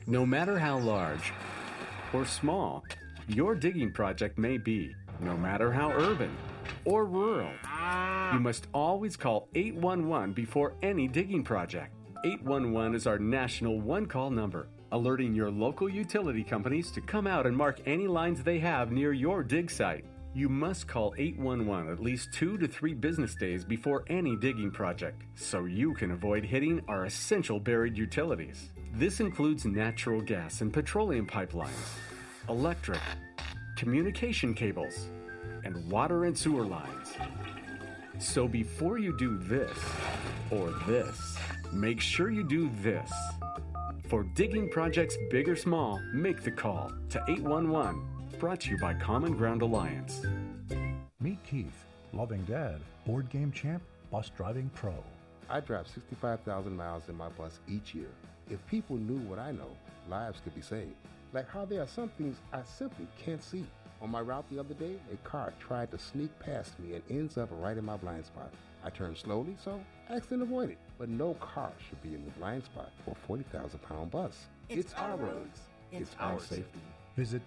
No matter how large or small your digging project may be, no matter how urban or rural, you must always call 811 before any digging project. 811 is our national one-call number, alerting your local utility companies to come out and mark any lines they have near your dig site. You must call 811 at least 2 to 3 business days before any digging project, so you can avoid hitting our essential buried utilities. This includes natural gas and petroleum pipelines, electric, communication cables, and water and sewer lines. So before you do this or this, make sure you do this. For digging projects big or small, make the call to 811. Brought to you by Common Ground Alliance. Meet Keith, loving dad, board game champ, bus driving pro. I drive 65,000 miles in my bus each year. If people knew what I know, lives could be saved. Like how there are some things I simply can't see. On my route the other day, a car tried to sneak past me and ends up right in my blind spot. I turned slowly, so I accidentally avoided. But no car should be in the blind spot for a 40,000-pound bus. It's our roads. It's our safety. Visit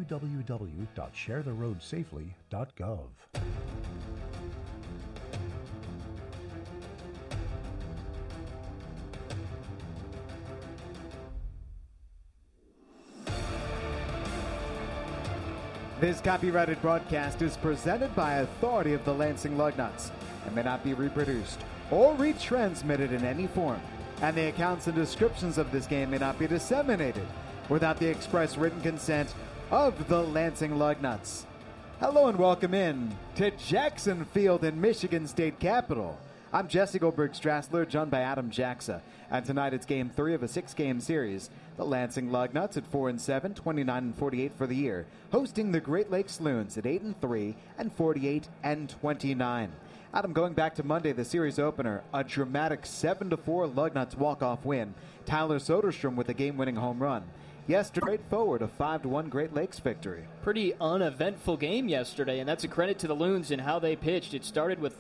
www.sharetheroadsafely.gov. This copyrighted broadcast is presented by authority of the Lansing Lugnuts and may not be reproduced or retransmitted in any form, and the accounts and descriptions of this game may not be disseminated without the express written consent of the Lansing Lugnuts. Hello and welcome in to Jackson Field in Michigan State Capitol. I'm Jesse Goldberg-Strassler, joined by Adam Jaxa. And tonight it's Game 3 of a 6-game series. The Lansing Lugnuts at 4-7, 29-48 for the year, hosting the Great Lakes Loons at 8-3 and 48-29. Adam, going back to Monday, the series opener, a dramatic 7-4 Lugnuts walk-off win. Tyler Soderstrom with a game-winning home run. Yesterday, straightforward, a 5-1 Great Lakes victory. Pretty uneventful game yesterday, and that's a credit to the Loons and how they pitched. It started with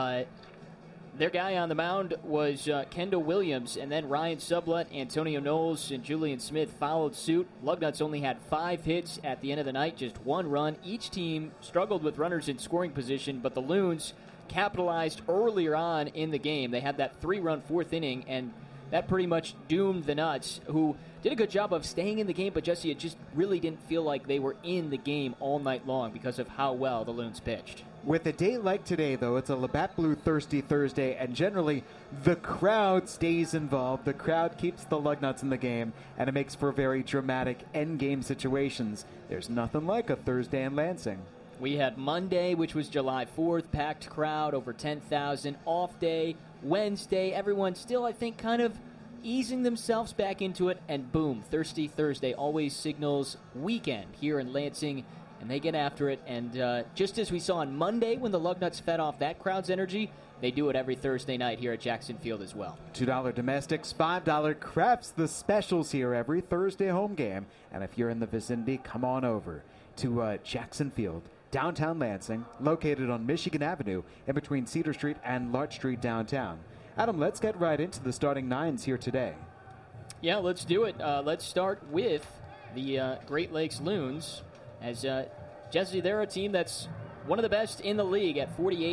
their guy on the mound was Kendall Williams, and then Ryan Sublett, Antonio Knowles, and Julian Smith followed suit. Lugnuts only had 5 hits at the end of the night, just 1 run. Each team struggled with runners in scoring position, but the Loons capitalized earlier on in the game. They had that 3-run 4th inning, and that pretty much doomed the Nuts, who did a good job of staying in the game, but Jesse, it just really didn't feel like they were in the game all night long because of how well the Loons pitched. With a day like today, though, it's a Labatt Blue Thirsty Thursday, and generally the crowd stays involved. The crowd keeps the Lugnuts in the game, and it makes for very dramatic endgame situations. There's nothing like a Thursday in Lansing. We had Monday, which was July 4th, packed crowd, over 10,000. Off day, Wednesday, everyone still, I think, kind of easing themselves back into it, and boom, Thirsty Thursday always signals weekend here in Lansing, and they get after it. And just as we saw on Monday when the Lugnuts fed off that crowd's energy, they do it every Thursday night here at Jackson Field as well. $2 domestics, $5 crafts, the specials here every Thursday home game. And if you're in the vicinity, come on over to Jackson Field, downtown Lansing, located on Michigan Avenue in between Cedar Street and Larch Street downtown. Adam, let's get right into the starting nines here today. Yeah, let's do it. Let's start with the Great Lakes Loons. As Jesse, they're a team that's one of the best in the league at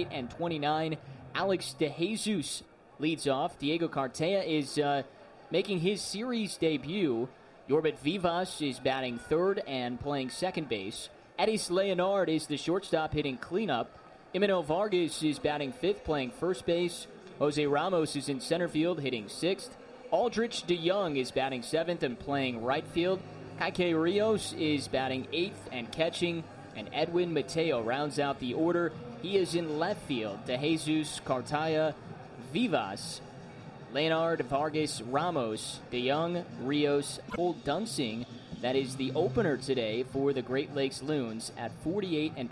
48-29. Alex DeJesus leads off. Diego Cartea is making his series debut. Yorbit Vivas is batting third and playing second base. Edis Leonard is the shortstop hitting cleanup. Emmanuel Vargas is batting fifth, playing first base. Jose Ramos is in center field, hitting sixth. Aldrich DeYoung is batting seventh and playing right field. Kike Rios is batting eighth and catching. And Edwin Mateo rounds out the order. He is in left field. DeJesus, Cartaya, Vivas, Leonard, Vargas, Ramos, DeYoung, Rios, Cole Dunsing. That is the opener today for the Great Lakes Loons at 48-29,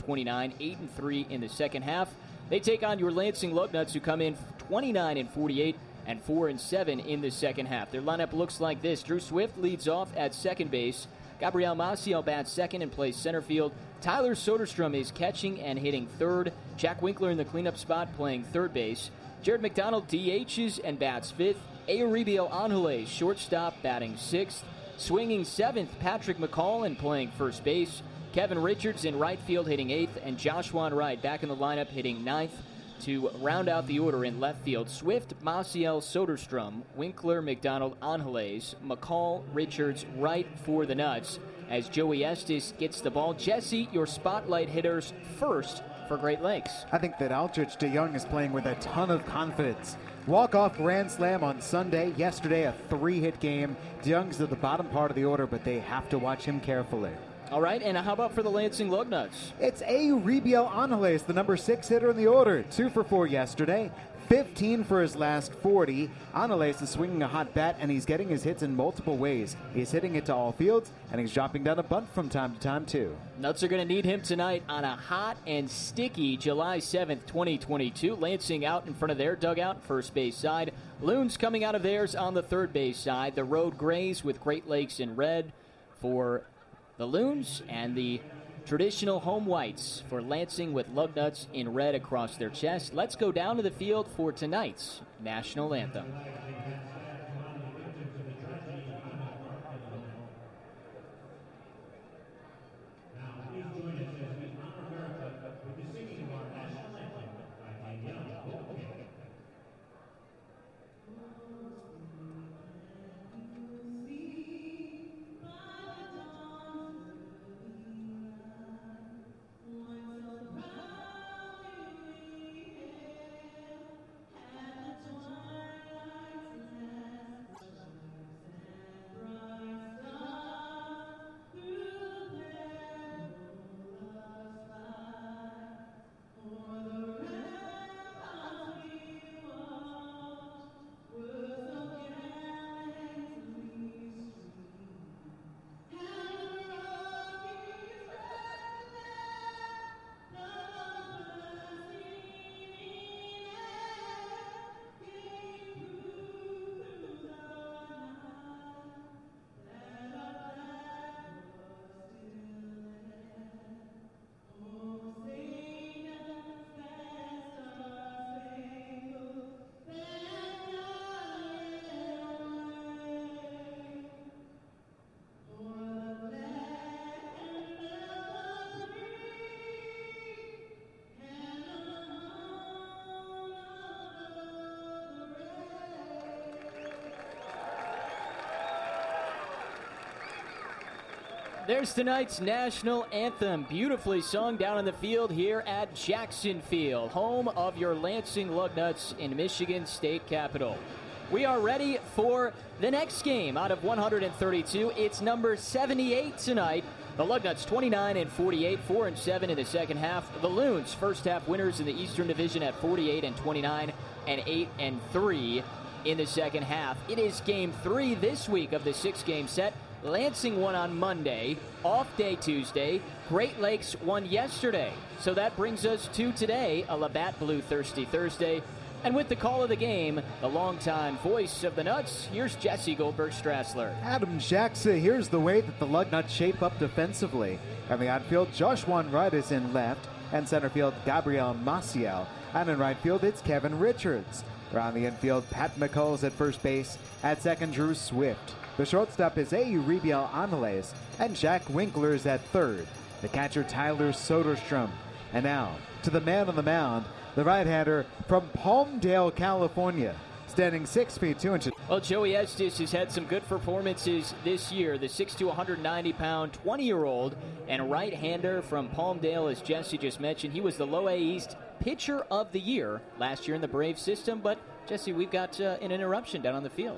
8-3 in the second half. They take on your Lansing Lugnuts, who come in 29-48 and 4-7 in the second half. Their lineup looks like this. Drew Swift leads off at second base. Gabriel Maciel bats second and plays center field. Tyler Soderstrom is catching and hitting third. Jack Winkler in the cleanup spot playing third base. Jared McDonald DHs and bats fifth. Euribiel Angeles, shortstop, batting sixth. Swinging 7th, Patrick McCall and playing first base. Kevin Richards in right field hitting 8th, and Joshua Wright back in the lineup hitting 9th. To round out the order in left field, Swift, Maciel, Soderstrom, Winkler, McDonald, Angeles, McCall, Richards, Wright for the Nuts. As Joey Estes gets the ball, Jesse, your spotlight hitters first for Great Lakes. I think that Aldrich DeYoung is playing with a ton of confidence. Walk-off grand slam on Sunday. Yesterday, a 3-hit game. DeYoung's at the bottom part of the order, but they have to watch him carefully. All right, and how about for the Lansing Lugnuts? It's Euribiel Angeles, the number 6 hitter in the order. 2 for 4 yesterday, 15 for his last 40. Angeles is swinging a hot bat, and he's getting his hits in multiple ways. He's hitting it to all fields, and he's dropping down a bunt from time to time, too. Nuts are going to need him tonight on a hot and sticky July 7th, 2022. Lansing out in front of their dugout, first base side. Loons coming out of theirs on the third base side. The road grays with Great Lakes in red for the Loons, and the traditional home whites for Lansing with Lugnuts in red across their chest. Let's go down to the field for tonight's national anthem. There's tonight's national anthem, beautifully sung down in the field here at Jackson Field, home of your Lansing Lugnuts in Michigan State Capitol. We are ready for the next game out of 132. It's number 78 tonight. The Lugnuts 29-48, 4-7 in the second half. The Loons, first half winners in the Eastern Division at 48-29 and 8-3 in the second half. It is game 3 this week of the 6-game set. Lansing won on Monday, off day Tuesday. Great Lakes won yesterday. So that brings us to today, a Labatt Blue Thirsty Thursday. And with the call of the game, the longtime voice of the Nuts, here's Jesse Goldberg-Strassler. Adam Jackson, here's the way that the Lugnuts shape up defensively. On the outfield, Joshua Wright is in left, and center field, Gabriel Maciel. And in right field, it's Kevin Richards. Around the infield, Pat McCall's at first base. At second, Drew Swift. The shortstop is Euribiel Angeles, and Jack Winkler is at third. The catcher, Tyler Soderstrom. And now, to the man on the mound, the right-hander from Palmdale, California, standing 6 feet 2 inches. Well, Joey Estes has had some good performances this year. The 6'2", 190-pound, 20-year-old and right-hander from Palmdale, as Jesse just mentioned. He was the Low A East Pitcher of the Year last year in the Braves system. But, Jesse, we've got an interruption down on the field.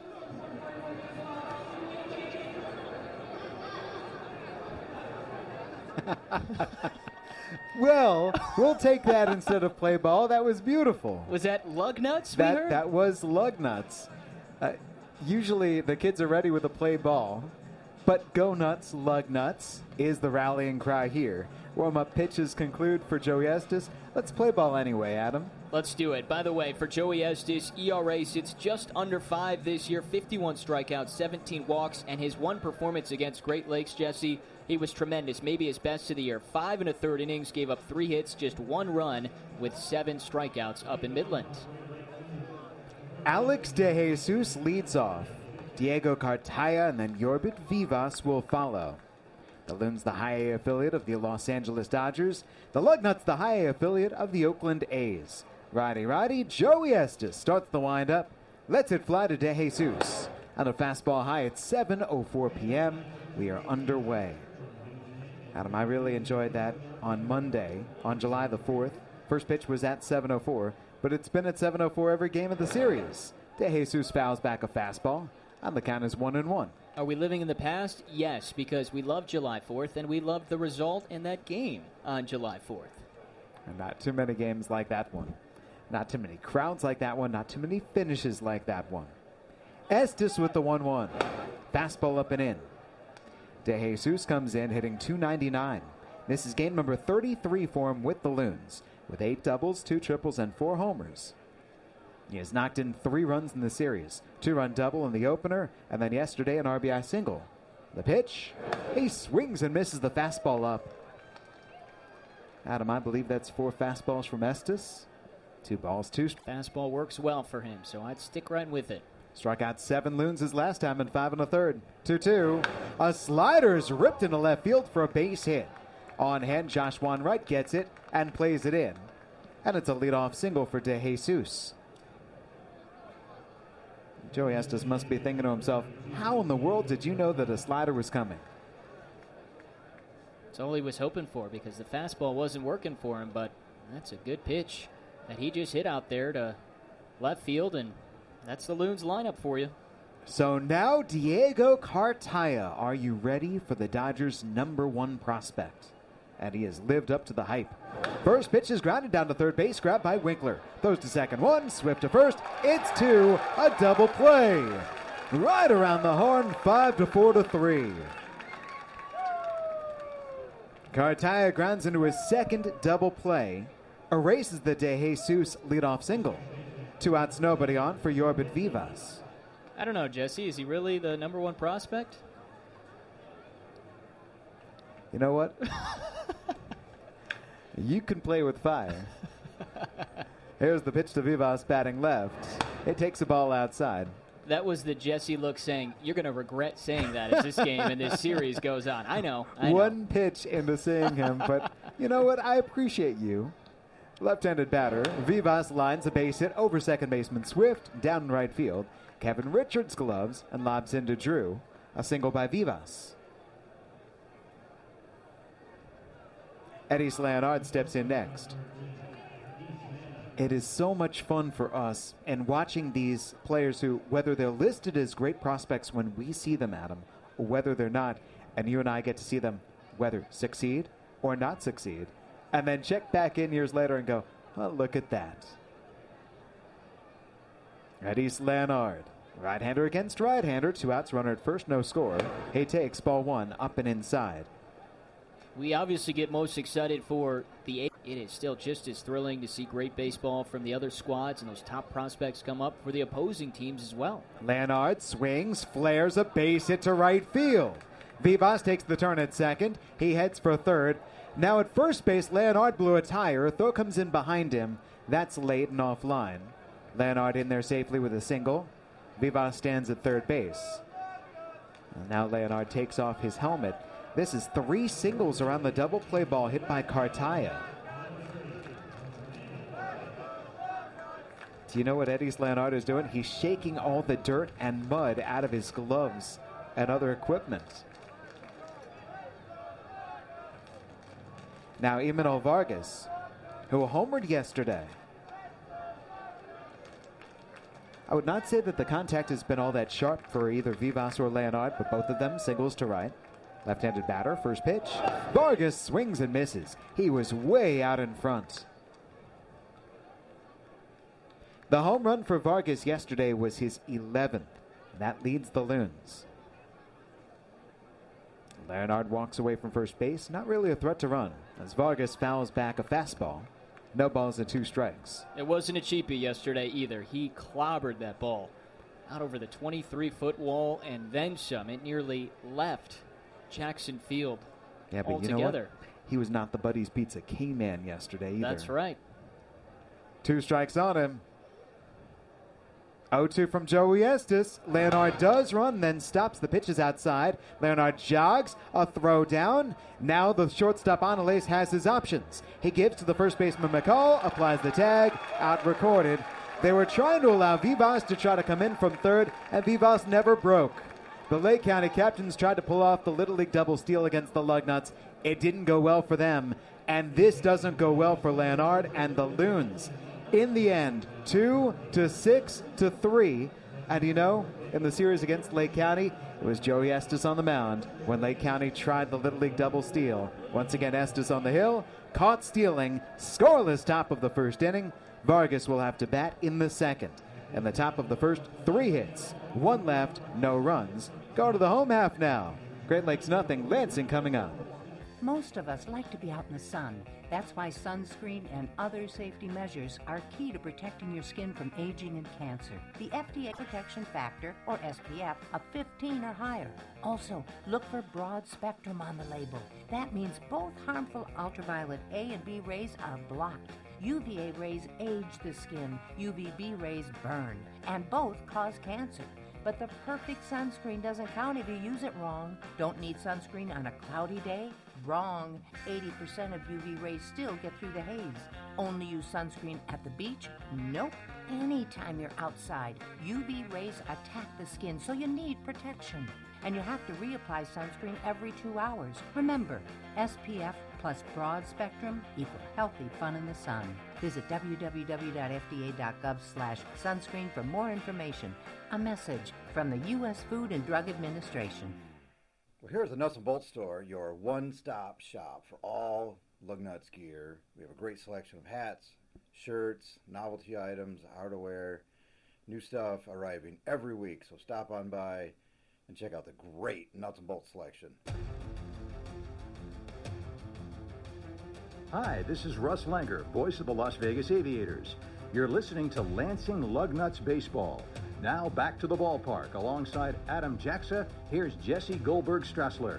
Well, we'll take that instead of play ball. That was beautiful. Was that Lugnuts we heard? That was Lugnuts. Usually the kids are ready with a play ball, but go nuts, Lugnuts is the rallying cry here. Warm-up pitches conclude for Joey Estes. Let's play ball anyway, Adam. Let's do it. By the way, for Joey Estes, ERA sits just under 5 this year, 51 strikeouts, 17 walks, and his one performance against Great Lakes, Jesse, he was tremendous, maybe his best of the year. 5 1/3 innings, gave up 3 hits, just 1 run, with 7 strikeouts up in Midland. Alex DeJesus leads off. Diego Cartaya, and then Yorbit Vivas will follow. The Loons, the high A affiliate of the Los Angeles Dodgers. The Lugnuts, the high A affiliate of the Oakland A's. Righty, Joey Estes starts the windup. Lets it fly to De Jesus. On a fastball high at 7:04 p.m. We are underway. Adam, I really enjoyed that on Monday, on July the 4th. First pitch was at 7:04, but it's been at 7:04 every game of the series. De Jesus fouls back a fastball, and the count is 1-1. Are we living in the past? Yes, because we love July 4th, and we loved the result in that game on July 4th. And not too many games like that one. Not too many crowds like that one. Not too many finishes like that one. Estes with the 1-1. Fastball up and in. De Jesus comes in hitting .299. This is game number 33 for him with the Loons, with 8 doubles, 2 triples, and 4 homers. He has knocked in 3 runs in the series. 2-run double in the opener, and then yesterday an RBI single. The pitch, he swings and misses the fastball up. Adam, I believe that's 4 fastballs from Estes. 2 balls, 2 Fastball works well for him, so I'd stick right with it. Struck out 7 Loons his last time in 5 1/3. 2-2. A slider is ripped into left field for a base hit. On hand, Josh Wright gets it and plays it in. And it's a leadoff single for De Jesus. Joey Estes must be thinking to himself, how in the world did you know that a slider was coming? It's all he was hoping for, because the fastball wasn't working for him, but that's a good pitch that he just hit out there to left field, and that's the Loons lineup for you. So now Diego Cartaya, are you ready for the Dodgers' #1 prospect? And he has lived up to the hype. First pitch is grounded down to third base, grabbed by Winkler. Throws to second, 1, Swift to first. It's 2, a double play. Right around the horn, 5-4-3. Cartaya grounds into his second double play, erases the De Jesus leadoff single. 2 outs, nobody on for Yorbit Vivas. I don't know, Jesse. Is he really the #1 prospect? You know what? You can play with fire. Here's the pitch to Vivas batting left. It takes the ball outside. That was the Jesse look saying, you're going to regret saying that as this game and this series goes on. I know. One pitch into seeing him, but you know what? I appreciate you. Left-handed batter, Vivas lines a base hit over second baseman Swift, down in right field. Kevin Richards gloves and lobs into Drew. A single by Vivas. Eddys Leonard steps in next. It is so much fun for us, and watching these players who, whether they're listed as great prospects when we see them, Adam, or whether they're not, and you and I get to see them whether succeed or not succeed, and then check back in years later and go, well, look at that. Eddys Leonard, right-hander against right-hander, 2 outs, runner at first, no score. He takes ball 1 up and inside. We obviously get most excited for the eight. It is still just as thrilling to see great baseball from the other squads and those top prospects come up for the opposing teams as well. Leonard swings, flares a base hit to right field. Vivas takes the turn at second. He heads for third. Now at first base, Leonard blew a tire. A throw comes in behind him. That's late and offline. Leonard in there safely with a single. Vivas stands at third base. And now Leonard takes off his helmet. This is 3 singles around the double play ball hit by Cartaya. Do you know what Eddys Leonard is doing? He's shaking all the dirt and mud out of his gloves and other equipment. Now Imanol Vargas, who homered yesterday. I would not say that the contact has been all that sharp for either Vivas or Leonard, but both of them singles to right. Left-handed batter, first pitch. Vargas swings and misses. He was way out in front. The home run for Vargas yesterday was his 11th. That leads the Loons. Leonard walks away from first base. Not really a threat to run, as Vargas fouls back a fastball. No balls and 2 strikes. It wasn't a cheapie yesterday either. He clobbered that ball out over the 23-foot wall and then some. It nearly left Jackson Field. Yeah, but altogether. You know what? He was not the Buddy's Pizza K-Man yesterday either. That's right. 2 strikes on him. 0-2 from Joey Estes. Leonard does run, then stops. The pitch is outside. Leonard jogs, a throw down. Now the shortstop Anales has his options. He gives to the first baseman McCall, applies the tag, out recorded. They were trying to allow Vivas to try to come in from third, and Vivas never broke. The Lake County Captains tried to pull off the Little League double steal against the Lugnuts. It didn't go well for them, and this doesn't go well for Leonard and the Loons. In the end, 2-6-3. And you know, in the series against Lake County, it was Joey Estes on the mound when Lake County tried the Little League double steal. Once again, Estes on the hill, caught stealing, scoreless top of the first inning. Vargas will have to bat in the second. In the top of the first, 3 hits, 1 left, no runs. Go to the home half now. Great Lakes nothing, Lansing coming up. Most of us like to be out in the sun. That's why sunscreen and other safety measures are key to protecting your skin from aging and cancer. The FDA Protection Factor, or SPF, of 15 or higher. Also, look for broad spectrum on the label. That means both harmful ultraviolet A and B rays are blocked. UVA rays age the skin, UVB rays burn, and both cause cancer. But the perfect sunscreen doesn't count if you use it wrong. Don't need sunscreen on a cloudy day? Wrong. 80% of UV rays still get through the haze. Only use sunscreen at the beach? Nope. Anytime you're outside, UV rays attack the skin, so you need protection. And you have to reapply sunscreen every 2 hours. Remember, SPF plus broad spectrum equal healthy fun in the sun. Visit www.fda.gov/sunscreen for more information. A message from the U.S. Food and Drug Administration. Well, here's the Nuts and Bolts store, your one-stop shop for all Lugnuts gear. We have a great selection of hats, shirts, novelty items, outerwear, new stuff arriving every week. So stop on by and check out the great Nuts and Bolts selection. Hi, this is Russ Langer, voice of the Las Vegas Aviators. You're listening to Lansing Lugnuts Baseball. Now back to the ballpark. Alongside Adam Jaxa, here's Jesse Goldberg-Strassler.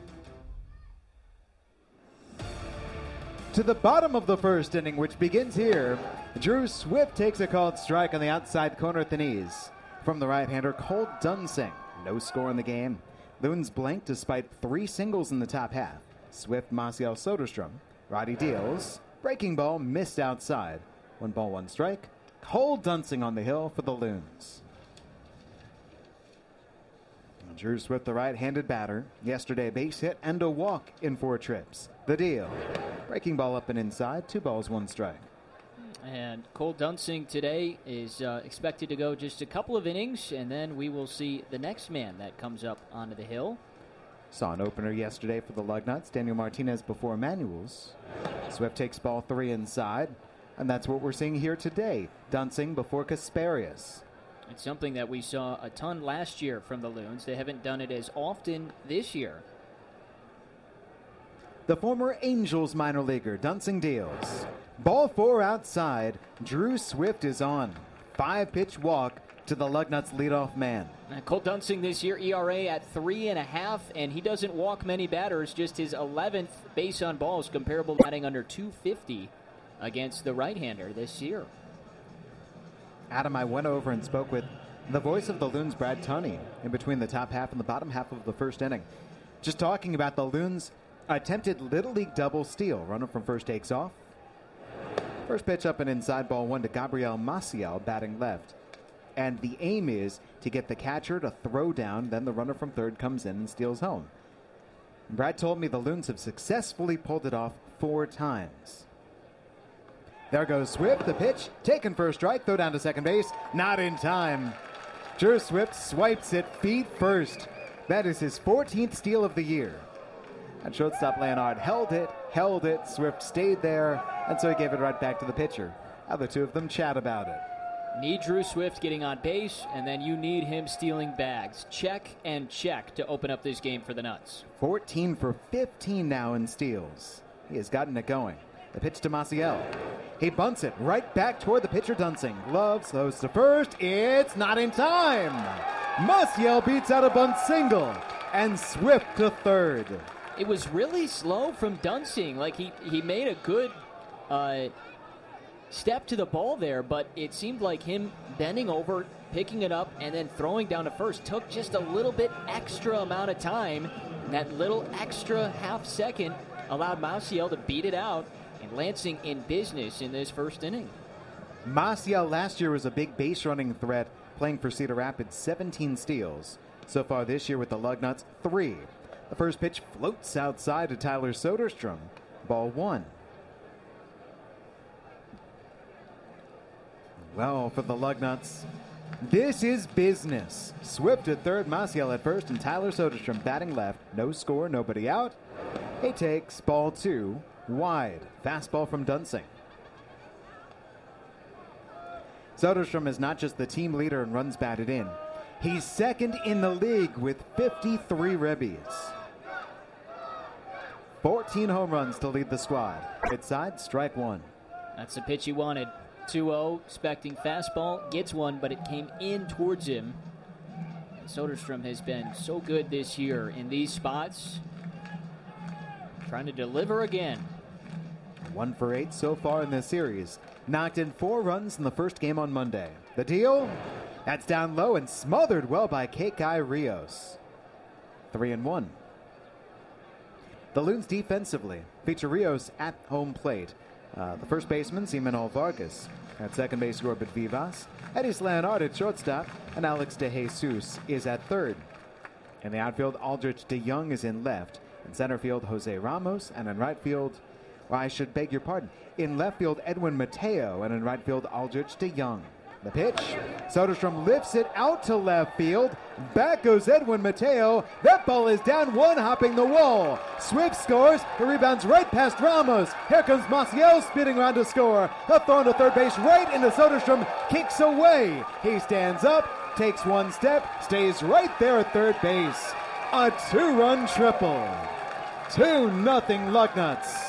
To the bottom of the first inning, which begins here, Drew Swift takes a called strike on the outside corner at the knees. From the right-hander, Cole Dunsing. No score in the game. Loons blank despite 3 singles in the top half. Swift, Maciel, Soderstrom. Roddy deals. Breaking ball missed outside. 1 ball, 1 strike. Cole Dunsing on the hill for the Loons. Drew Swift, the right-handed batter. Yesterday, a base hit and a walk in 4 trips. The deal. Breaking ball up and inside. 2 balls, 1 strike. And Cole Dunsing today is expected to go just a couple of innings, and then we will see the next man that comes up onto the hill. Saw an opener yesterday for the Lugnuts. Daniel Martinez before Manuels. Swift takes ball 3 inside, and that's what we're seeing here today. Dunsing before Kasparius. It's something that we saw a ton last year from the Loons. They haven't done it as often this year. The former Angels minor leaguer, Dunsing deals. Ball 4 outside. Drew Swift is on. 5-pitch walk to the Lugnuts leadoff man. Cole Dunsing this year, ERA at 3.5, and he doesn't walk many batters, just his 11th base on balls, comparable to batting under 250 against the right-hander this year. Adam, I went over and spoke with the voice of the Loons, Brad Tunney, in between the top half and the bottom half of the first inning. Just talking about the Loons' attempted Little League double steal. Runner from first takes off. First pitch up and inside, ball 1 to Gabriel Maciel, batting left. And the aim is to get the catcher to throw down, then the runner from third comes in and steals home. Brad told me the Loons have successfully pulled it off 4 times. There goes Swift, the pitch, taken for a strike, throw down to second base, not in time. Drew Swift swipes it feet first. That is his 14th steal of the year. And shortstop Leonard held it, Swift stayed there, and so he gave it right back to the pitcher. Now the two of them chat about it. Need Drew Swift getting on base, and then you need him stealing bags. Check and check to open up this game for the Nuts. 14 for 15 now in steals. He has gotten it going. The pitch to Maciel. He bunts it right back toward the pitcher Dunsing. Glove slows to first. It's not in time. Maciel beats out a bunt single, and Swift to third. It was really slow from Dunsing. Like he made a good step to the ball there, but it seemed like him bending over, picking it up, and then throwing down to first took just a little bit extra amount of time. And that little extra half second allowed Maciel to beat it out, and Lansing in business in this first inning. Maciel last year was a big base running threat, playing for Cedar Rapids, 17 steals. So far this year with the Lugnuts, 3. The first pitch floats outside to Tyler Soderstrom. Ball 1. Well, for the Lugnuts, this is business. Swift at third, Maciel at first, and Tyler Soderstrom batting left. No score, nobody out. He takes ball 2 wide. Fastball from Dunsing. Soderstrom is not just the team leader in runs batted in. He's second in the league with 53 ribbies. 14 home runs to lead the squad. Inside, strike 1. That's the pitch he wanted. 2-0, expecting fastball, gets one, but it came in towards him. Soderstrom has been so good this year in these spots. Trying to deliver again. 1 for 8 so far in this series. Knocked in 4 runs in the first game on Monday. The deal? That's down low and smothered well by Kekai Rios. 3-1. The Loons defensively feature Rios at home plate. The first baseman, Seminole Vargas. At second base, Corbett Vivas. Eddie Leonard at shortstop. And Alex De Jesus is at third. In the outfield, Aldrich DeYoung is in left. In center field, Jose Ramos. And in right field, well, I should beg your pardon. In left field, Edwin Mateo. And in right field, Aldrich DeYoung. The pitch. Soderstrom lifts it out to left field. Back goes Edwin Mateo. That ball is down one, hopping the wall. Swift scores. The rebound's right past Ramos. Here comes Maciel spinning around to score. A throw to third base right into Soderstrom. Kicks away. He stands up, takes one step, stays right there at third base. A 2-run triple. 2-0 Lugnuts.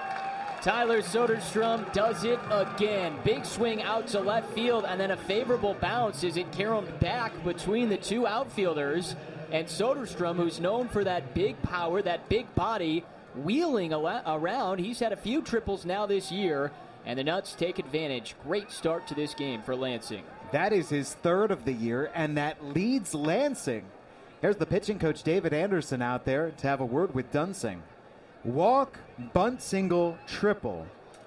Tyler Soderstrom does it again. Big swing out to left field, and then a favorable bounce as it caromed back between the two outfielders. And Soderstrom, who's known for that big power, that big body, wheeling around. He's had a few triples now this year, and the Nuts take advantage. Great start to this game for Lansing. That is his third of the year, and that leads Lansing. Here's the pitching coach, David Anderson, out there to have a word with Dunsing. Walk, bunt, single, triple.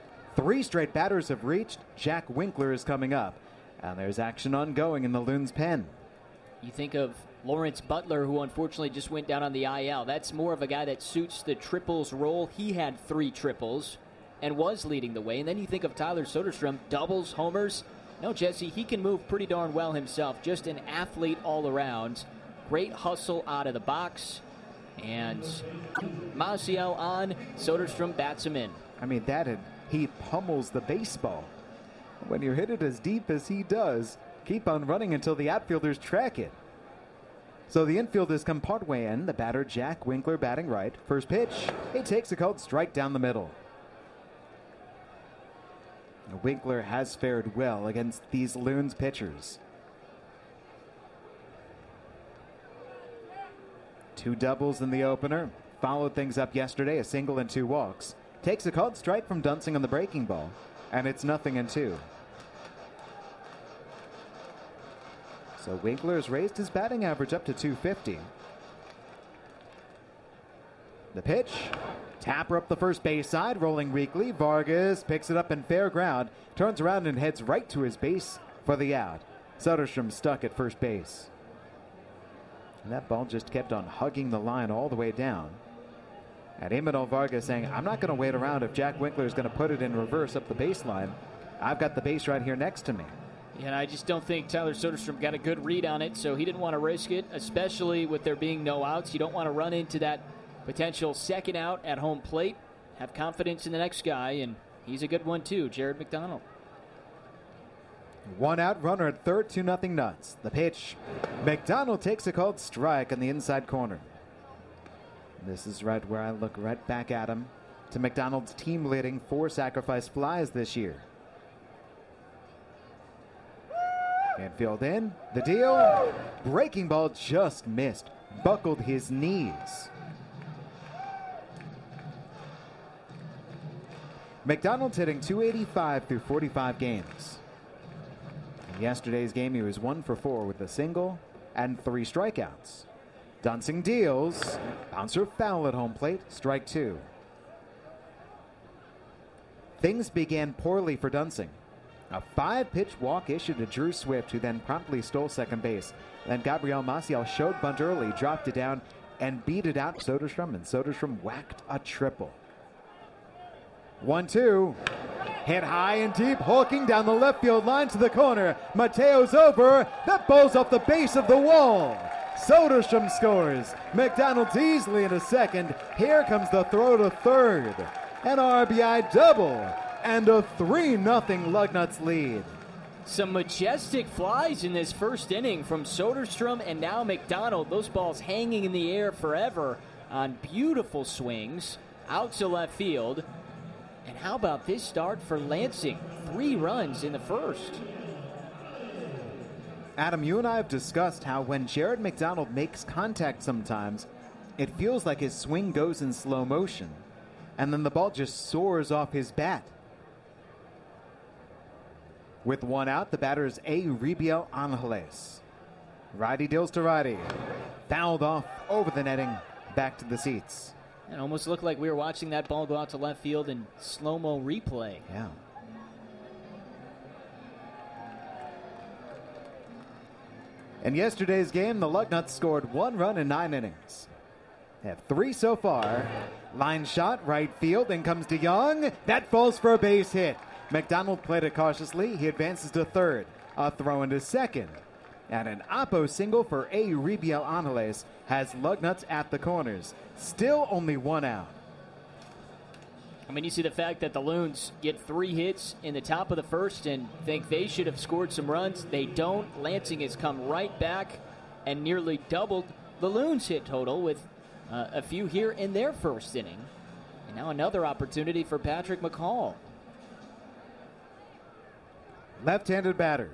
3 straight batters have reached. Jack Winkler is coming up. And there's action ongoing in the Loons' pen. You think of Lawrence Butler, who unfortunately just went down on the IL. That's more of a guy that suits the triples role. He had 3 triples and was leading the way. And then you think of Tyler Soderstrom, doubles, homers. No, Jesse, he can move pretty darn well himself. Just an athlete all around. Great hustle out of the box. And Maciel on, Soderstrom bats him in. I mean, he pummels the baseball. When you hit it as deep as he does, keep on running until the outfielders track it. So the infield has come partway in. The batter, Jack Winkler, batting right. First pitch, he takes a called strike down the middle. Winkler has fared well against these Loons pitchers. 2 doubles in the opener. Followed things up yesterday, a single and 2 walks. Takes a called strike from Dunsing on the breaking ball, and it's 0-2. So Winkler has raised his batting average up to .250. The pitch. Tapper up the first base side, rolling weakly. Vargas picks it up in fair ground, turns around and heads right to his base for the out. Soderstrom stuck at first base. And that ball just kept on hugging the line all the way down. And Imanol Vargas saying, I'm not going to wait around if Jack Winkler is going to put it in reverse up the baseline. I've got the base right here next to me. Yeah, and I just don't think Tyler Soderstrom got a good read on it, so he didn't want to risk it, especially with there being no outs. You don't want to run into that potential second out at home plate. Have confidence in the next guy, and he's a good one too, Jared McDonald. 1 out, runner at third, 2-0 Nuts. The pitch. McDonald takes a called strike on the inside corner. This is right where I look right back at him. To McDonald's team leading 4 sacrifice flies this year. Infield in. The deal. Breaking ball just missed. Buckled his knees. McDonald's hitting .285 through 45 games. In yesterday's game, he was 1 for 4 with a single and 3 strikeouts. Dunsing deals. Bouncer foul at home plate. Strike 2. Things began poorly for Dunsing. A 5-pitch walk issued to Drew Swift, who then promptly stole second base. Then Gabriel Maciel showed bunt early, dropped it down, and beat it out to Soderstrom, and Soderstrom whacked a triple. 1-2. Hit high and deep, hulking down the left field line to the corner. Mateo's over. That ball's off the base of the wall. Soderstrom scores. McDonald's easily into second. Here comes the throw to third. An RBI double and a 3-0 Lugnuts lead. Some majestic flies in this first inning from Soderstrom and now McDonald. Those balls hanging in the air forever on beautiful swings out to left field. And how about this start for Lansing? 3 runs in the first. Adam, you and I have discussed how when Jared McDonald makes contact sometimes, it feels like his swing goes in slow motion, and then the ball just soars off his bat. With 1 out, the batter is Euribiel Angeles. Righty deals to righty. Fouled off over the netting, back to the seats. It almost looked like we were watching that ball go out to left field in slow-mo replay. Yeah. In yesterday's game, the Lugnuts scored 1 run in 9 innings. They have 3 so far. Line shot, right field, then comes DeYoung. That falls for a base hit. McDonald played it cautiously. He advances to third. A throw into second. And an Oppo single for Euribiel Angeles has Lugnuts at the corners. Still only 1 out. I mean, you see the fact that the Loons get 3 hits in the top of the first and think they should have scored some runs. They don't. Lansing has come right back and nearly doubled the Loons' hit total with a few here in their first inning. And now another opportunity for Patrick McCall. Left-handed batter.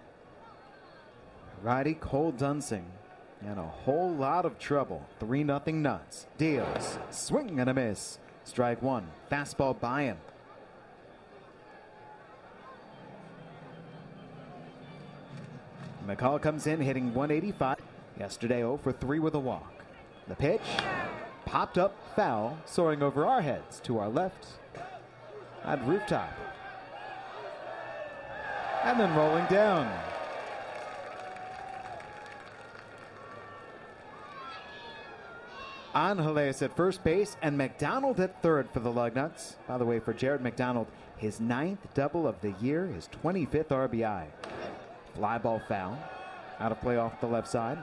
Righty Cole Dunsing. And a whole lot of trouble. 3-0 Nuts. Deals. Swing and a miss. Strike 1. Fastball by him. McCall comes in hitting 185. Yesterday 0 for 3 with a walk. The pitch. Popped up foul. Soaring over our heads to our left. At rooftop. And then rolling down. Angeles at first base and McDonald at third for the Lugnuts. By the way, for Jared McDonald, his 9th double of the year, his 25th RBI. Fly ball foul. Out of play off the left side.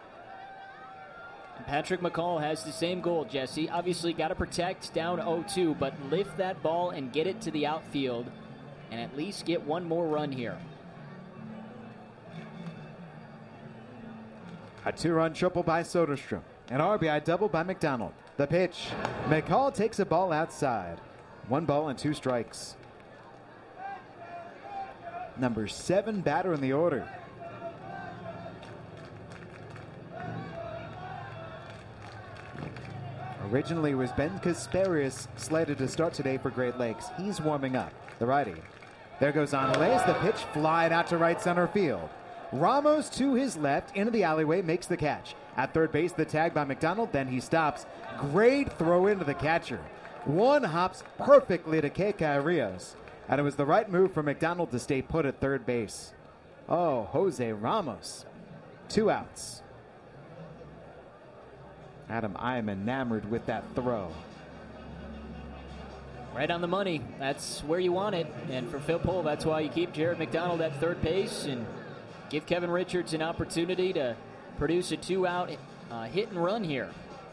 Patrick McCall has the same goal, Jesse. Obviously got to protect down 0-2, but lift that ball and get it to the outfield and at least get 1 more run here. A 2-run triple by Soderstrom. An RBI double by McDonald. The pitch. McCall takes a ball outside. 1 ball and 2 strikes. Number 7 batter in the order. Originally was Ben Kasparius slated to start today for Great Lakes. He's warming up. The righty. There goes Angeles. The pitch flied out to right center field. Ramos to his left, into the alleyway, makes the catch. At third base, the tag by McDonald, then he stops. Great throw into the catcher. 1 hops perfectly to Keke Rios. And it was the right move for McDonald to stay put at third base. Oh, Jose Ramos. 2 outs. Adam, I am enamored with that throw. Right on the money. That's where you want it. And for Phil Pohl, that's why you keep Jared McDonald at third base and give Kevin Richards an opportunity to produce a 2-out hit and run here.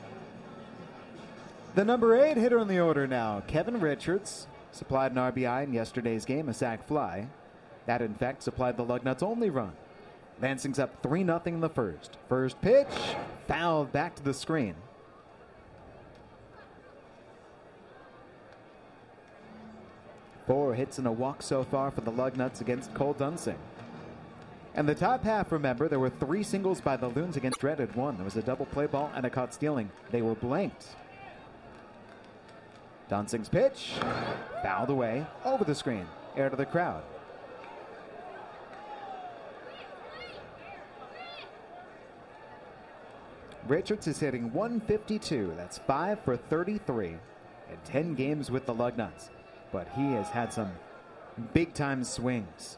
The number 8 hitter in the order now, Kevin Richards, supplied an RBI in yesterday's game, a sac fly. That, in fact, supplied the Lugnuts' only run. Lansing's up 3-0 in the first. First pitch, fouled back to the screen. Four hits and a walk so far for the Lugnuts against Cole Dunsing. And the top half, remember, there were 3 singles by the Loons against Dreaded 1. There was a double play ball and a caught stealing. They were blanked. Dunsing's pitch, fouled away, over the screen, air to the crowd. Richards is hitting .152. That's 5 for 33 in 10 games with the Lugnuts. But he has had some big-time swings.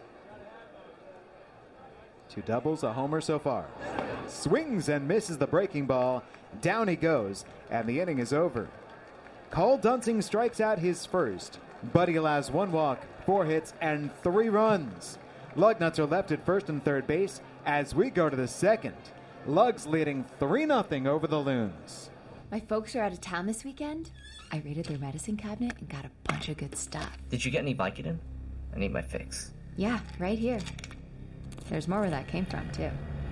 2 doubles, a homer so far. Swings and misses the breaking ball. Down he goes, and the inning is over. Cole Dunsing strikes out his first, but he allows 1 walk, 4 hits, and 3 runs. Lugnuts are left at first and third base as we go to the second. Lugs leading 3-0 over the Loons. My folks are out of town this weekend. I raided their medicine cabinet and got a bunch of good stuff. Did you get any Vicodin? I need my fix. Yeah, right here. There's more where that came from, too.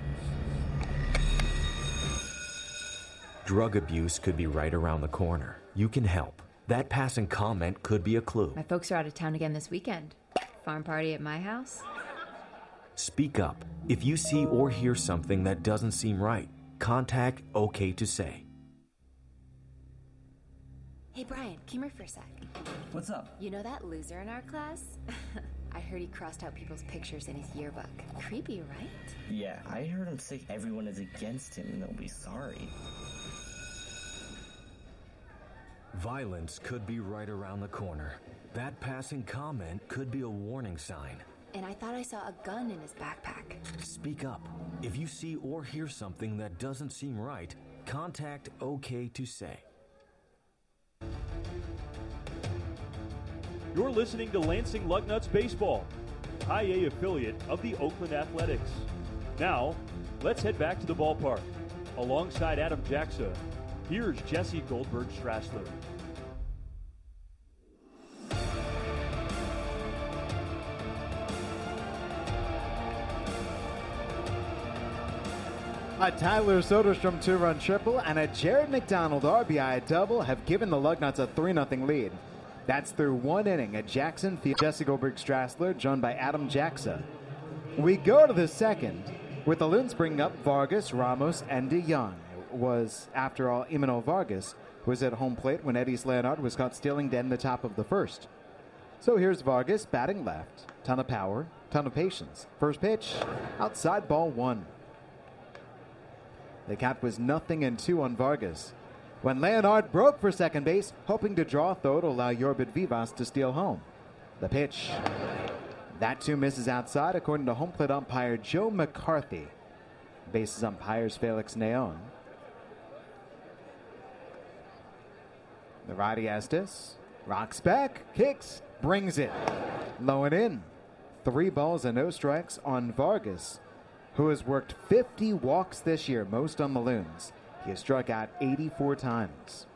Drug abuse could be right around the corner. You can help. That passing comment could be a clue. My folks are out of town again this weekend. Farm party at my house. Speak up. If you see or hear something that doesn't seem right, contact OK to Say. Hey, Brian, come here for a sec. What's up? You know that loser in our class? I heard he crossed out people's pictures in his yearbook. Creepy, right? Yeah, I heard him say everyone is against him and they'll be sorry. Violence could be right around the corner. That passing comment could be a warning sign. And I thought I saw a gun in his backpack. Speak up. If you see or hear something that doesn't seem right, contact OK to Say. You're listening to Lansing Lugnuts Baseball, High A affiliate of the Oakland Athletics. Now, let's head back to the ballpark. Alongside Adam Jackson, here's Jesse Goldberg-Strassler. A Tyler Soderstrom 2-run triple and a Jared McDonald RBI double have given the Lugnuts a 3-0 lead. That's through 1 inning at Jackson Field. Jesse Goldberg-Strassler, joined by Adam Jackson. We go to the second, with the Loons bringing up Vargas, Ramos, and DeYoung. It was, after all, Imanol Vargas was at home plate when Eddys Leonard was caught stealing dead in the top of the first. So here's Vargas batting left. Ton of power, ton of patience. First pitch, outside, ball 1. The count was 0-2 on Vargas, when Leonard broke for second base, hoping to draw a throw to allow Yorbit Vivas to steal home. The pitch. That too misses outside, according to home plate umpire Joe McCarthy. Bases umpires Felix Neon. The righty Estes rocks back, kicks, brings it. Low and in. 3 balls and no strikes on Vargas, who has worked 50 walks this year, most on the Loons. He has struck out 84 times.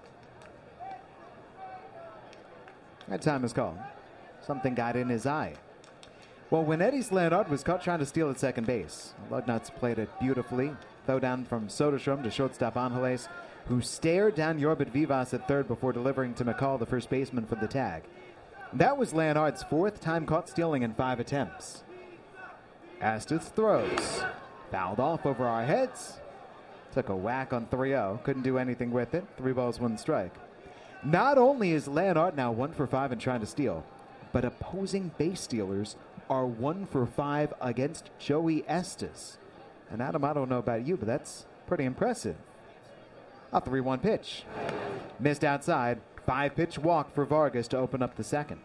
That time is called. Something got in his eye. Well, when Eddys Leonard was caught trying to steal at second base, Lugnuts played it beautifully. Throw down from Soderstrom to shortstop Angeles, who stared down Yorbit Vivas at third before delivering to McCall, the first baseman, for the tag. That was Leonard's 4th time caught stealing in 5 attempts. Estes throws. Fouled off over our heads. Took a whack on 3-0. Couldn't do anything with it. 3 balls, 1 strike. Not only is Leonard now 1 for 5 in trying to steal, but opposing base stealers are 1 for 5 against Joey Estes. And Adam, I don't know about you, but that's pretty impressive. A 3-1 pitch. Missed outside. 5-pitch walk for Vargas to open up the second.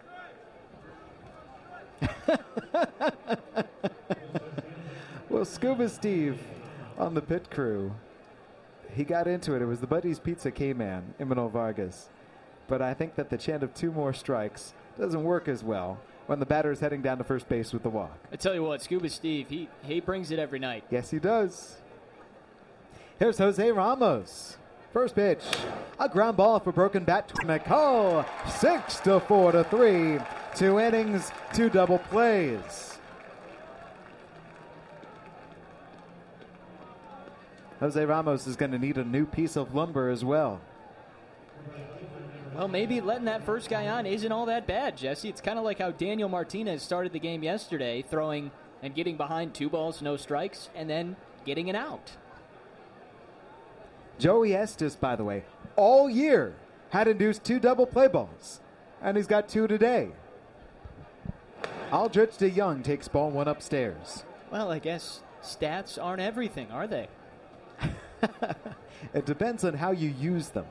Well, Scuba Steve on the pit crew, he got into it. It was the Buddy's Pizza K-Man, Imanol Vargas. But I think that the chant of 2 more strikes doesn't work as well when the batter is heading down to first base with the walk. I tell you what, Scuba Steve, he brings it every night. Yes, he does. Here's Jose Ramos. First pitch, a ground ball for broken bat to McCall. 6-4-3. 2 innings, 2 double plays. Jose Ramos is going to need a new piece of lumber as well. Well, maybe letting that first guy on isn't all that bad, Jesse. It's kind of like how Daniel Martinez started the game yesterday, throwing and getting behind 2 balls, no strikes, and then getting an out. Joey Estes, by the way, all year had induced 2 double play balls, and he's got 2 today. Aldrich DeYoung takes ball 1 upstairs. Well, I guess stats aren't everything, are they? It depends on how you use them.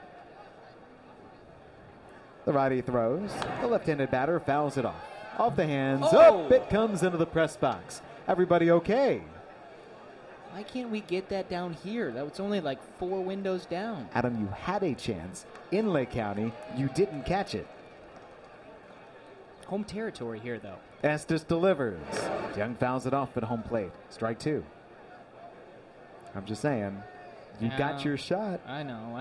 The righty throws. The left-handed batter fouls it off. Off the hands. Oh! Up it comes into the press box. Everybody okay? Why can't we get that down here? That was only like 4 windows down. Adam, you had a chance in Lake County. You didn't catch it. Home territory here, though. Estes delivers. Young fouls it off at home plate. Strike 2. I'm just saying, you got your shot. I know.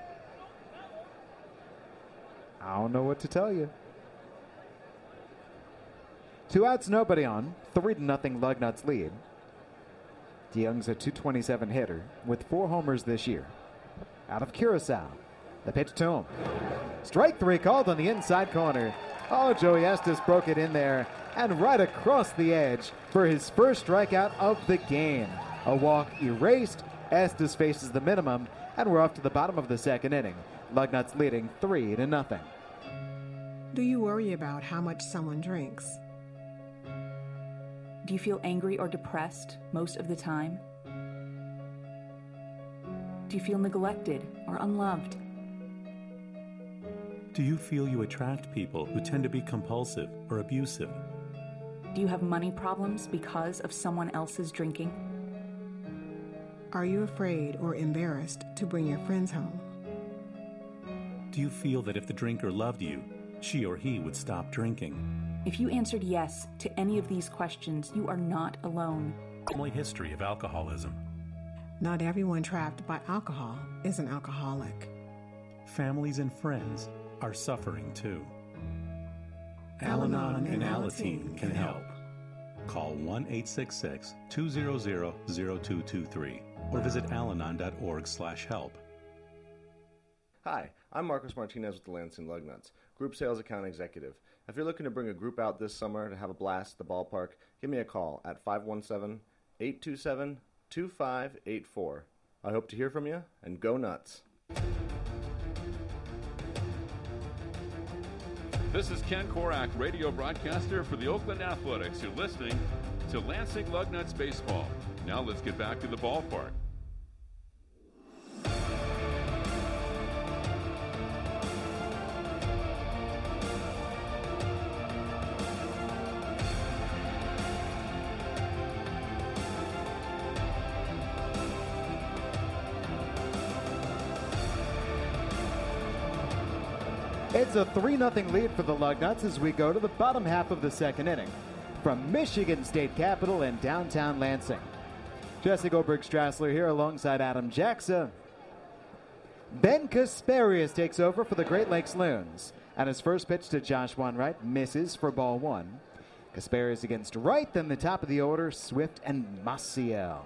I don't know what to tell you. 2 outs, nobody on. 3-0 Lugnuts lead. DeYoung's a .227 hitter with 4 homers this year. Out of Curacao. The pitch to him. Strike 3 called on the inside corner. Oh, Joey Estes broke it in there and right across the edge for his first strikeout of the game. A walk erased. Estes faces the minimum, and we're off to the bottom of the second inning. Lugnuts leading 3-0. Do you worry about how much someone drinks? Do you feel angry or depressed most of the time? Do you feel neglected or unloved? Do you feel you attract people who tend to be compulsive or abusive? Do you have money problems because of someone else's drinking? Are you afraid or embarrassed to bring your friends home? Do you feel that if the drinker loved you, she or he would stop drinking? If you answered yes to any of these questions, you are not alone. Family history of alcoholism. Not everyone trapped by alcohol is an alcoholic. Families and friends are suffering too. Al-Anon and Alateen can help. Call 1-866-200-0223 or visit alanon.org/help. Hi, I'm Marcos Martinez with the Lansing Lugnuts, Group Sales Account Executive. If you're looking to bring a group out this summer to have a blast at the ballpark, give me a call at 517-827-2584. I hope to hear from you, and go nuts. This is Ken Korak, radio broadcaster for the Oakland Athletics. You're listening to Lansing Lugnuts Baseball. Now let's get back to the ballpark. It's a 3-0 lead for the Lugnuts as we go to the bottom half of the second inning. From Michigan State Capitol in downtown Lansing. Jesse Goldberg-Strassler here alongside Adam Jackson. Ben Kasparius takes over for the Great Lakes Loons. And his first pitch to Josh Wanwright misses for ball 1. Kasparius against Wright, then the top of the order, Swift and Maciel.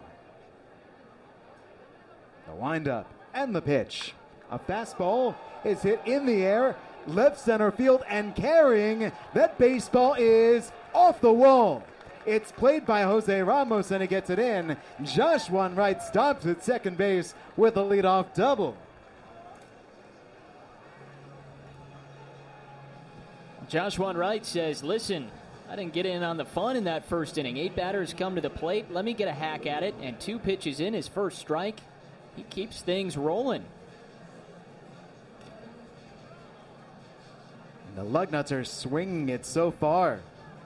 The windup and the pitch. A fastball is hit in the air, left center field, and carrying. That baseball is off the wall. It's played by Jose Ramos, and he gets it in. Josh Wanwright stops at second base with a leadoff double. Josh Wanwright says, listen, I didn't get in on the fun in that first inning. 8 batters come to the plate. Let me get a hack at it. And 2 pitches in, his first strike. He keeps things rolling. The Lugnuts are swinging it so far.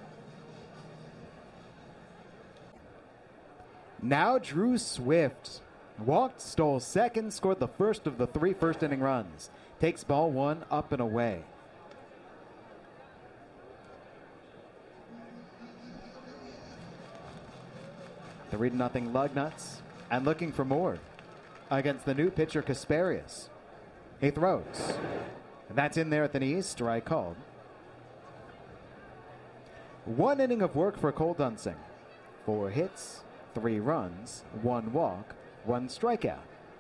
Now Drew Swift walked, stole second, scored the first of the 3 first-inning runs. Takes ball 1 up and away. The 3-0 Lugnuts, and looking for more against the new pitcher Kasparius. He throws. And that's in there at the knees. Strike called. 1 inning of work for Cole Dunsing. 4 hits, 3 runs, 1 walk, 1 strikeout.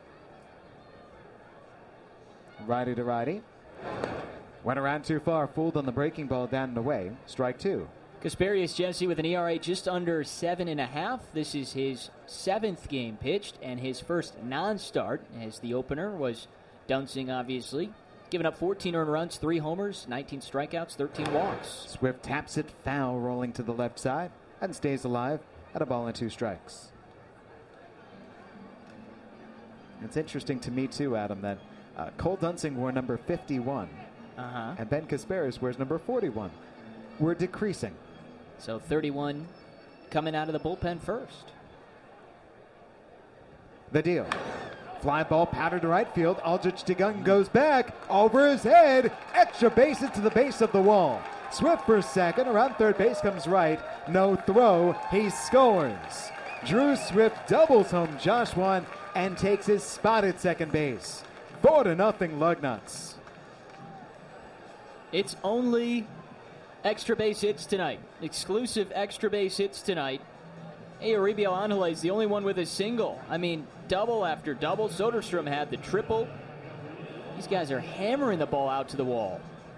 Righty to righty. Went around too far, fooled on the breaking ball down and away. Strike 2. Kasparius, Jesse, with an ERA just under 7.5. This is his 7th game pitched and his first non-start, as the opener was Dunsing, obviously. Giving up 14 earned runs, 3 homers, 19 strikeouts, 13 walks. Swift taps it foul, rolling to the left side, and stays alive at a ball and 2 strikes. It's interesting to me, too, Adam, that Cole Dunsing wore number 51, and Ben Casparis wears number 41. We're decreasing. So 31 coming out of the bullpen first. The deal. Fly ball powdered to right field. Aldrich DeGung goes back over his head. Extra bases to the base of the wall. Swift for second. Around third base comes right. No throw. He scores. Drew Swift doubles home Josh Wan and takes his spot at second base. 4-0 Lugnuts. It's only extra base hits tonight. Exclusive extra base hits tonight. Eusebio Angela is the only one with a single. I mean, double after double. Soderstrom had the triple. These guys are hammering the ball out to the wall.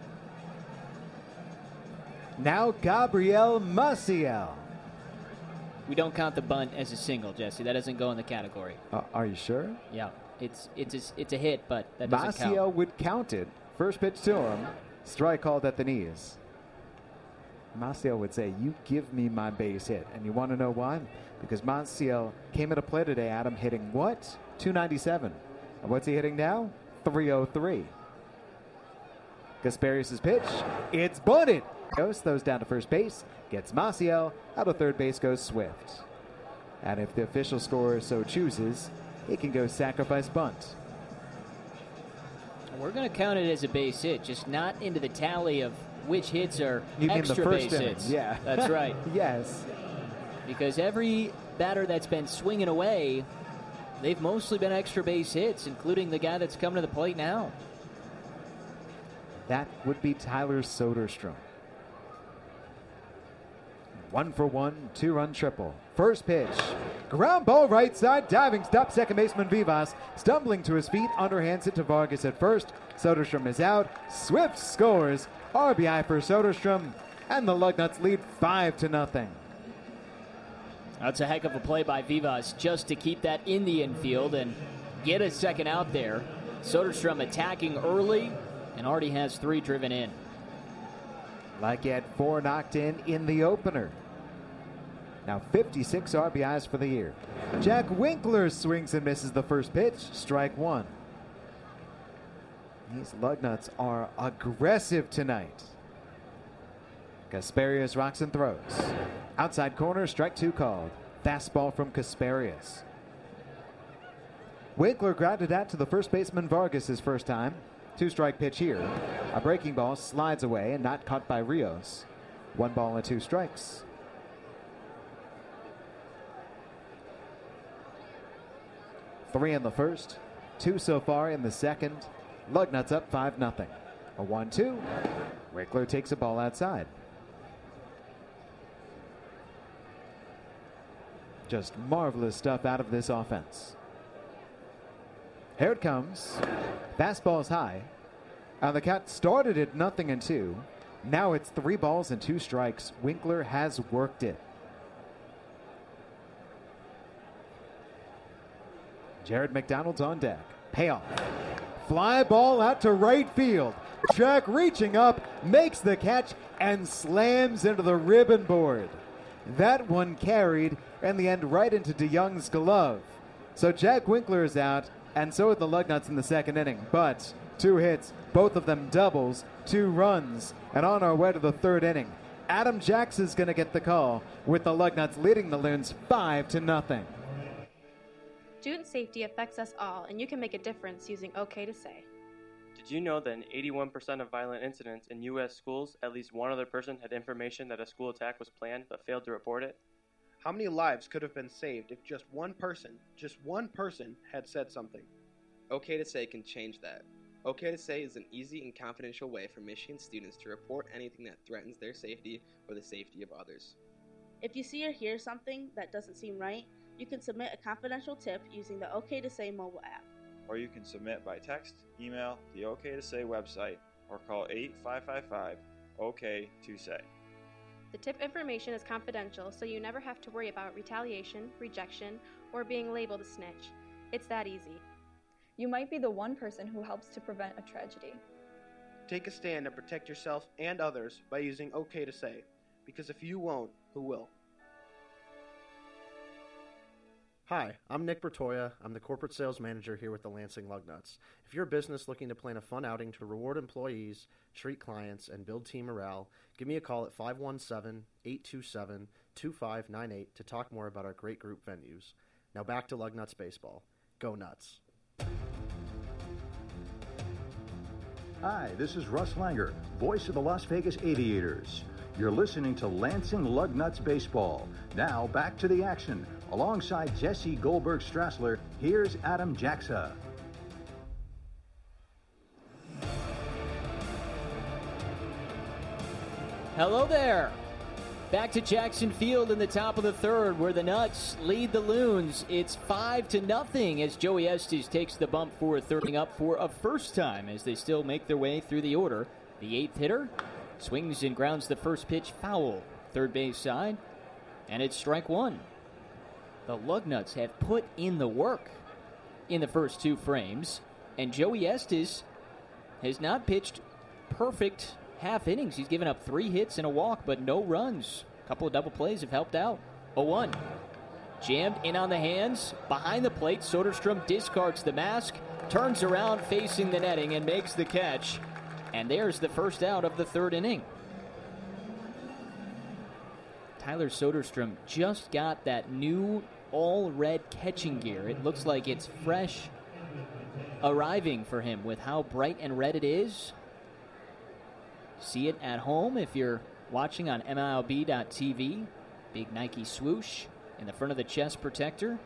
Now Gabriel Maciel. We don't count the bunt as a single, Jesse. That doesn't go in the category. Are you sure? Yeah, it's a hit, but that doesn't count. Maciel would count it. First pitch to him. Strike called at the knees. Maciel would say, you give me my base hit. And you want to know why? Because Maciel came into play today, Adam, hitting what? 297. And what's he hitting now? 303. Gasparius' pitch. It's bunted. Goes, throws down to first base. Gets Maciel. Out of third base goes Swift. And if the official scorer so chooses, he can go sacrifice bunt. We're going to count it as a base hit, just not into the tally of which hits are you extra mean the first base inning. hits. Yeah. That's right. Yes. Because every batter that's been swinging away, they've mostly been extra base hits, including the guy that's coming to the plate now. That would be Tyler Soderstrom. 1-for-1, 2-run triple. First pitch. Ground ball right side. Diving stop. Second baseman Vivas stumbling to his feet. Underhands it to Vargas at first. Soderstrom is out. Swift scores. RBI for Soderstrom. And the Lugnuts lead 5-0. That's a heck of a play by Vivas just to keep that in the infield and get a second out there. Soderstrom attacking early and already has 3 driven in. Like he had 4 knocked in the opener. Now 56 RBIs for the year. Jack Winkler swings and misses the first pitch. Strike 1. These Lugnuts are aggressive tonight. Gasparius rocks and throws. Outside corner, strike 2 called. Fastball from Gasparius. Winkler grounded out to the first baseman Vargas his first time. 2-strike pitch here. A breaking ball slides away and not caught by Rios. 1 ball and 2 strikes. Three in the first, 2 so far in the second. Lugnuts up 5-0. A 1-2. Winkler takes a ball outside. Just marvelous stuff out of this offense. Here it comes. Fastball's high. And the count started at 0-2. Now it's 3 balls and 2 strikes. Winkler has worked it. Jared McDonald's on deck. Payoff. Fly ball out to right field. Jack reaching up, makes the catch, and slams into the ribbon board. That one carried in the end right into DeYoung's glove. So Jack Winkler is out, and so are the Lugnuts in the second inning. But 2 hits, both of them doubles, 2 runs, and on our way to the third inning. Adam Jackson's going to get the call, with the Lugnuts leading the Loons 5-0. Student safety affects us all, and you can make a difference using OK to Say. Did you know that in 81% of violent incidents in U.S. schools, at least one other person had information that a school attack was planned but failed to report it? How many lives could have been saved if just one person, had said something? OK to Say can change that. OK to Say is an easy and confidential way for Michigan students to report anything that threatens their safety or the safety of others. If you see or hear something that doesn't seem right, you can submit a confidential tip using the OK to Say mobile app. Or you can submit by text, email, the OK to Say website, or call 855-OK-to-SAY. The tip information is confidential, so you never have to worry about retaliation, rejection, or being labeled a snitch. It's that easy. You might be the one person who helps to prevent a tragedy. Take a stand and protect yourself and others by using OK to Say. Because if you won't, who will? Hi, I'm Nick Bertoya. I'm the Corporate Sales Manager here with the Lansing Lugnuts. If you're a business looking to plan a fun outing to reward employees, treat clients, and build team morale, give me a call at 517-827-2598 to talk more about our great group venues. Now back to Lugnuts Baseball. Go Nuts. Hi, this is Russ Langer, voice of the Las Vegas Aviators. You're listening to Lansing Lugnuts Baseball. Now back to the action. Alongside Jesse Goldberg-Strassler, here's Adam Jaxa. Hello there. Back to Jackson Field in the top of the third, where the Nuts lead the Loons. It's 5-0 as Joey Estes takes the bump for a third up for a first time as they still make their way through the order. The eighth hitter swings and grounds the first pitch foul, third base side, and it's strike one. The Lugnuts have put in the work in the first two frames, and Joey Estes has not pitched perfect half innings. He's given up 3 hits and a walk, but no runs. A couple of double plays have helped out. 0-1. Jammed in on the hands. Behind the plate, Soderstrom discards the mask, turns around facing the netting, and makes the catch. And there's the first out of the third inning. Tyler Soderstrom just got that new all-red catching gear. It looks like it's fresh arriving for him with how bright and red it is. See it at home if you're watching on MLB.tv. Big Nike swoosh in the front of the chest protector.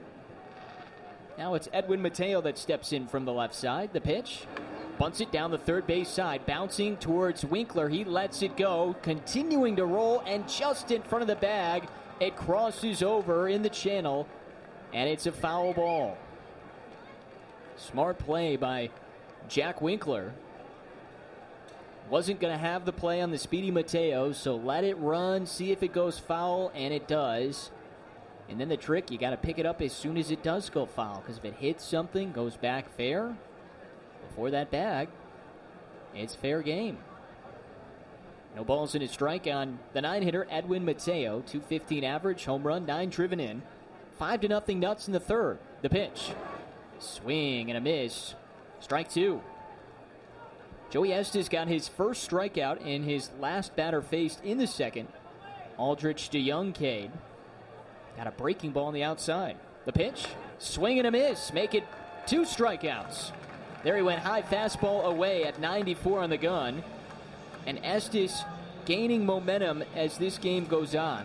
Now it's Edwin Mateo that steps in from the left side. The pitch. Bunts it down the third base side. Bouncing towards Winkler. He lets it go. Continuing to roll, and just in front of the bag, it crosses over in the channel, and it's a foul ball. Smart play by Jack Winkler. Wasn't going to have the play on the speedy Mateo, so let it run, see if it goes foul, and it does. And then the trick, you got to pick it up as soon as it does go foul, because if it hits something, goes back fair, before that bag, it's fair game. No balls in his strike on the 9-hitter, Edwin Mateo. .215 average, home run, 9 driven in. 5-0 Nuts in the third. The pitch. Swing and a miss. Strike 2. Joey Estes got his first strikeout in his last batter faced in the second. Aldrich DeYoung Cade. Got a breaking ball on the outside. The pitch. Swing and a miss. Make it 2 strikeouts. There he went, high fastball away at 94 on the gun. And Estes gaining momentum as this game goes on.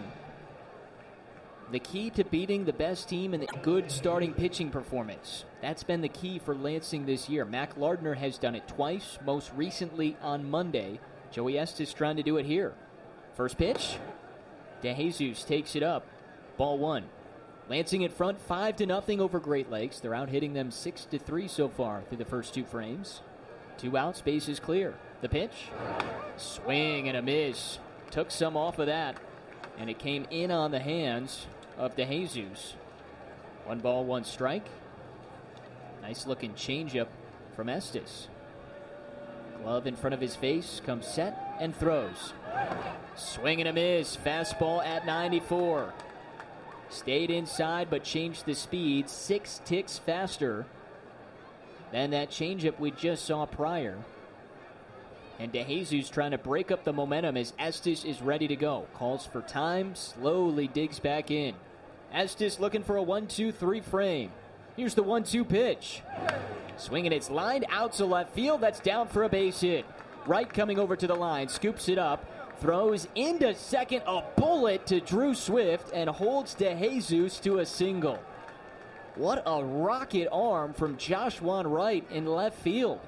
The key to beating the best team and the good starting pitching performance. That's been the key for Lansing this year. Mac Lardner has done it twice, most recently on Monday. Joey Estes trying to do it here. First pitch. DeJesus takes it up. Ball 1. Lansing in front 5-0 over Great Lakes. They're out hitting them 6-3 so far through the first 2 frames. 2 outs, base is clear. The pitch. Swing and a miss. Took some off of that, and it came in on the hands of DeJesus. 1 ball, 1 strike. Nice looking changeup from Estes. Glove in front of his face, comes set and throws. Swing and a miss. Fastball at 94. Stayed inside but changed the speed 6 ticks faster than that changeup we just saw prior. And DeJesus trying to break up the momentum as Estes is ready to go. Calls for time, slowly digs back in. Estes looking for a 1-2-3 frame. Here's the 1-2 pitch. Swinging, it's lined out to left field. That's down for a base hit. Wright coming over to the line, scoops it up, throws into second, a bullet to Drew Swift, and holds DeJesus to a single. What a rocket arm from Joshua Wright in left field.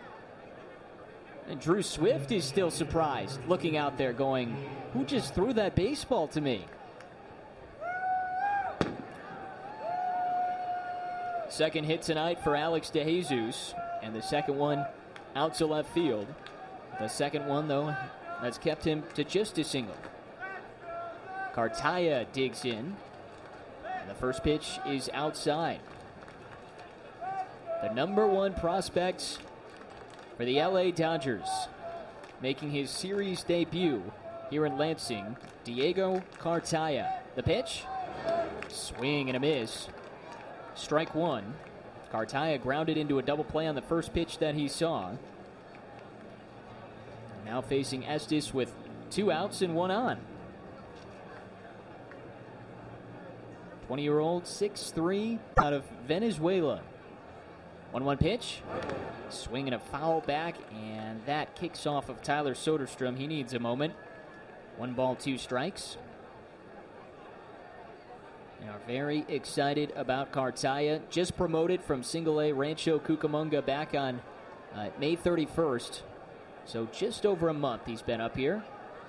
And Drew Swift is still surprised, looking out there going, who just threw that baseball to me? Second hit tonight for Alex DeJesus, and the second one out to left field. The second one, though, that's kept him to just a single. Cartaya digs in. And the first pitch is outside. The number 1 prospect For the LA Dodgers, making his series debut here in Lansing, Diego Cartaya. The pitch, swing and a miss. Strike one. Cartaya grounded into a double play on the first pitch that he saw. Now facing Estes with 2 outs and 1 on. 20-year-old, 6'3", out of Venezuela. 1-1 pitch. Swing and a foul back, and that kicks off of Tyler Soderstrom. He needs a moment. 1 ball, 2 strikes. They are very excited about Cartaya. Just promoted from Single A Rancho Cucamonga back on May 31st. So just over a month he's been up here.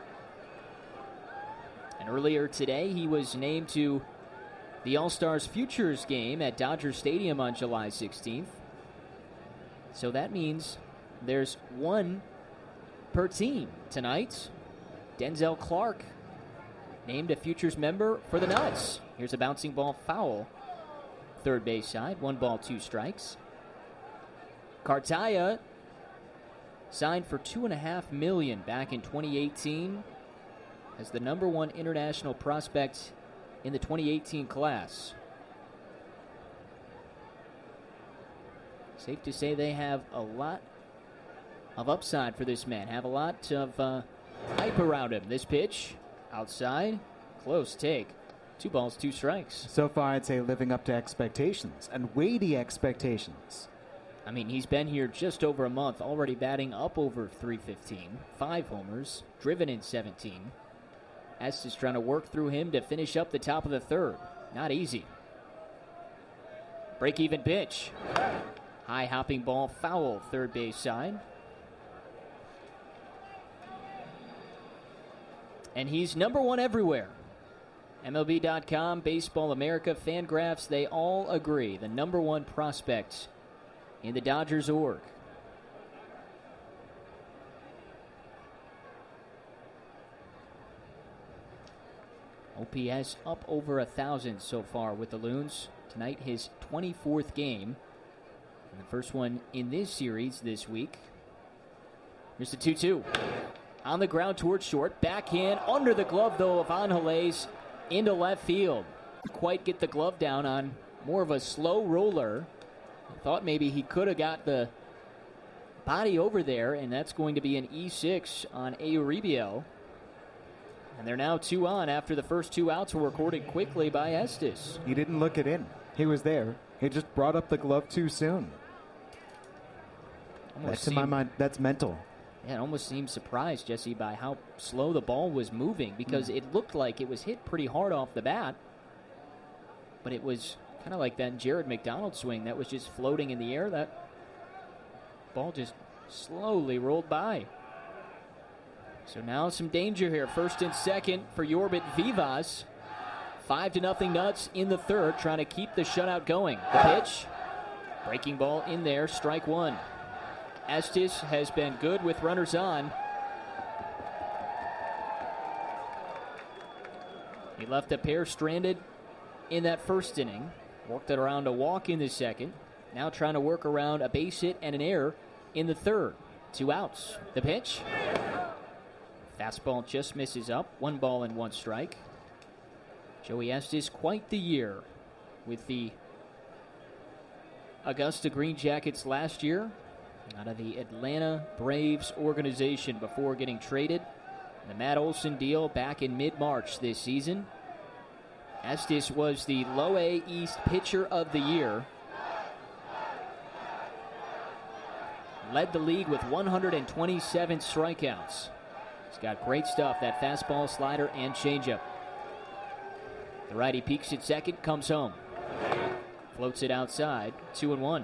And earlier today he was named to the All-Stars Futures game at Dodger Stadium on July 16th. So that means there's 1 per team tonight. Denzel Clark named a Futures member for the Nuts. Here's a bouncing ball foul. Third base side, 1 ball, 2 strikes. Cartaya signed for $2.5 million back in 2018 as the number 1 international prospect in the 2018 class. Safe to say they have a lot of upside for this man. Have a lot of hype around him. This pitch, outside, close take. 2 balls, 2 strikes. So far, I'd say living up to expectations and weighty expectations. I mean, he's been here just over a month, already batting up over .315, 5 homers, driven in 17. Estes trying to work through him to finish up the top of the third. Not easy. Break-even pitch. High hopping ball, foul, third base side. And he's number 1 everywhere. MLB.com, Baseball America, Fangraphs, they all agree. The number 1 prospect in the Dodgers org. OPS up over 1,000 so far with the Loons. Tonight, his 24th game. And the first one in this series this week. Here's the 2-2. On the ground towards short. Backhand under the glove, though, of Angeles into left field. Quite get the glove down on more of a slow roller. I thought maybe he could have got the body over there, and that's going to be an E6 on Eusebio. And they're now 2 on after the first 2 outs were recorded quickly by Estes. He didn't look it in. He was there. He just brought up the glove too soon. In my mind, that's mental. Yeah, it almost seemed surprised, Jesse, by how slow the ball was moving, because it looked like it was hit pretty hard off the bat. But it was kind of like that Jared McDonald swing that was just floating in the air. That ball just slowly rolled by. So now some danger here. First and second for Yorbit Vivas. 5-0 Nuts in the third, trying to keep the shutout going. The pitch, breaking ball in there, strike 1. Estes has been good with runners on. He left a pair stranded in that first inning. Worked it around a walk in the second. Now trying to work around a base hit and an error in the third. 2 outs. The pitch. Fastball just misses up. 1 ball and 1 strike. Joey Estes, quite the year with the Augusta Green Jackets last year. Out of the Atlanta Braves organization before getting traded. The Matt Olson deal back in mid-March this season. Estes was the Low A East Pitcher of the Year. Led the league with 127 strikeouts. He's got great stuff, that fastball, slider, and changeup. The righty peeks at second, comes home. Floats it outside, 2-1.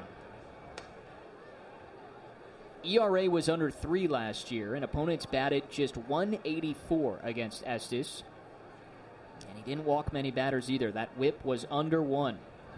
ERA was under 3 last year, and opponents batted just 184 against Estes. And he didn't walk many batters either. That whip was under 1.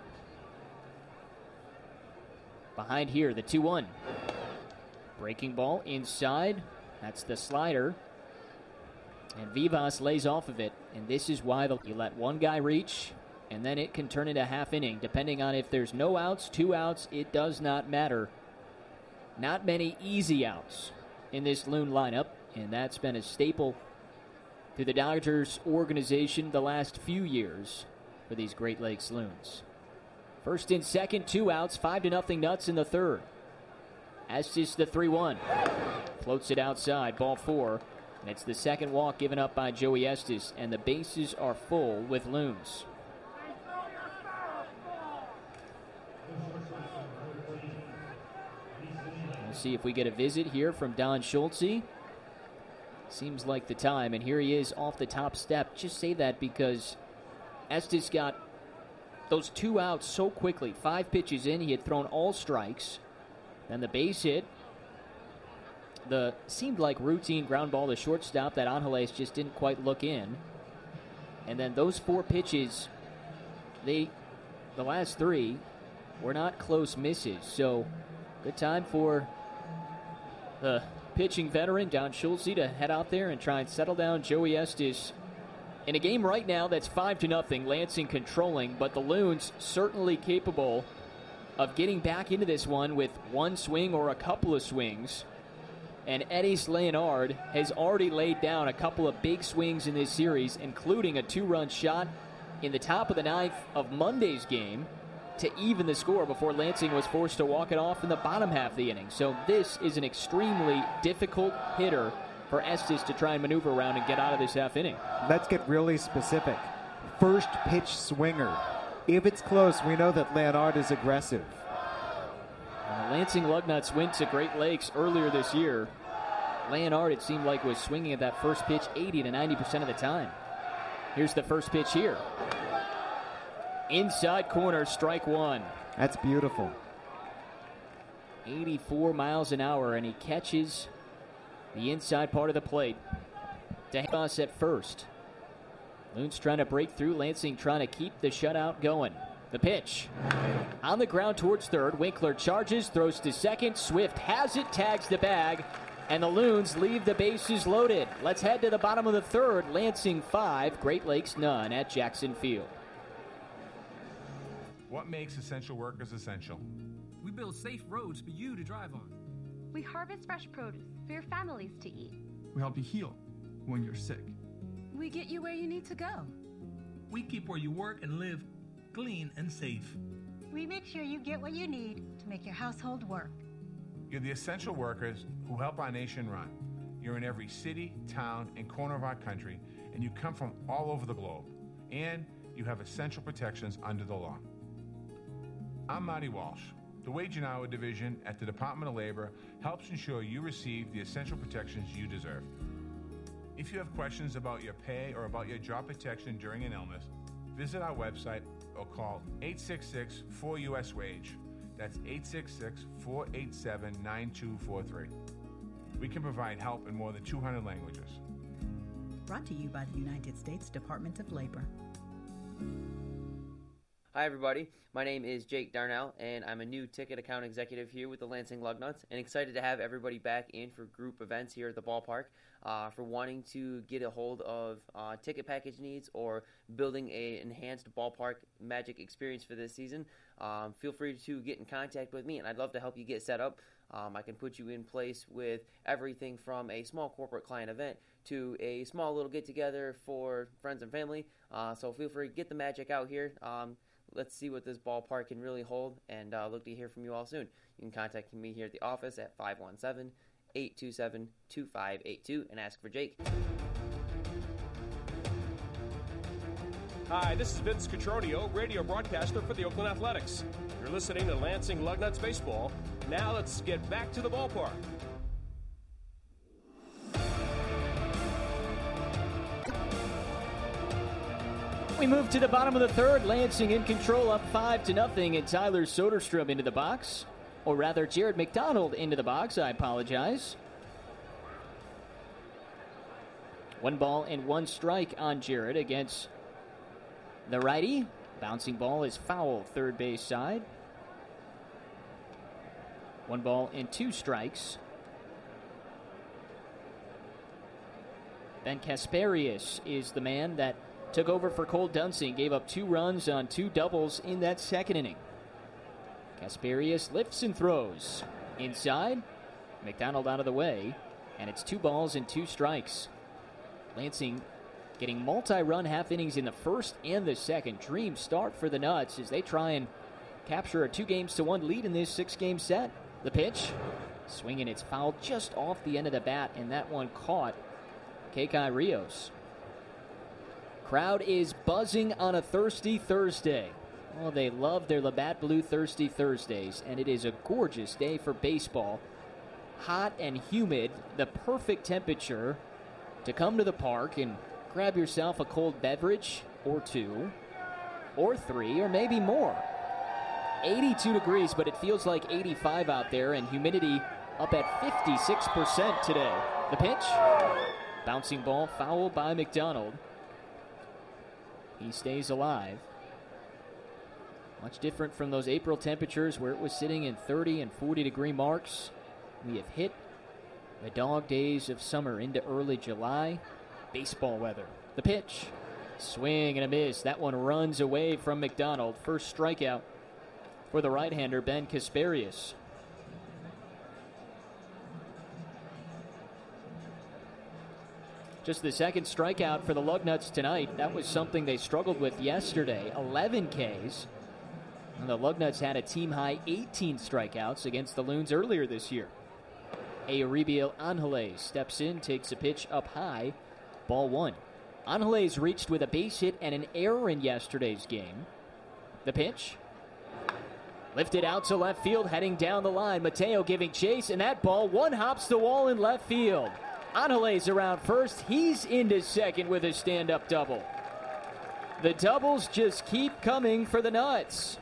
Behind here, the 2-1. Breaking ball inside. That's the slider. And Vivas lays off of it. And this is why you let one guy reach, and then it can turn into half inning. Depending on if there's no outs, 2 outs, it does not matter. Not many easy outs in this Loon lineup, and that's been a staple to the Dodgers organization the last few years for these Great Lakes Loons. First and second, 2 outs, 5-0 Nuts in the third. Estes the 3-1. Floats it outside, ball 4. And it's the second walk given up by Joey Estes, and the bases are full with Loons. We'll see if we get a visit here from Don Schultze. Seems like the time, and here he is off the top step. Just say that because Estes got those 2 outs so quickly. 5 pitches in, he had thrown all strikes. Then the base hit. The seemed like routine ground ball to shortstop that Angeles just didn't quite look in. And then those 4 pitches, the last 3 were not close misses. So good time for the pitching veteran, Don Schultze, to head out there and try and settle down Joey Estes in a game right now that's 5-0, Lansing controlling, but the Loons certainly capable of getting back into this one with one swing or a couple of swings. And Eddys Leonard has already laid down a couple of big swings in this series, including a 2-run shot in the top of the 9th of Monday's game to even the score before Lansing was forced to walk it off in the bottom half of the inning. So this is an extremely difficult hitter for Estes to try and maneuver around and get out of this half inning. Let's get really specific. First pitch swinger. If it's close, we know that Leonard is aggressive. The Lansing Lugnuts went to Great Lakes earlier this year. Leonard, it seemed like, was swinging at that first pitch 80 to 90% of the time. Here's the first pitch here. Inside corner, strike 1. That's beautiful. 84 miles an hour, and he catches the inside part of the plate to Haas at first. Loons trying to break through. Lansing trying to keep the shutout going. The pitch. On the ground towards third. Winkler charges, throws to second. Swift has it, tags the bag, and the Loons leave the bases loaded. Let's head to the bottom of the third. Lansing 5, Great Lakes none at Jackson Field. What makes essential workers essential? We build safe roads for you to drive on. We harvest fresh produce for your families to eat. We help you heal when you're sick. We get you where you need to go. We keep where you work and live clean and safe. We make sure you get what you need to make your household work. You're the essential workers who help our nation run. You're in every city, town, and corner of our country, and you come from all over the globe. And you have essential protections under the law. I'm Marty Walsh. The Wage and Hour Division at the Department of Labor helps ensure you receive the essential protections you deserve. If you have questions about your pay or about your job protection during an illness, visit our website or call 866-4US-WAGE. That's 866-487-9243. We can provide help in more than 200 languages. Brought to you by the United States Department of Labor. Hi everybody, my name is Jake Darnell, and I'm a new ticket account executive here with the Lansing Lugnuts, and excited to have everybody back in for group events here at the ballpark. For wanting to get a hold of ticket package needs or building an enhanced ballpark magic experience for this season, feel free to get in contact with me, and I'd love to help you get set up. I can put you in place with everything from a small corporate client event to a small little get-together for friends and family, so feel free to get the magic out here. Let's see what this ballpark can really hold, and look to hear from you all soon. You can contact me here at the office at 517-827-2582 and ask for Jake. Hi, this is Vince Cotroneo, radio broadcaster for the Oakland Athletics. You're listening to Lansing Lugnuts Baseball. Now let's get back to the ballpark. We move to the bottom of the third. Lansing in control, up 5-0, and Tyler Soderstrom into the box. Or rather, Jared McDonald into the box. I apologize. 1 ball and 1 strike on Jared against the righty. Bouncing ball is foul, third base side. 1 ball and 2 strikes. Ben Kasparius is the man that took over for Cole Dunsing, gave up 2 runs on 2 doubles in that second inning. Kasparius lifts and throws. inside. McDonald out of the way, and it's 2 balls and 2 strikes. Lansing getting multi-run half innings in the first and the second. Dream start for the Nuts as they try and capture a 2-1 lead in this 6-game set. The pitch, swinging, it's fouled just off the end of the bat, and that one caught Kekai Rios. Crowd is buzzing on a thirsty Thursday. Oh, they love their Labatt Blue Thirsty Thursdays, and it is a gorgeous day for baseball. Hot and humid, the perfect temperature to come to the park and grab yourself a cold beverage or 2 or 3 or maybe more. 82 degrees, but it feels like 85 out there, and humidity up at 56% today. The pitch, bouncing ball, foul by McDonald. He stays alive. Much different from those April temperatures where it was sitting in 30 and 40 degree marks. We have hit the dog days of summer into early July. Baseball weather. The pitch, swing and a miss. That one runs away from McDonald. First strikeout for the right-hander, Ben Kasparius. Just the second strikeout for the Lugnuts tonight. That was something they struggled with yesterday. 11 Ks. And the Lugnuts had a team-high 18 strikeouts against the Loons earlier this year. Euribiel Angeles steps in, takes a pitch up high. Ball 1. Angeles reached with a base hit and an error in yesterday's game. The pitch, lifted out to left field, heading down the line. Mateo giving chase, and that ball one-hops the wall in left field. Angeles around first. He's into second with a stand-up double. The doubles just keep coming for the Nuts.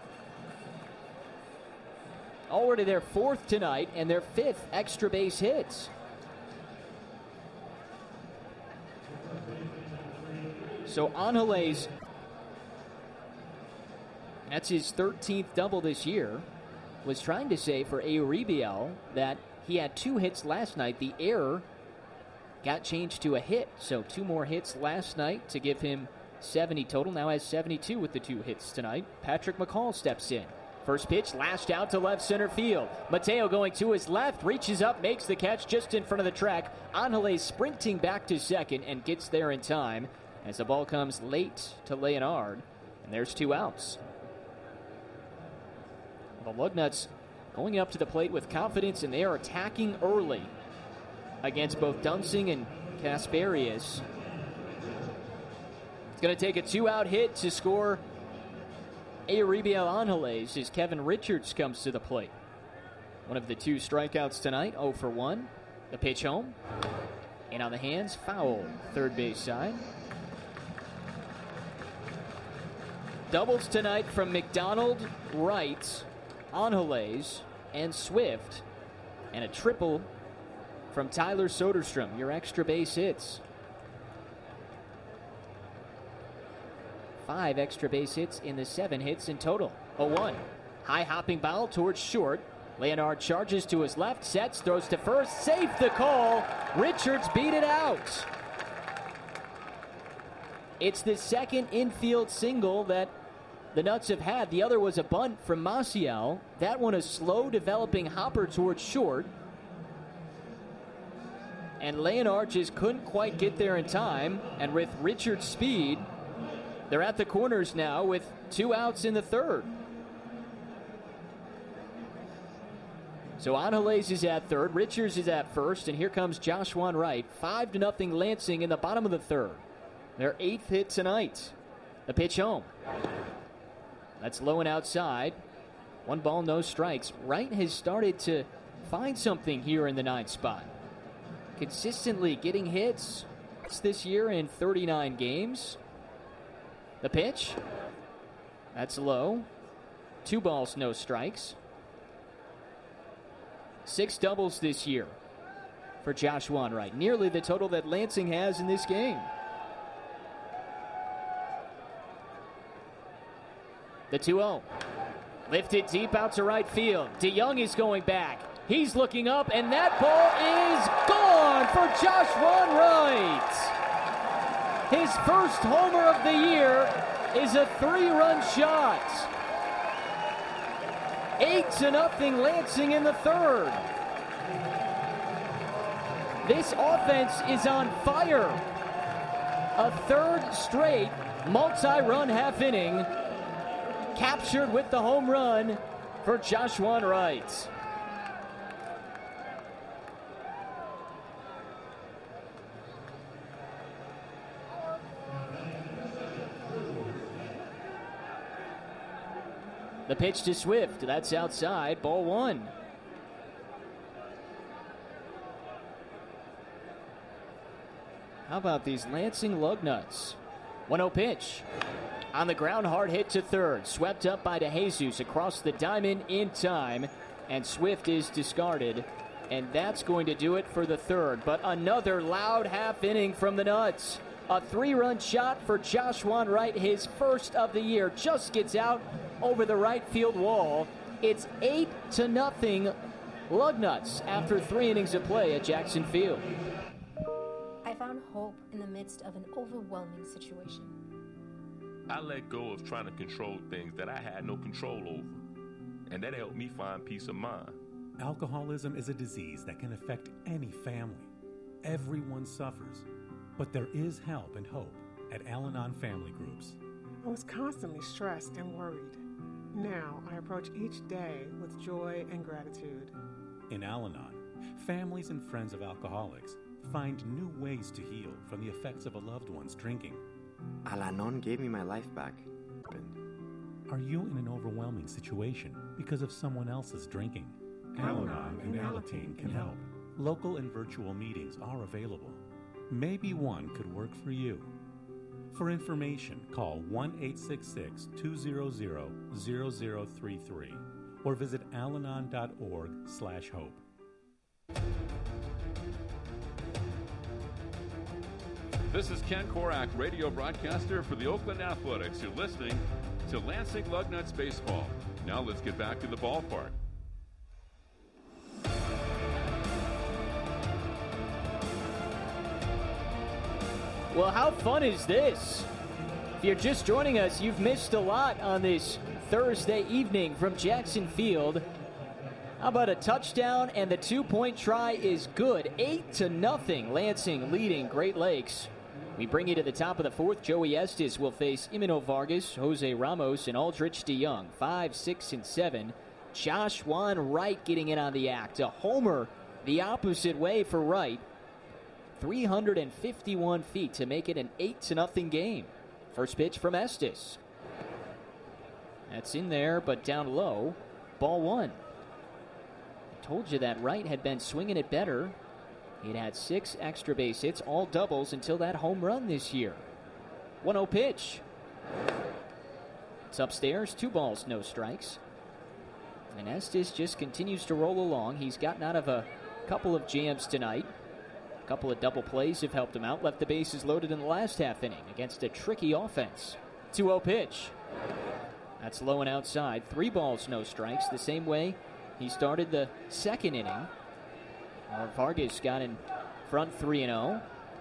Already their 4th tonight and their 5th extra base hits. So Angeles, that's his 13th double this year, was trying to say for Euribiel that he had 2 hits last night. The error got changed to a hit, so 2 more hits last night to give him 70 total. Now has 72 with the 2 hits tonight. Patrick McCall steps in. First pitch lashed out to left center field. Mateo going to his left, reaches up, makes the catch just in front of the track. Angeles sprinting back to second and gets there in time as the ball comes late to Leonard, and there's 2 outs. The Lugnuts going up to the plate with confidence, and they are attacking early against both Dunsing and Kasparius. It's going to take a 2-out hit to score Euribiel Angeles as Kevin Richards comes to the plate. One of the 2 strikeouts tonight, 0 for 1. The pitch home. And on the hands, foul, third base side. Doubles tonight from McDonald, Wright, Angeles, and Swift. And a triple from Tyler Soderstrom, your extra base hits. 5 extra base hits in the 7 hits in total. 0-1. High hopping ball towards short. Leonard charges to his left, sets, throws to first, safe the call. Richards beat it out. It's the second infield single that the Nuts have had. The other was a bunt from Maciel. That one a slow developing hopper towards short. And Leonard just couldn't quite get there in time. And with Richards' speed, they're at the corners now with 2 outs in the 3rd. So Angeles is at 3rd, Richards is at 1st, and here comes Joshua Wright. 5-0 Lansing in the bottom of the 3rd. Their 8th hit tonight. The pitch home. That's low and outside. 1 ball, no strikes. Wright has started to find something here in the 9th spot. Consistently getting hits this year in 39 games. The pitch, that's low. 2 balls, no strikes. 6 doubles this year for Joshua Wright. Nearly the total that Lansing has in this game. The 2-0. Lifted deep out to right field. DeYoung is going back. He's looking up, and that ball is gone for Joshua Wright. His first homer of the year is a 3-run shot. 8-0 Lansing in the third. This offense is on fire. A third straight multi-run half inning captured with the home run for Joshuan Wright. The pitch to Swift. That's outside. Ball one. How about these Lansing Lugnuts? 1-0 pitch. On the ground, hard hit to third. Swept up by DeJesus across the diamond in time. And Swift is discarded. And that's going to do it for the third. But another loud half inning from the Nuts. A 3-run shot for Joshuan Wright, his first of the year. Just gets out over the right field wall. It's 8-0 Lugnuts after 3 innings of play at Jackson Field. I found hope in the midst of an overwhelming situation. I let go of trying to control things that I had no control over, and that helped me find peace of mind. Alcoholism is a disease that can affect any family. Everyone suffers, but there is help and hope at Al-Anon Family Groups. I was constantly stressed and worried. Now I approach each day with joy and gratitude. In Al-Anon, families and friends of alcoholics find new ways to heal from the effects of a loved one's drinking. Al-Anon gave me my life back. Are you in an overwhelming situation because of someone else's drinking? Al-Anon and Alateen can help. Local and virtual meetings are available. Maybe one could work for you. For information, call 1-866-200-0033 or visit alanon.org/hope. This is Ken Korak, radio broadcaster for the Oakland Athletics. You're listening to Lansing Lugnuts Baseball. Now let's get back to the ballpark. Well, how fun is this? If you're just joining us, you've missed a lot on this Thursday evening from Jackson Field. How about a touchdown, and the 2-point try is good. 8-0, Lansing leading Great Lakes. We bring you to the top of the fourth. Joey Estes will face Imano Vargas, Jose Ramos, and Aldrich DeYoung. 5, 6, and 7. Joshuan Wright getting in on the act. A homer the opposite way for Wright. 351 feet to make it an 8-0 game. First pitch from Estes. That's in there, but down low. Ball one. I told you that Wright had been swinging it better. He'd had 6 extra base hits, all doubles until that home run this year. 1-0 pitch. It's upstairs, 2 balls, no strikes. And Estes just continues to roll along. He's gotten out of a couple of jams tonight. A couple of double plays have helped him out. Left the bases loaded in the last half inning against a tricky offense. 2-0 pitch. That's low and outside. 3 balls, no strikes. The same way he started the second inning. Vargas got in front 3-0.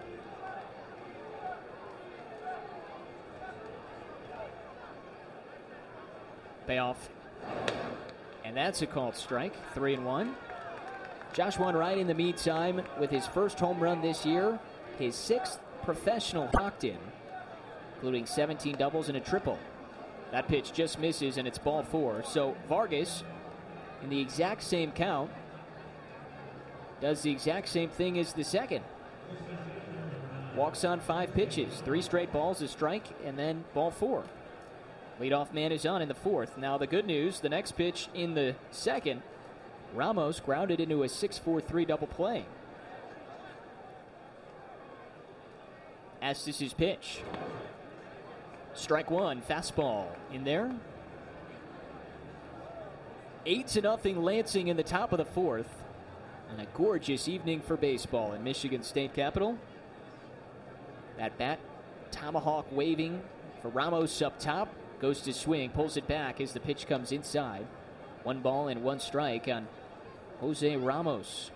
Payoff. And that's a called strike. 3-1. Joshuan Wright, in the meantime, with his first home run this year, his 6th professional knocked in, including 17 doubles and a triple. That pitch just misses, and it's ball 4. So Vargas, in the exact same count, does the exact same thing as the second. Walks on 5 pitches, 3 straight balls, a strike, and then ball 4. Leadoff man is on in the 4th. Now the good news, the next pitch in the second, Ramos grounded into a 6-4-3 double play. Estes' pitch. Strike 1, fastball in there. 8-0 Lansing in the top of the 4th. And a gorgeous evening for baseball in Michigan State Capitol. That bat, tomahawk waving for Ramos up top. Goes to swing, pulls it back as the pitch comes inside. 1 ball and 1 strike on Jose Ramos.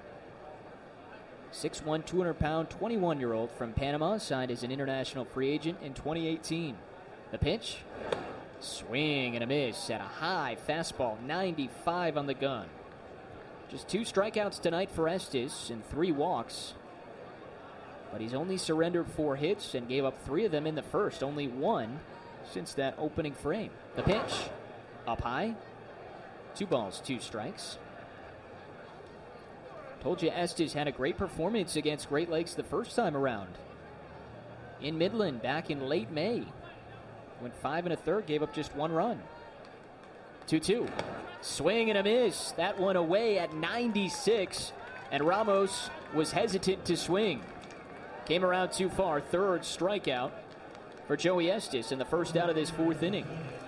6'1", 200-pound, 21-year-old from Panama, signed as an international free agent in 2018. The pitch, Swing and a miss at a high fastball, 95 on the gun. Just 2 strikeouts tonight for Estes and 3 walks. But he's only surrendered 4 hits and gave up 3 of them in the first, only 1 since that opening frame. The pitch, up high, 2 balls, 2 strikes. Told you Estes had a great performance against Great Lakes the first time around. In Midland back in late May. Went 5 1/3, gave up just 1 run. 2-2. Swing and a miss. That one away at 96. And Ramos was hesitant to swing. Came around too far. 3rd strikeout for Joey Estes in the first out of this 4th inning.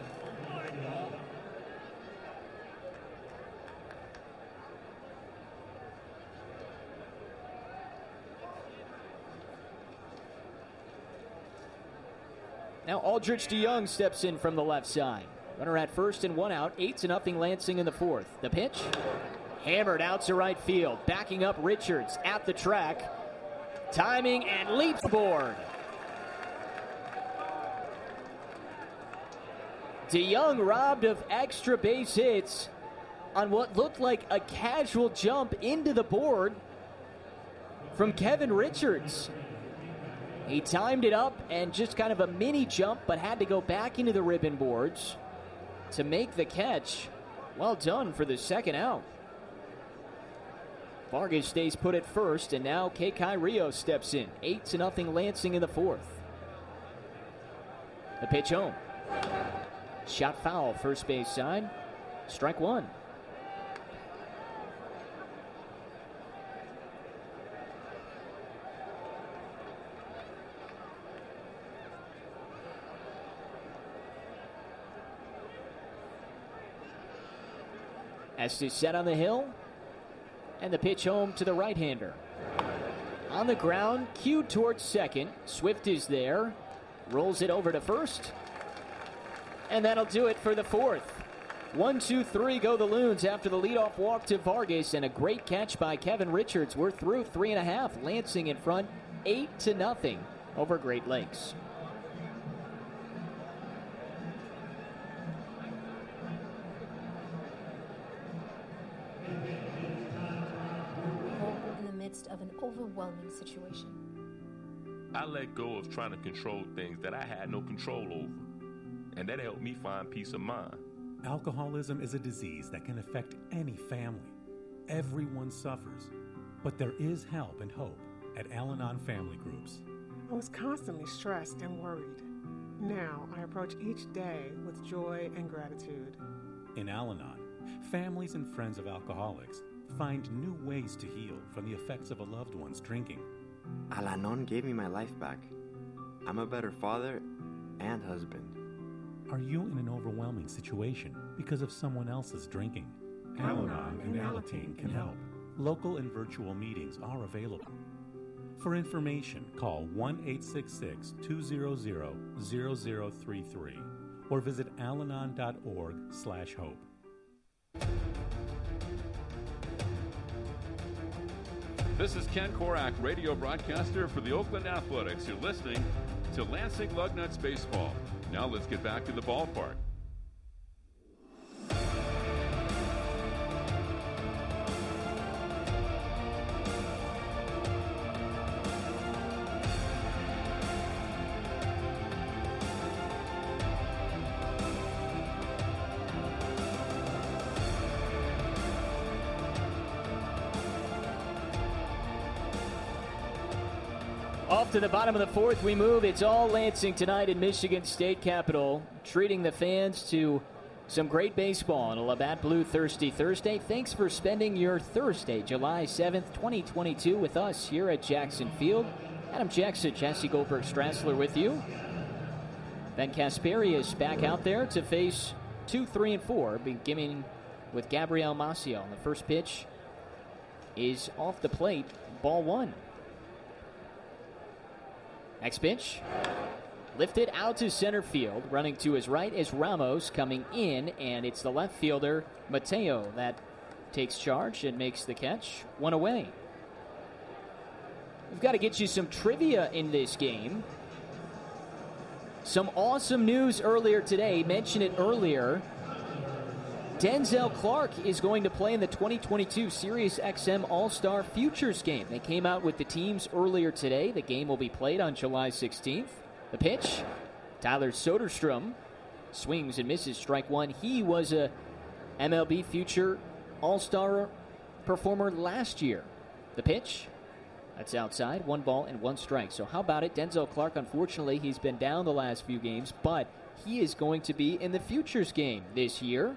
Now Aldrich DeYoung steps in from the left side. Runner at first and 1 out. 8-0 Lansing in the 4th. The pitch, hammered out to right field. Backing up Richards at the track. Timing and leaps aboard. DeYoung robbed of extra base hits on what looked like a casual jump into the board from Kevin Richards. He timed it up and just kind of a mini jump, but had to go back into the ribbon boards to make the catch. Well done for the 2nd out. Vargas stays put at first, and now Kekai Rios steps in. 8-0 Lansing in the 4th. The pitch home. Shot foul, first base side. Strike 1. Estes set on the hill, and the pitch home to the right-hander. On the ground, cued towards second. Swift is there, rolls it over to first, and that'll do it for the 4th. 1-2-3 go the Loons after the leadoff walk to Vargas, and a great catch by Kevin Richards. We're through 3.5. Lansing in front, 8-0 over Great Lakes. Of an overwhelming situation. I let go of trying to control things that I had no control over, and that helped me find peace of mind. Alcoholism is a disease that can affect any family. Everyone suffers, but there is help and hope at Al-Anon Family Groups. I was constantly stressed and worried. Now I approach each day with joy and gratitude. In Al-Anon, families and friends of alcoholics find new ways to heal from the effects of a loved one's drinking. Al-Anon gave me my life back. I'm a better father and husband. Are you in an overwhelming situation because of someone else's drinking? Al-Anon and Alateen can help. Local and virtual meetings are available. For information, call 1-866-200-0033 or visit alanon.org/hope. This is Ken Korak, radio broadcaster for the Oakland Athletics. You're listening to Lansing Lugnuts Baseball. Now let's get back to the ballpark. Off to the bottom of the 4th we move. It's all Lansing tonight in Michigan State Capitol, treating the fans to some great baseball on a Labatt Blue Thirsty Thursday. Thanks for spending your Thursday, July 7th, 2022 with us here at Jackson Field. Adam Jackson, Jesse Goldberg-Strassler with you. Ben Kasperi is back out there to face 2, 3, and 4, beginning with Gabriel Maciel. The first pitch is off the plate, ball 1. Next pitch, lifted out to center field. Running to his right is Ramos coming in, and it's the left fielder, Mateo, that takes charge and makes the catch. 1 away. We've got to get you some trivia in this game. Some awesome news earlier today. Mentioned it earlier. Denzel Clark is going to play in the 2022 SiriusXM All-Star Futures game. They came out with the teams earlier today. The game will be played on July 16th. The pitch, Tyler Soderstrom swings and misses, strike one. He was a MLB Future All-Star performer last year. The pitch, that's outside, 1 ball and 1 strike. So how about it? Denzel Clark, unfortunately, he's been down the last few games, but he is going to be in the Futures game this year.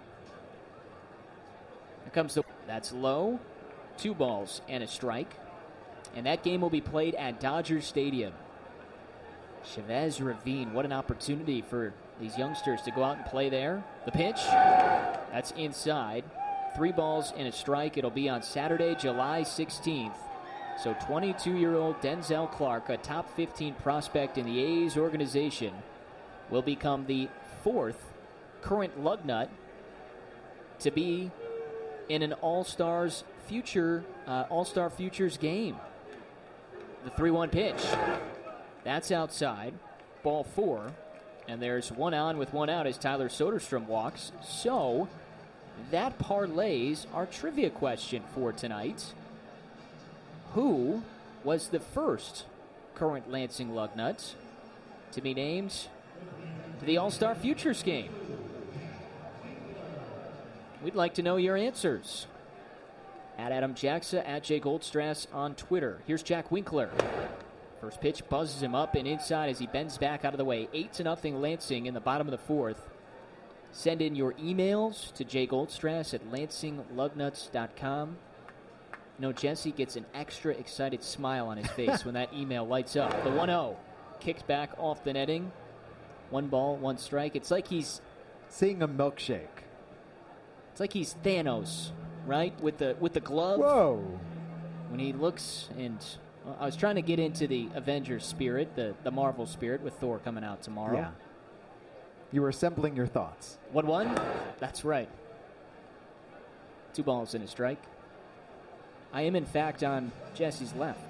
Here comes that's low, 2 balls and a strike. And that game will be played at Dodger Stadium. Chavez Ravine, what an opportunity for these youngsters to go out and play there. The pitch, that's inside. 3 balls and a strike. It'll be on Saturday, July 16th. So 22-year-old Denzel Clark, a top 15 prospect in the A's organization, will become the 4th current Lugnut to be in an All-Star Futures game. The 3-1 pitch. That's outside. Ball 4. And there's 1 on with 1 out as Tyler Soderstrom walks. So that parlays our trivia question for tonight. Who was the first current Lansing Lugnut to be named to the All-Star Futures game? We'd like to know your answers. At Adam Jacksa, at Jay Goldstrass on Twitter. Here's Jack Winkler. First pitch buzzes him up and inside as he bends back out of the way. 8-0 Lansing in the bottom of the 4th. Send in your emails to Jay Goldstrass at lansinglugnutz.com. You know, Jesse gets an extra excited smile on his face when that email lights up. The 1-0 kicked back off the netting. 1 ball, 1 strike. It's like he's seeing a milkshake. It's like he's Thanos, right? With the glove. Whoa. When he looks and... I was trying to get into the Avengers spirit, the Marvel spirit, with Thor coming out tomorrow. Yeah. You were assembling your thoughts. 1-1? That's right. 2 balls and a strike. I am, in fact, on Jesse's left.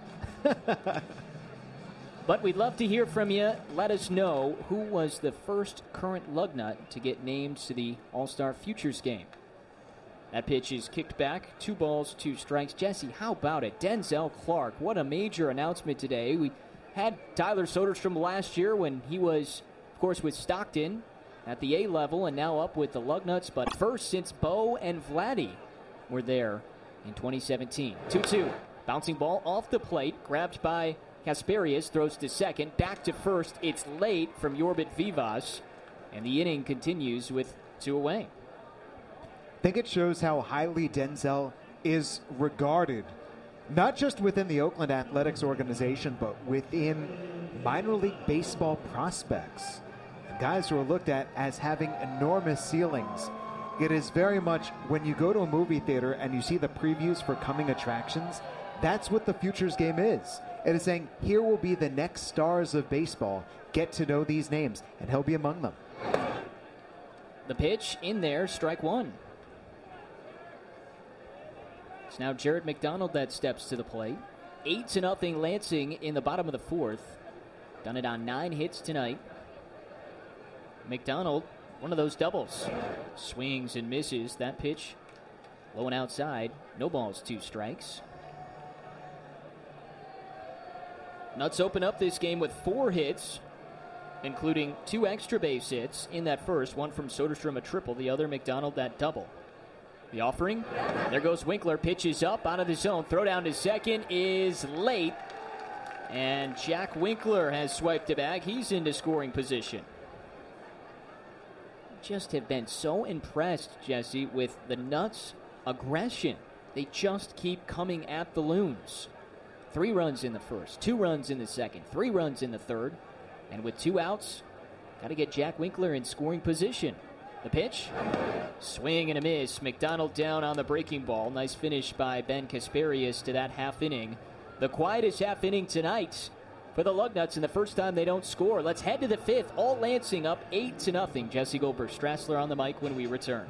But we'd love to hear from you. Let us know who was the first current Lugnut to get named to the All-Star Futures game. That pitch is kicked back. 2 balls, 2 strikes. Jesse, how about it? Denzel Clark, what a major announcement today. We had Tyler Soderstrom last year when he was, of course, with Stockton at the A level and now up with the Lugnuts, but first since Bo and Vladdy were there in 2017. 2-2. Bouncing ball off the plate, grabbed by Kasperius, throws to second, back to first. It's late from Yorbit Vivas, and the inning continues with 2 away. I think it shows how highly Denzel is regarded, not just within the Oakland Athletics organization, but within minor league baseball prospects. Guys who are looked at as having enormous ceilings. It is very much when you go to a movie theater and you see the previews for coming attractions, that's what the Futures game is. It is saying, here will be the next stars of baseball. Get to know these names, and he'll be among them. The pitch in there, strike 1. It's now Jared McDonald that steps to the plate. 8-0 Lansing in the bottom of the 4th. Done it on 9 hits tonight. McDonald, one of those doubles. Swings and misses. That pitch low and outside. No balls, 2 strikes. Nuts open up this game with 4 hits, including 2 extra base hits in that first. One from Soderstrom, a triple. The other, McDonald, that double. The offering. There goes Winkler. Pitches up out of the zone. Throw down to second is late. And Jack Winkler has swiped it back. He's into scoring position. Just have been so impressed, Jesse, with the Nuts' aggression. They just keep coming at the Loons. 3 runs in the first, 2 runs in the second, 3 runs in the third. And with 2 outs, got to get Jack Winkler in scoring position. The pitch, swing and a miss. McDonald down on the breaking ball. Nice finish by Ben Kasperius to that half inning. The quietest half inning tonight for the Lugnuts, and the first time they don't score. Let's head to the 5th. All Lansing up 8-0. Jesse Goldberg Strassler on the mic when we return.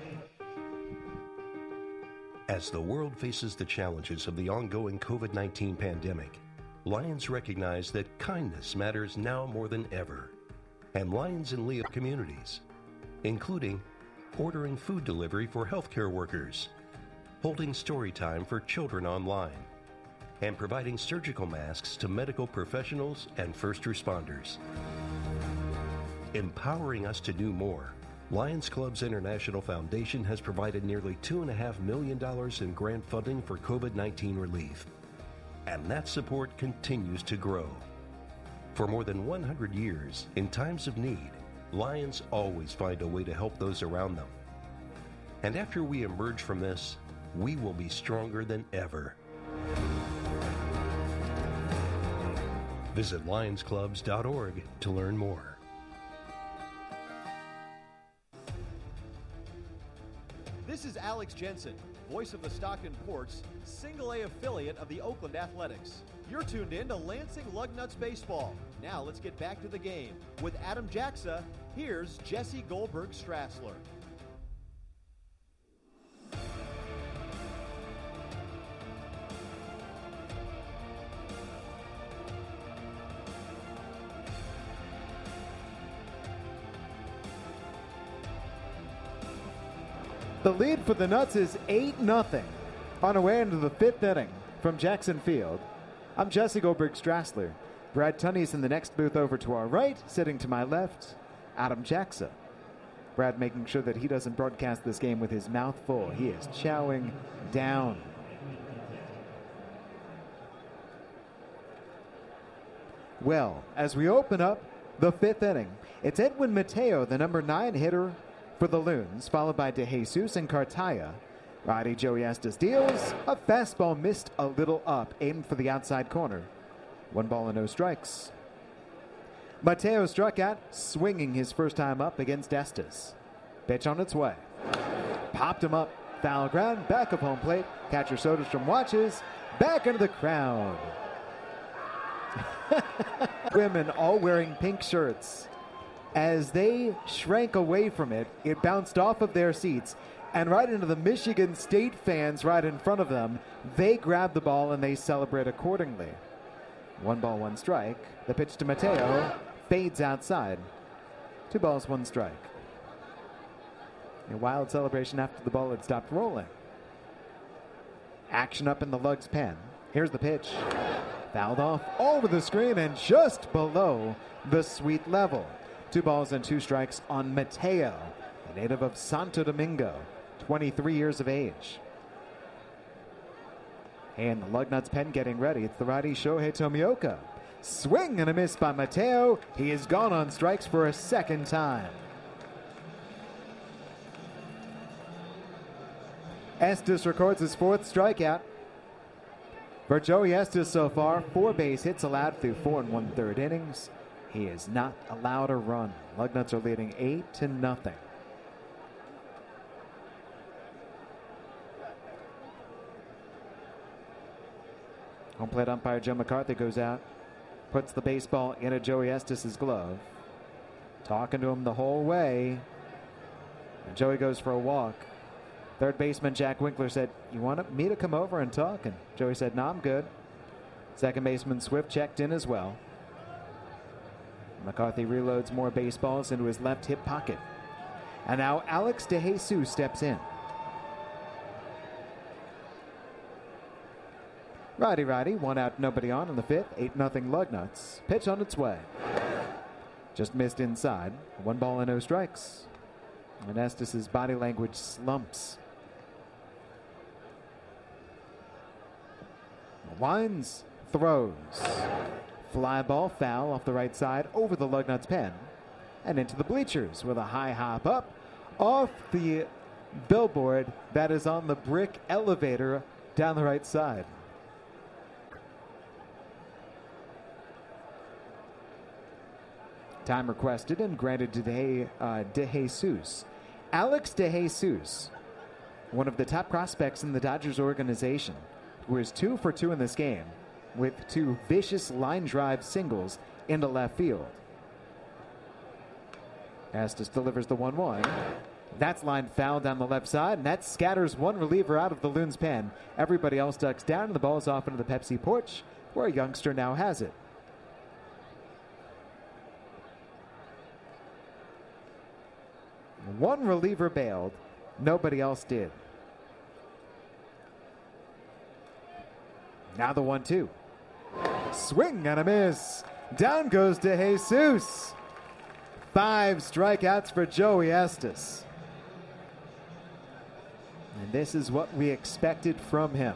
As the world faces the challenges of the ongoing COVID-19 pandemic, Lions recognize that kindness matters now more than ever. and Lions and Leo communities, including ordering food delivery for healthcare workers, holding story time for children online, and providing surgical masks to medical professionals and first responders. Empowering us to do more, Lions Clubs International Foundation has provided nearly $2.5 million in grant funding for COVID-19 relief. And that support continues to grow. For more than 100 years, in times of need, Lions always find a way to help those around them. And after we emerge from this, we will be stronger than ever. Visit lionsclubs.org to learn more. This is Alex Jensen, voice of the Stockton Ports, single-A affiliate of the Oakland Athletics. You're tuned in to Lansing Lugnuts Baseball. Now let's get back to the game. With Adam Jaxa, here's Jesse Goldberg-Strassler. The lead for the Nuts is 8-0 on our way into the fifth inning from Jackson Field. I'm Jesse Goldberg-Strassler. Brad Tunney's in the next booth over to our right. Sitting to my left, Adam Jaxa. Brad making sure that he doesn't broadcast this game with his mouth full. He is chowing down. Well, as we open up the fifth inning, it's Edwin Mateo, the number 9 hitter for the Loons, followed by DeJesus and Cartaya. Righty Joey Estes deals. A fastball missed a little up, aimed for the outside corner. 1 ball and no strikes. Mateo struck out, swinging his first time up against Estes. Pitch on its way. Popped him up. Foul ground, back of home plate. Catcher Soderstrom watches. Back into the crowd. Women all wearing pink shirts. As they shrank away from it, it bounced off of their seats and right into the Michigan State fans right in front of them. They grab the ball and they celebrate accordingly. 1 ball, 1 strike. The pitch to Mateo fades outside. 2 balls, 1 strike. A wild celebration after the ball had stopped rolling. Action up in the Lugs pen. Here's the pitch. Fouled off over the screen and just below the sweet level. 2 balls and 2 strikes on Mateo, a native of Santo Domingo, 23 years of age. And the Lugnuts pen getting ready. It's the righty Shohei Tomioka. Swing and a miss by Mateo. He is gone on strikes for a second time. Estes records his 4th strikeout. For Joey Estes so far, 4 base hits allowed through 4 1/3 innings. He is not allowed a run. Lugnuts are leading 8-0. Home plate umpire Joe McCarthy goes out, puts the baseball into Joey Estes' glove, talking to him the whole way. And Joey goes for a walk. Third baseman Jack Winkler said, "You want me to come over and talk?" And Joey said, "No, I'm good." Second baseman Swift checked in as well. McCarthy reloads more baseballs into his left hip pocket. And now Alex DeJesus steps in. Righty, 1 out, nobody on in the 5th. 8-0 Lugnuts. Pitch on its way. Just missed inside. 1 ball and no strikes. And Estes' body language slumps. Winds, throws. Fly ball foul off the right side over the Lugnuts pen and into the bleachers with a high hop up off the billboard that is on the brick elevator down the right side. Time requested and granted to DeJesus. Alex DeJesus, one of the top prospects in the Dodgers organization, who is 2 for 2 in this game, with 2 vicious line drive singles into left field. Estes delivers the 1-1. That's line foul down the left side, and that scatters one reliever out of the Loons pen. Everybody else ducks down, and the ball's off into the Pepsi porch, where a youngster now has it. One reliever bailed. Nobody else did. Now the 1-2. Swing and a miss. Down goes to Jesus. 5 strikeouts for Joey Estes. And this is what we expected from him.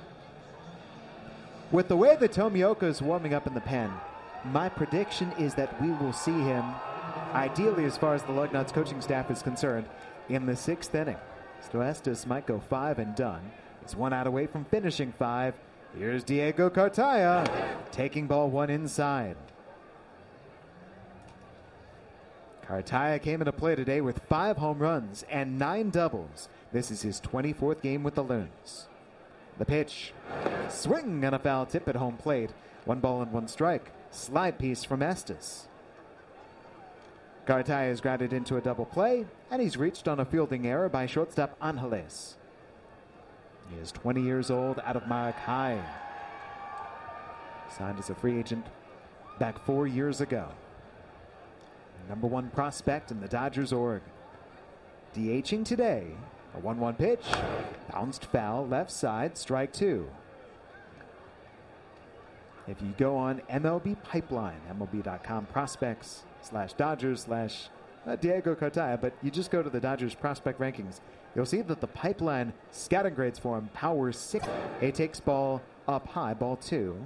With the way that Tomioka is warming up in the pen, my prediction is that we will see him, ideally as far as the Lugnuts coaching staff is concerned, in the 6th inning. So Estes might go 5 and done. He's 1 out away from finishing 5. Here's Diego Cartaya taking ball 1 inside. Cartaya came into play today with 5 home runs and 9 doubles. This is his 24th game with the Loons. The pitch. Swing and a foul tip at home plate. 1 ball and 1 strike. Slide piece from Estes. Cartaya is grounded into a double play, and he's reached on a fielding error by shortstop Angeles. He is 20 years old, out of Maracay. Signed as a free agent back 4 years ago. Number 1 prospect in the Dodgers org. DHing today. A 1-1 pitch. Bounced foul, left side, strike 2. If you go on MLB Pipeline, MLB.com prospects /Dodgers /Diego Cartaya, but you just go to the Dodgers prospect rankings, you'll see that the Pipeline scouting grades for him, power 6. He takes ball up high, ball 2.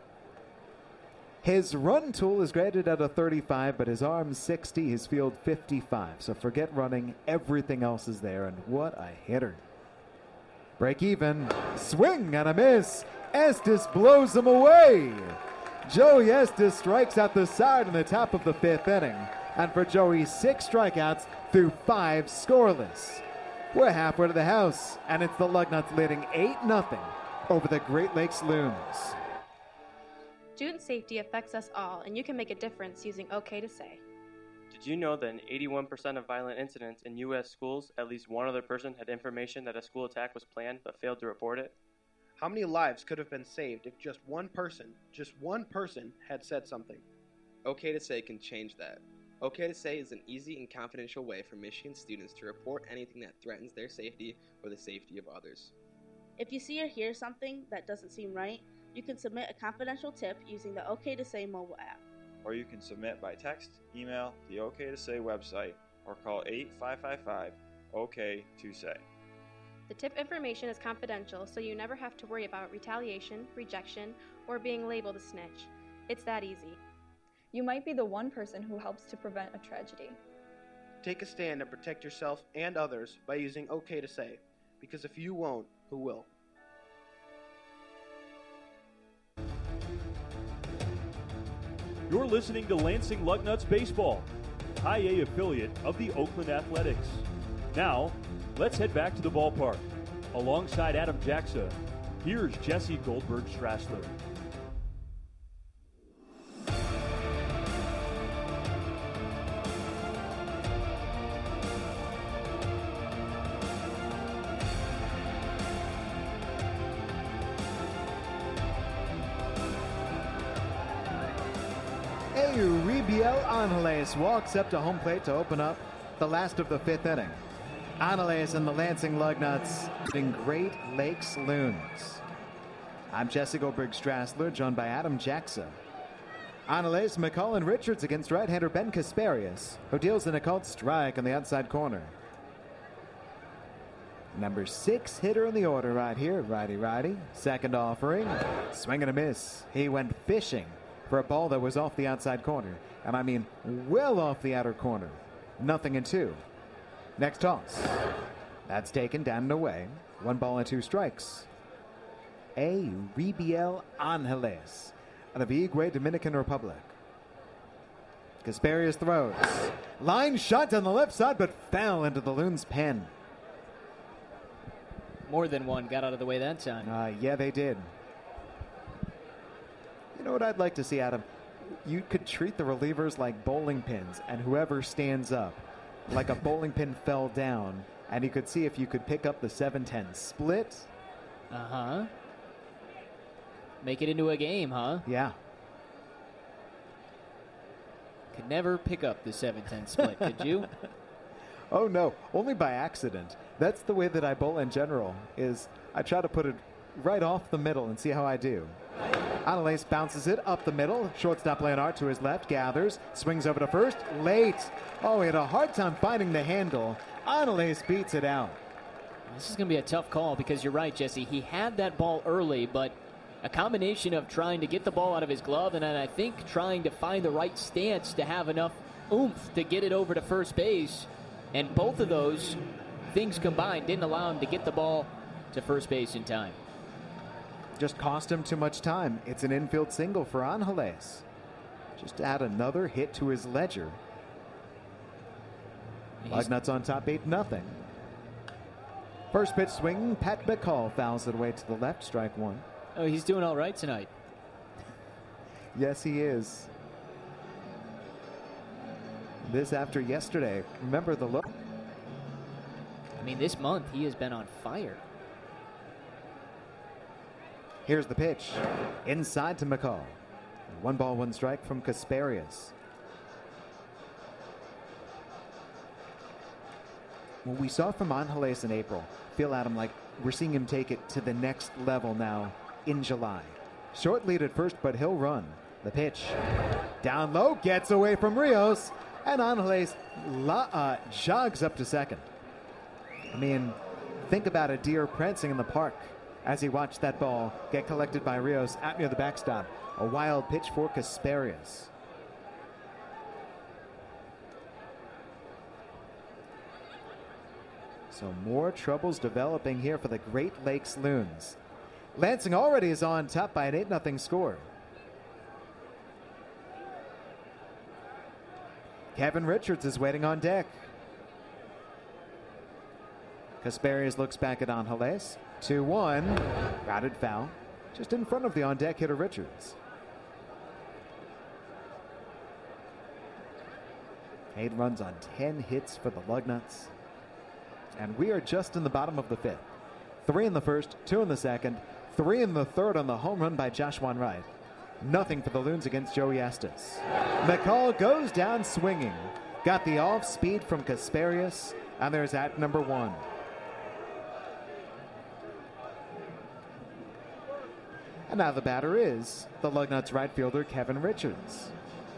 His run tool is graded at a 35, but his arm 60, his field 55. So forget running, everything else is there, and what a hitter. Break even, swing and a miss. Estes blows him away. Joey Estes strikes out the side in the top of the 5th inning. And for Joey, 6 strikeouts through 5 scoreless. We're halfway to the house, and it's the Lugnuts leading 8-0 over the Great Lakes Loons. Student safety affects us all, and you can make a difference using OK to Say. Did you know that in 81% of violent incidents in U.S. schools, at least one other person had information that a school attack was planned but failed to report it? How many lives could have been saved if just one person had said something? OK to Say can change that. OK to Say is an easy and confidential way for Michigan students to report anything that threatens their safety or the safety of others. If you see or hear something that doesn't seem right, you can submit a confidential tip using the OK to Say mobile app. Or you can submit by text, email, the OK to Say website, or call 8555-OK-to-SAY. The tip information is confidential, so you never have to worry about retaliation, rejection, or being labeled a snitch. It's that easy. You might be the one person who helps to prevent a tragedy. Take a stand and protect yourself and others by using OK to Say, because if you won't, who will? You're listening to Lansing Lugnuts Baseball, High A affiliate of the Oakland Athletics. Now, let's head back to the ballpark. Alongside Adam Jackson, here's Jesse Goldberg-Strassler. Euribiel Angeles walks up to home plate to open up the last of the 5th inning. Angeles and the Lansing Lugnuts in Great Lakes Loons. I'm Jesse Goldberg-Strassler, joined by Adam Jackson. Angeles, McCall, and Richards against right-hander Ben Kasparius, who deals in a called strike on the outside corner. Number 6 hitter in the order right here, righty. Second offering, swing and a miss. He went fishing for a ball that was off the outside corner. And I mean well off the outer corner. 0-2. Next toss. That's taken down and away. 1 ball and 2 strikes. Euribiel Angeles out of Higüey, Dominican Republic. Kasparius throws. Line shot down the left side, but fell into the Loons' pen. More than one got out of the way that time. Yeah, they did. You know what I'd like to see, Adam? You could treat the relievers like bowling pins, and whoever stands up, like a bowling pin fell down, and you could see if you could pick up the 7-10 split. Uh-huh. Make it into a game, huh? Yeah. Could never pick up the 7-10 split, could you? Oh no, only by accident. That's the way that I bowl in general, is I try to put it right off the middle and see how I do. Adelais bounces it up the middle. Shortstop Leonard to his left, gathers, swings over to first, late. Oh, he had a hard time finding the handle. Adelais beats it out. This is going to be a tough call because you're right, Jesse. He had that ball early, but a combination of trying to get the ball out of his glove and then I think trying to find the right stance to have enough oomph to get it over to first base. And both of those things combined didn't allow him to get the ball to first base in time. Just cost him too much time. It's an infield single for Angeles. Just to add another hit to his ledger. Lugnuts on top 8-0. First pitch swing, Pat McCall fouls it away to the left, strike one. Oh, he's doing all right tonight. Yes, he is. This after yesterday. Remember the look? I mean, this month he has been on fire. Here's the pitch. Inside to McCall. 1 ball, 1 strike from Kasparias. What we saw from Angeles in April, feel Adam, like we're seeing him take it to the next level now in July. Short lead at first, but he'll run. The pitch. Down low, gets away from Rios, and Angeles jogs up to second. I mean, think about a deer prancing in the park as he watched that ball get collected by Rios out near the backstop. A wild pitch for Kasparias. So more troubles developing here for the Great Lakes Loons. Lansing already is on top by an 8-0 score. Kevin Richards is waiting on deck. Kasparias looks back at Angeles. 2-1. Routed foul. Just in front of the on-deck hitter Richards. 8 runs on 10 hits for the Lugnuts. And we are just in the bottom of the 5th. 3 in the first, 2 in the second, 3 in the third on the home run by Joshua Wright. Nothing for the Loons against Joey Estes. McCall goes down swinging. Got the off speed from Kasparias, and there's at number 1. And now the batter is the Lugnuts right fielder Kevin Richards.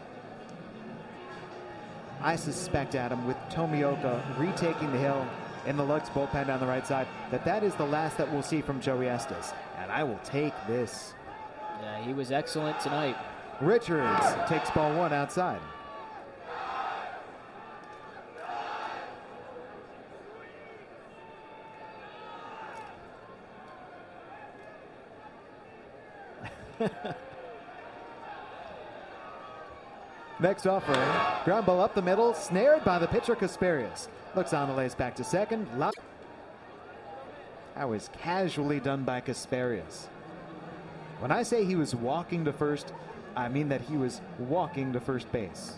I suspect, Adam, with Tomioka retaking the hill in the Lugs bullpen down the right side, that is the last that we'll see from Joey Estes. And I will take this. Yeah, he was excellent tonight. Richards takes ball 1 outside. Next offering, ground ball up the middle, snared by the pitcher Kasparias. Looks on the lace back to second. That was casually done by Kasparias. When I say he was walking to first, I mean that he was walking to first base.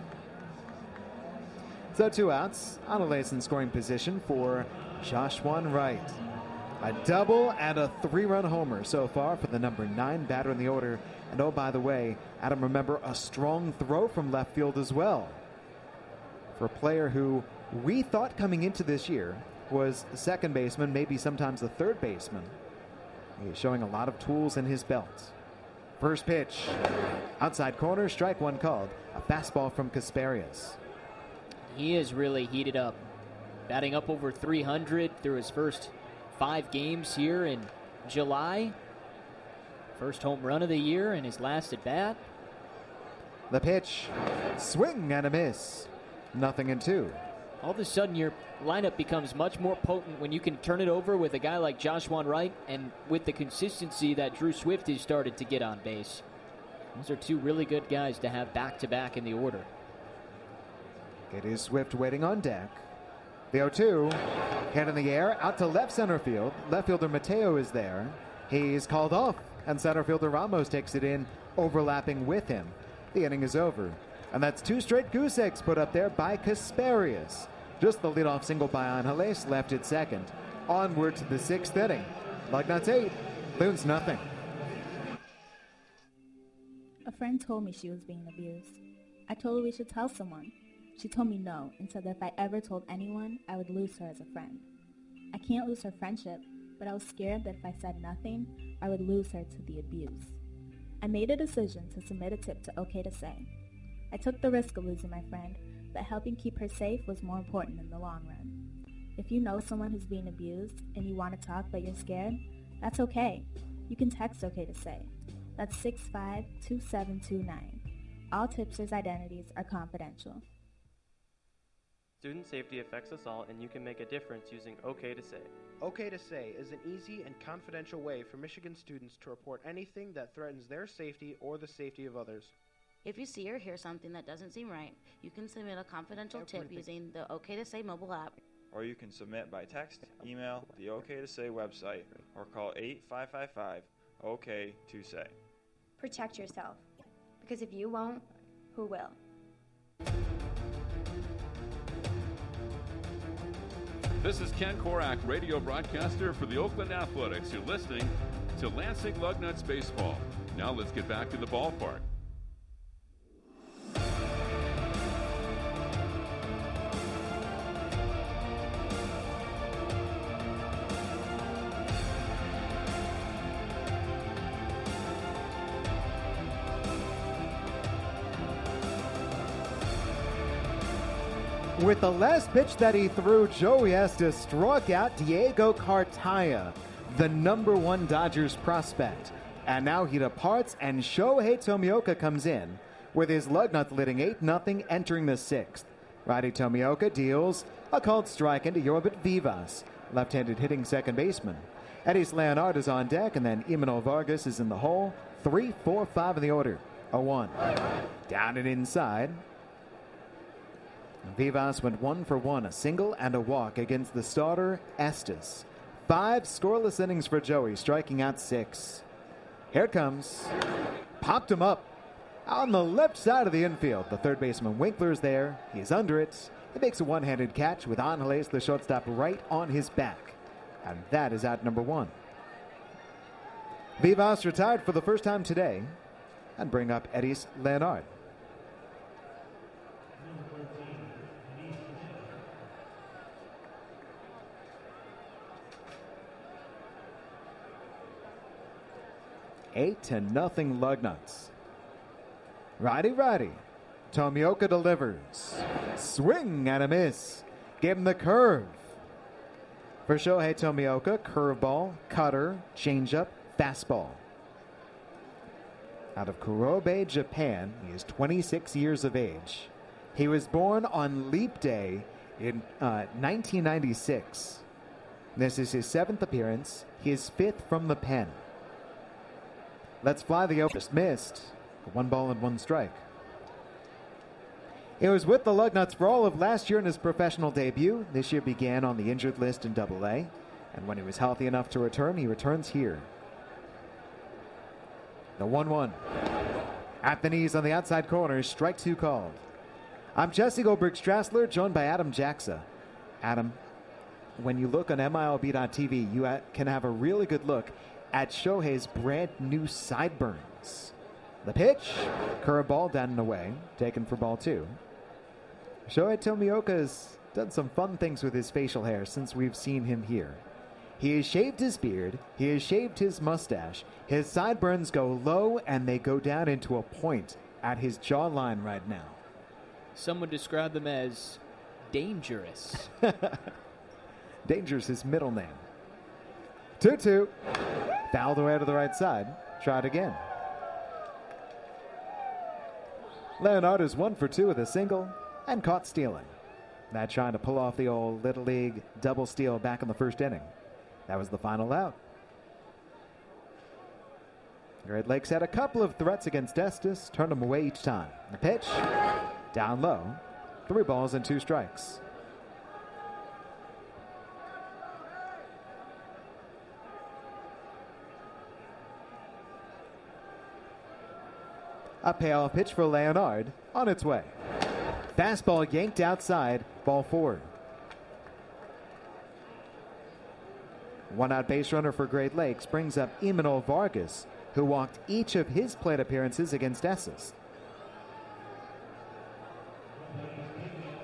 So 2 outs. Angeles in scoring position for Joshua Wright. A double and a 3-run homer so far for the number 9 batter in the order. And oh, by the way, Adam, remember a strong throw from left field as well. For a player who we thought coming into this year was the second baseman, maybe sometimes the third baseman. He's showing a lot of tools in his belt. First pitch. Outside corner, strike 1 called. A fastball from Kasparias. He is really heated up. Batting up over 300 through his first 5 games here in July. First home run of the year and his last at bat. The pitch. Swing and a miss. 0-2. All of a sudden your lineup becomes much more potent when you can turn it over with a guy like Joshua Wright and with the consistency that Drew Swift has started to get on base. Those are 2 really good guys to have back-to-back in the order. It is Swift waiting on deck. The 0-2. Hand in the air, out to left center field. Left fielder Mateo is there. He's called off, and center fielder Ramos takes it in, overlapping with him. The inning is over. And that's 2 straight goose eggs put up there by Kasparias. Just the leadoff single by Angeles left at second. Onward to the 6th inning. Lugnuts 8, Loons 0. A friend told me she was being abused. I told her we should tell someone. She told me no and said that if I ever told anyone, I would lose her as a friend. I can't lose her friendship, but I was scared that if I said nothing, I would lose her to the abuse. I made a decision to submit a tip to OK to Say. I took the risk of losing my friend, but helping keep her safe was more important in the long run. If you know someone who's being abused and you want to talk but you're scared, that's okay. You can text OK to Say. That's 652729. All tipsters' identities are confidential. Student safety affects us all, and you can make a difference using OK to Say. OK to Say is an easy and confidential way for Michigan students to report anything that threatens their safety or the safety of others. If you see or hear something that doesn't seem right, you can submit a confidential tip using the OK to Say mobile app. Or you can submit by text, email, the OK to Say website, or call 8555-OK-to-SAY. Protect yourself, because if you won't, who will? This is Ken Korak, radio broadcaster for the Oakland Athletics. You're listening to Lansing Lugnuts Baseball. Now let's get back to the ballpark. With the last pitch that he threw, Joey Estes struck out Diego Cartaya, the #1 Dodgers prospect. And now he departs, and Shohei Tomioka comes in with his Lugnuts leading 8-0 entering the 6th. Roddy Tomioka deals a called strike into Yorvit Vivas, left-handed hitting second baseman. Edis Leonard is on deck, and then Imanol Vargas is in the hole. 3, 4, 5 in the order. 0-1. Down and inside. Vivas went 1 for 1, a single and a walk against the starter, Estes. 5 scoreless innings for Joey, striking out 6. Here it comes. Popped him up on the left side of the infield. The third baseman Winkler's there. He's under it. He makes a one-handed catch with Angeles, the shortstop, right on his back. And that is out number 1. Vivas retired for the first time today and bring up Edis Leonard. Eight to nothing Lugnuts. Righty. Tomioka delivers. Swing and a miss. Give him the curve. For Shohei Tomioka, curveball, cutter, changeup, fastball. Out of Kurobe, Japan, he is 26 years of age. He was born on Leap Day in 1996. This is his 7th appearance. He is 5th from the pen. Let's fly the just missed. 1 ball and 1 strike. He was with the Lugnuts for all of last year in his professional debut. This year began on the injured list in Double-A. And when he was healthy enough to return, he returns here. The 1-1. At the knees on the outside corner, strike 2 called. I'm Jesse Goldberg-Strassler, joined by Adam Jaxa. Adam, when you look on MILB.TV, you can have a really good look at Shohei's brand new sideburns. The pitch, curveball down and away, taken for ball 2. Shohei Tomioka has done some fun things with his facial hair since we've seen him here. He has shaved his beard, he has shaved his mustache, his sideburns go low and they go down into a point at his jawline right now. Some would describe them as dangerous. Dangerous, his middle name. 2-2. Fouled away to the right side. Tried again. Leonard is 1 for 2 with a single and caught stealing. That trying to pull off the old Little League double steal back in the first inning. That was the final out. Great Lakes had a couple of threats against Estes, turned them away each time. The pitch, down low, 3 balls and 2 strikes. A payoff pitch for Leonard on its way. Fastball yanked outside, ball 4. 1 out base runner for Great Lakes brings up Imanol Vargas, who walked each of his plate appearances against Estes.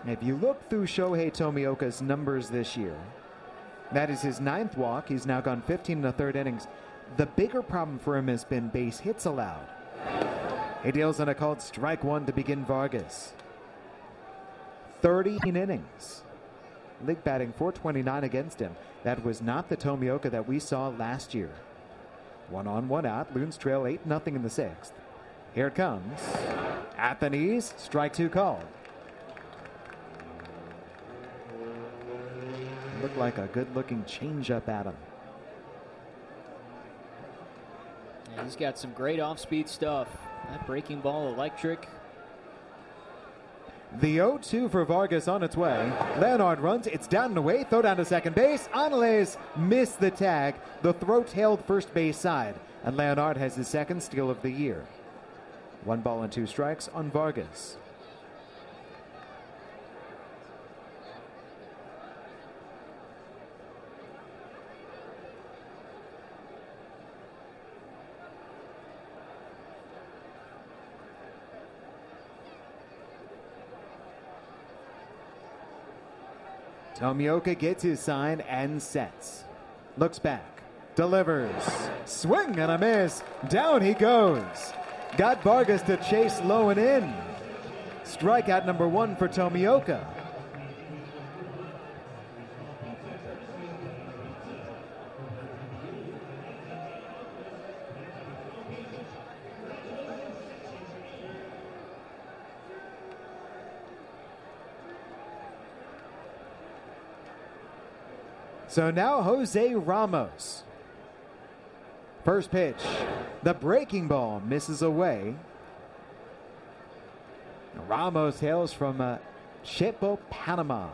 If you look through Shohei Tomioka's numbers this year, that is his 9th walk. He's now gone 15 1/3 innings. The bigger problem for him has been base hits allowed. He deals on a called strike one to begin Vargas. 30 innings. League batting .429 against him. That was not the Tomioka that we saw last year. 1 on, 1 out. Loons trail 8-0 in the 6th. Here it comes. At the knees, strike 2 called. Looked like a good-looking changeup at him. Yeah, he's got some great off-speed stuff. That breaking ball electric. The 0-2 for Vargas on its way. Leonard runs. It's down and away. Throw down to second base. Angeles missed the tag. The throw tailed first base side. And Leonard has his 2nd steal of the year. 1 ball and 2 strikes on Vargas. Tomioka gets his sign and sets. Looks back. Delivers. Swing and a miss. Down he goes. Got Vargas to chase low and in. Strikeout number 1 for Tomioka. So now Jose Ramos. First pitch. The breaking ball misses away. Ramos hails from Chepo, Panama.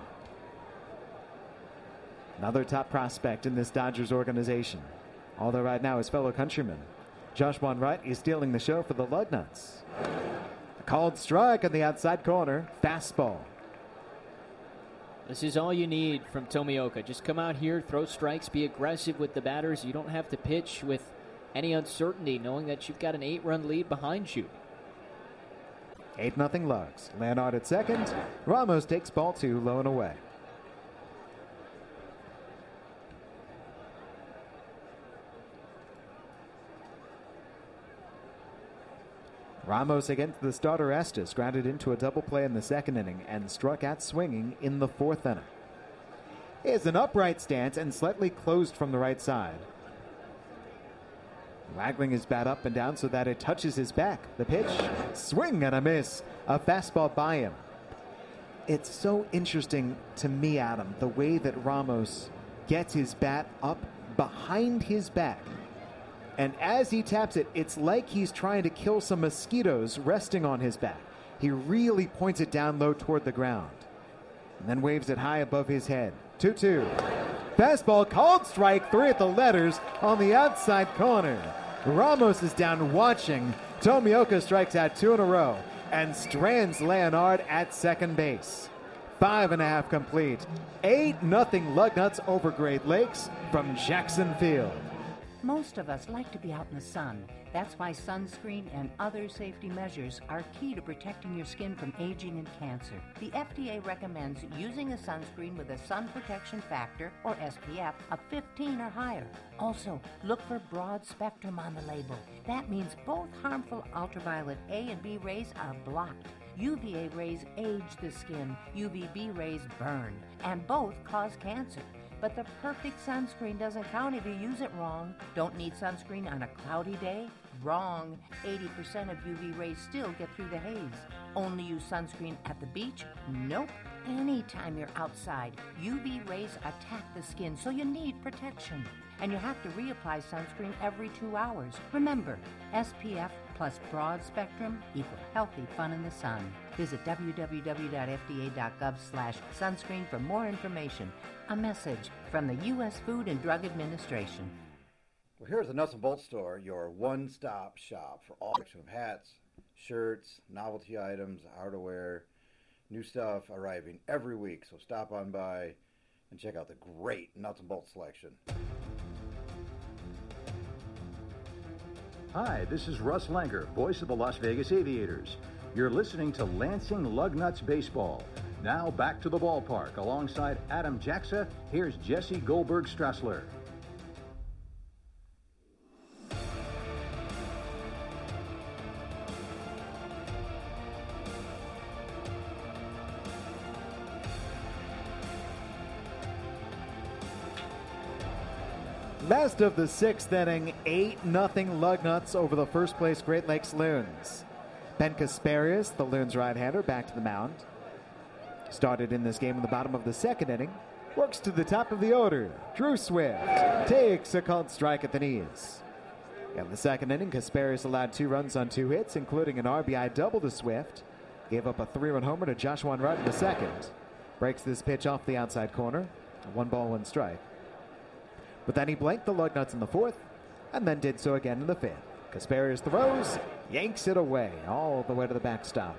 Another top prospect in this Dodgers organization. Although right now his fellow countryman, Josh Wright, is stealing the show for the Lugnuts. A called strike on the outside corner. Fastball. This is all you need from Tomioka. Just come out here, throw strikes, be aggressive with the batters. You don't have to pitch with any uncertainty, knowing that you've got an 8-run lead behind you. 8-0 Lugs. Leonard at second. Ramos takes ball 2, low and away. Ramos against the starter Estes, grounded into a double play in the 2nd inning and struck out swinging in the 4th inning. He has an upright stance and slightly closed from the right side. Waggling his bat up and down so that it touches his back. The pitch, swing and a miss. A fastball by him. It's so interesting to me, Adam, the way that Ramos gets his bat up behind his back. And as he taps it, it's like he's trying to kill some mosquitoes resting on his back. He really points it down low toward the ground. And then waves it high above his head. 2-2. Fastball called strike 3 at the letters on the outside corner. Ramos is down watching. Tomioka strikes out 2 in a row and strands Leonard at second base. 5.5 complete. 8-0 Lugnuts over Great Lakes from Jackson Field. Most of us like to be out in the sun. That's why sunscreen and other safety measures are key to protecting your skin from aging and cancer. The FDA recommends using a sunscreen with a sun protection factor, or SPF, of 15 or higher. Also, look for broad spectrum on the label. That means both harmful ultraviolet A and B rays are blocked. UVA rays age the skin, UVB rays burn, and both cause cancer. But the perfect sunscreen doesn't count if you use it wrong. Don't need sunscreen on a cloudy day? Wrong. 80% of UV rays still get through the haze. Only use sunscreen at the beach? Nope. Anytime you're outside, UV rays attack the skin, so you need protection. And you have to reapply sunscreen every 2 hours. Remember, SPF plus broad spectrum equal healthy fun in the sun. Visit www.fda.gov/sunscreen for more information. A message from the U.S. Food and Drug Administration. Well, here's the Nuts and Bolts Store, your one-stop shop for all collection of hats, shirts, novelty items, outerwear, new stuff arriving every week. So stop on by and check out the great Nuts and Bolts selection. Hi, this is Russ Langer, voice of the Las Vegas Aviators. You're listening to Lansing Lugnuts Baseball. Now back to the ballpark. Alongside Adam Jaxa, here's Jesse Goldberg-Strassler. Last of the sixth inning, 8-0 Lugnuts over the first place Great Lakes Loons. Ben Kasparius, the Loons right-hander, back to the mound. Started in this game in the bottom of the second inning. Works to the top of the order. Drew Swift takes a called strike at the knees. In the second inning, Kasparius allowed 2 runs on 2 hits, including an RBI double to Swift. Gave up a 3-run homer to Joshua Rudd in the second. Breaks this pitch off the outside corner. 1 ball, 1 strike. But then he blanked the Lugnuts in the fourth, and then did so again in the fifth. Kasparius throws, yanks it away, all the way to the backstop.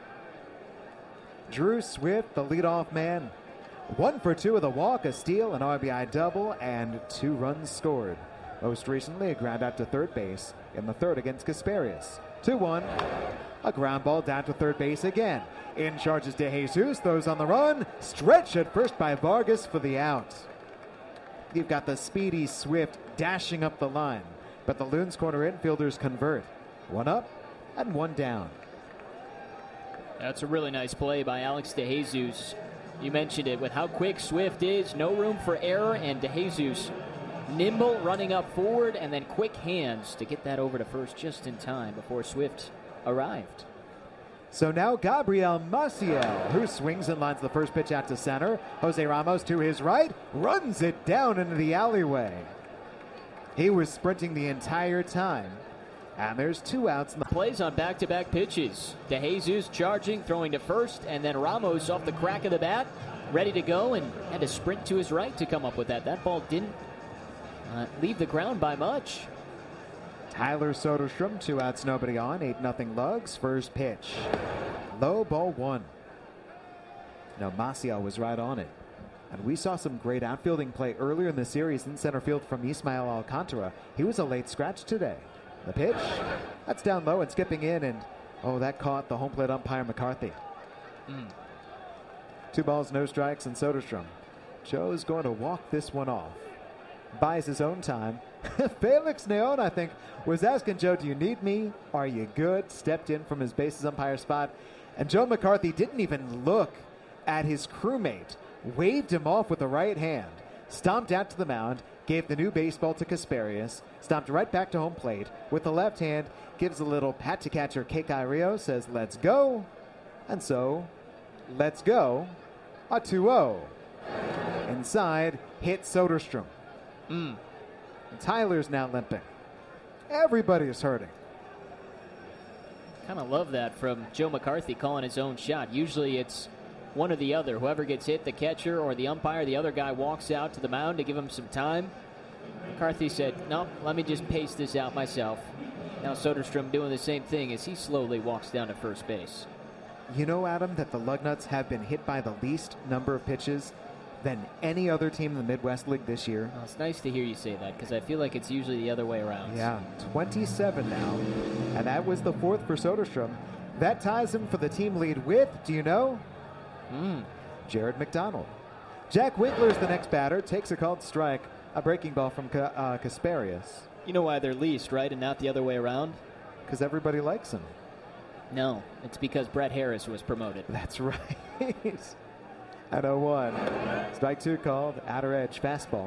Drew Swift, the leadoff man, 1 for 2 with a walk, a steal, an RBI double, and 2 runs scored. Most recently, a ground out to third base in the third against Kasparius. 2-1, a ground ball down to third base again. In charges DeJesus, throws on the run, stretched at first by Vargas for the out. You've got the speedy Swift dashing up the line, but the Loons corner infielders convert. 1 up and 1 down. That's a really nice play by Alex DeJesus. You mentioned it with how quick Swift is, no room for error, and DeJesus nimble, running up forward, and then quick hands to get that over to first just in time before Swift arrived. So now Gabriel Maciel, who swings and lines the first pitch out to center. Jose Ramos to his right, runs it down into the alleyway. He was sprinting the entire time. And there's 2 outs. Plays on back-to-back pitches. DeJesus charging, throwing to first, and then Ramos off the crack of the bat, ready to go, and had to sprint to his right to come up with that. That ball didn't leave the ground by much. Tyler Soderstrom, 2 outs, nobody on, 8-0 Lugs. First pitch, low, ball 1. Now Maciel was right on it. And we saw some great outfielding play earlier in the series in center field from Ismael Alcantara. He was a late scratch today. The pitch, that's down low and skipping in, and that caught the home plate umpire McCarthy. 2 balls, no strikes, and Soderstrom. Joe's going to walk this one off. Buys his own time. Felix Neon, I think, was asking Joe, do you need me? Are you good? Stepped in from his bases umpire spot. And Joe McCarthy didn't even look at his crewmate. Waved him off with the right hand. Stomped out to the mound. Gave the new baseball to Kasparius. Stomped right back to home plate. With the left hand, gives a little pat to catcher Kekai Rio. Says, let's go. And so, let's go. A 2-0. Inside, hit Soderstrom. And Tyler's now limping. Everybody is hurting. Kind of love that from Joe McCarthy calling his own shot. Usually it's one or the other. Whoever gets hit, the catcher or the umpire, the other guy walks out to the mound to give him some time. McCarthy said, nope, let me just pace this out myself. Now Soderstrom doing the same thing as he slowly walks down to first base. You know, Adam, that the Lugnuts have been hit by the least number of pitches than any other team in the Midwest League this year. Well, it's nice to hear you say that because I feel like it's usually the other way around. Yeah, 27 now. And that was the 4th for Soderstrom. That ties him for the team lead with, do you know? Jared McDonald. Jack Winkler's the next batter. Takes a called strike. A breaking ball from Kasparius. You know why they're least, right? And not the other way around? Because everybody likes him. No, it's because Brett Harris was promoted. That's right. At 0-1. Strike 2 called. Outer edge fastball.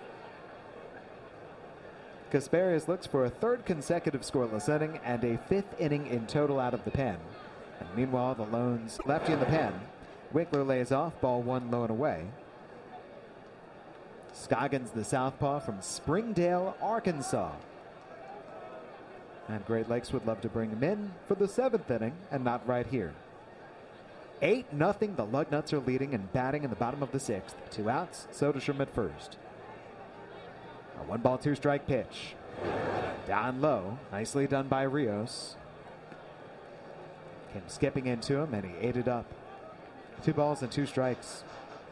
Kasparius looks for a 3rd consecutive scoreless inning and a 5th inning in total out of the pen. And meanwhile, the Loons lefty in the pen. Winkler lays off, ball 1 low and away. Scoggins, the southpaw from Springdale, Arkansas. And Great Lakes would love to bring him in for the 7th inning, and not right here. 8-0, the Lugnuts are leading and batting in the bottom of the 6th. 2 outs, Soderstrom at first. A 1 ball, 2 strike pitch. Down low, nicely done by Rios. Came skipping into him, and he ate it up. 2 balls and 2 strikes.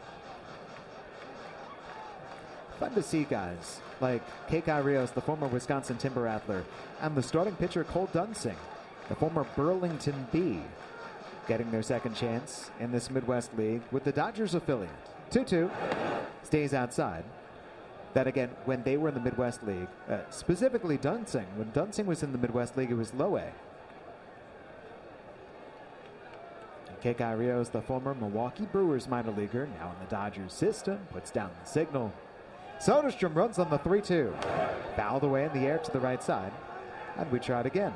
Fun to see guys like Kekai Rios, the former Wisconsin Timber Rattler, and the starting pitcher Cole Dunsing, the former Burlington Bee. getting their second chance in this Midwest League with the Dodgers affiliate. 2-2 stays outside. That again, when they were in the Midwest League, specifically Dunsing, when Dunsing was in the Midwest League, it was low A. Kekai Rios, the former Milwaukee Brewers minor leaguer, now in the Dodgers system, puts down the signal. Soderstrom runs on the 3-2. Fouled away in the air to the right side. And we try it again.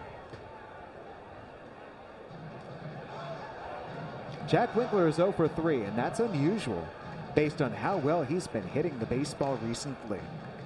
Jack Winkler is 0 for 3, and that's unusual based on how well he's been hitting the baseball recently.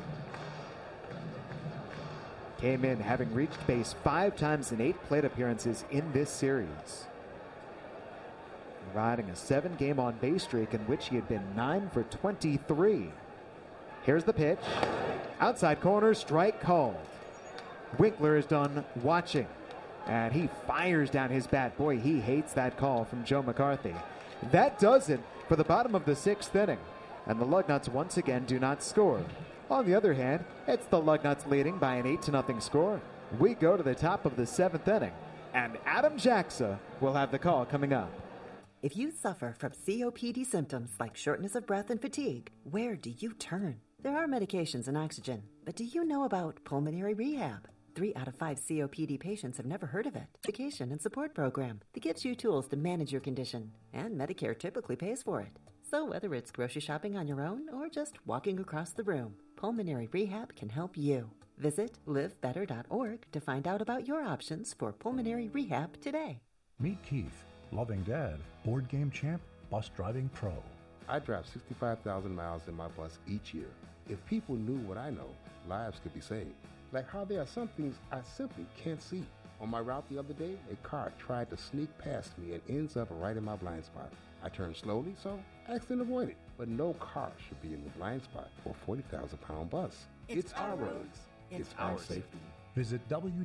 Came in having reached base 5 times in 8 plate appearances in this series. Riding a 7-game on-base streak in which he had been 9 for 23. Here's the pitch. Outside corner, strike called. Winkler is done watching, and he fires down his bat. Boy, he hates that call from Joe McCarthy. That does it for the bottom of the 6th inning, and the Lugnuts once again do not score. On the other hand, it's the Lugnuts leading by an 8-0 score. We go to the top of the 7th inning, and Adam Jacksa will have the call coming up. If you suffer from COPD symptoms like shortness of breath and fatigue, where do you turn? There are medications and oxygen, but do you know about pulmonary rehab? 3 out of 5 COPD patients have never heard of it. Education and support program that gives you tools to manage your condition, and Medicare typically pays for it. So whether it's grocery shopping on your own or just walking across the room, pulmonary rehab can help you. Visit livebetter.org to find out about your options for pulmonary rehab today. Meet Keith, loving dad, board game champ, bus driving pro. I drive 65,000 miles in my bus each year. If people knew what I know, lives could be saved. Like how there are some things I simply can't see. On my route the other day, a car tried to sneak past me and ends up right in my blind spot. I turned slowly, so accident avoided. But no car should be in the blind spot for a 40,000-pound bus. It's our roads. It's our safety. Visit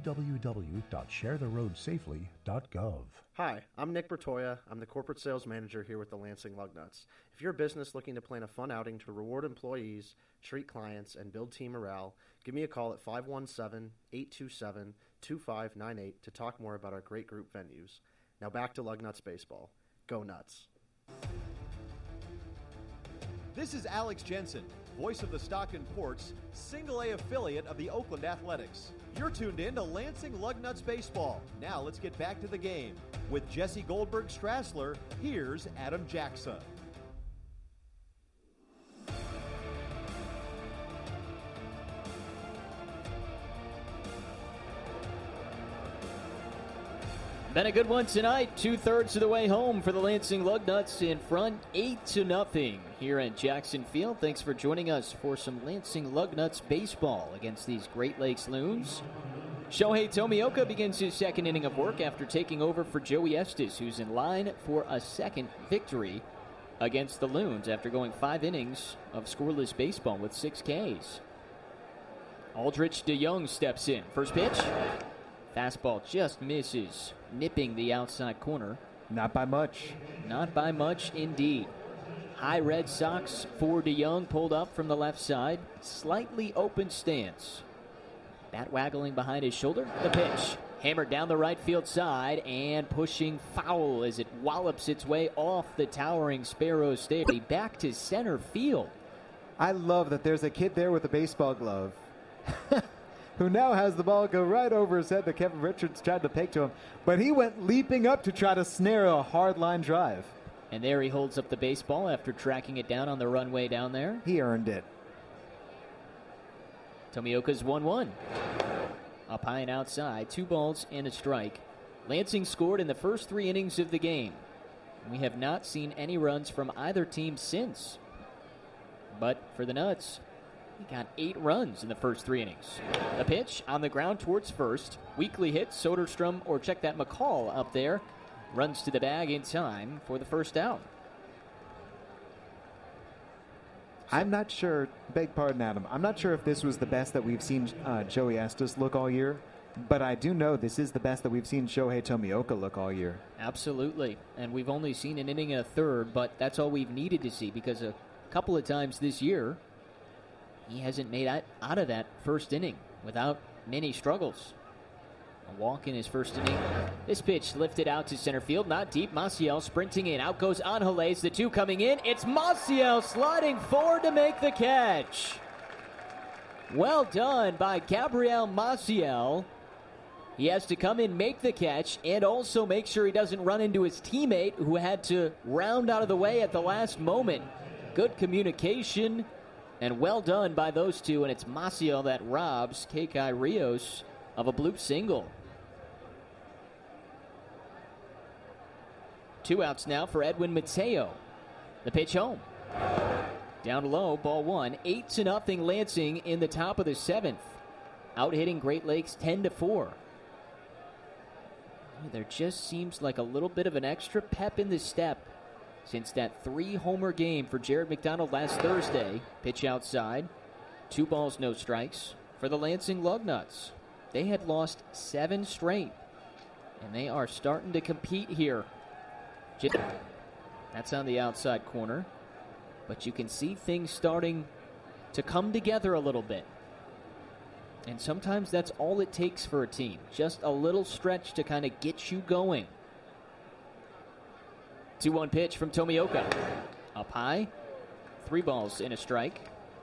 www.sharetheroadsafely.gov. Hi, I'm Nick Bertoya. I'm the corporate sales manager here with the Lansing Lugnuts. If you're a business looking to plan a fun outing to reward employees, treat clients, and build team morale, give me a call at 517-827-2598 to talk more about our great group venues. Now back to Lugnuts baseball. Go Nuts. This is Alex Jensen, voice of the Stockton Ports, single-A affiliate of the Oakland Athletics. You're tuned in to Lansing Lugnuts baseball. Now let's get back to the game. With Jesse Goldberg-Strassler, here's Adam Jacksa. Been a good one tonight. 2/3 of the way home for the Lansing Lugnuts, in front 8-0 here at Jackson Field. Thanks for joining us for some Lansing Lugnuts baseball against these Great Lakes Loons. Shohei Tomioka begins his second inning of work after taking over for Joey Estes, who's in line for a second victory against the Loons after going 5 innings of scoreless baseball with 6 Ks. Aldrich DeYoung steps in. First pitch. Fastball just misses, nipping the outside corner. Not by much. Not by much indeed. High Red Sox for DeYoung, pulled up from the left side. Slightly open stance. Bat waggling behind his shoulder. The pitch. Hammered down the right field side and pushing foul as it wallops its way off the towering Sparrow Stadium. Back to center field. I love that there's a kid there with a baseball glove who now has the ball go right over his head that Kevin Richards tried to pick to him. But he went leaping up to try to snare a hard line drive. And there he holds up the baseball after tracking it down on the runway down there. He earned it. Tomioka's 1-1. Up high and outside, 2 balls and a strike. Lansing scored in the first 3 innings of the game. We have not seen any runs from either team since. But for the Nuts, we got 8 runs in the first 3 innings. The pitch on the ground towards first. Weakly hit. Soderstrom, or check that, McCall up there, runs to the bag in time for the first out. I'm not sure, beg pardon, Adam, I'm not sure if this was the best that we've seen Joey Estes look all year, but I do know this is the best that we've seen Shohei Tomioka look all year. Absolutely, and we've only seen an inning and a third, but that's all we've needed to see, because a couple of times this year, he hasn't made out of that first inning without many struggles. A walk in his first inning. This pitch lifted out to center field, not deep. Maciel sprinting in. Out goes Angeles. The 2 coming in. It's Maciel sliding forward to make the catch. Well done by Gabriel Maciel. He has to come in, make the catch, and also make sure he doesn't run into his teammate who had to round out of the way at the last moment. Good communication, and well done by those two, and it's Maciel that robs Kekai Rios of a bloop single. 2 outs now for Edwin Mateo. The pitch home. Down low, ball 1. 8-0 Lansing in the top of the 7th. Out hitting Great Lakes 10-4. There just seems like a little bit of an extra pep in the step since that 3-homer game for Jared McDonald last Thursday. Pitch outside. 2 balls, no strikes for the Lansing Lugnuts. They had lost 7 straight, and they are starting to compete here. That's on the outside corner, but you can see things starting to come together a little bit. And sometimes that's all it takes for a team. Just a little stretch to kind of get you going. 2-1 pitch from Tomioka. Up high. 3 balls and a strike.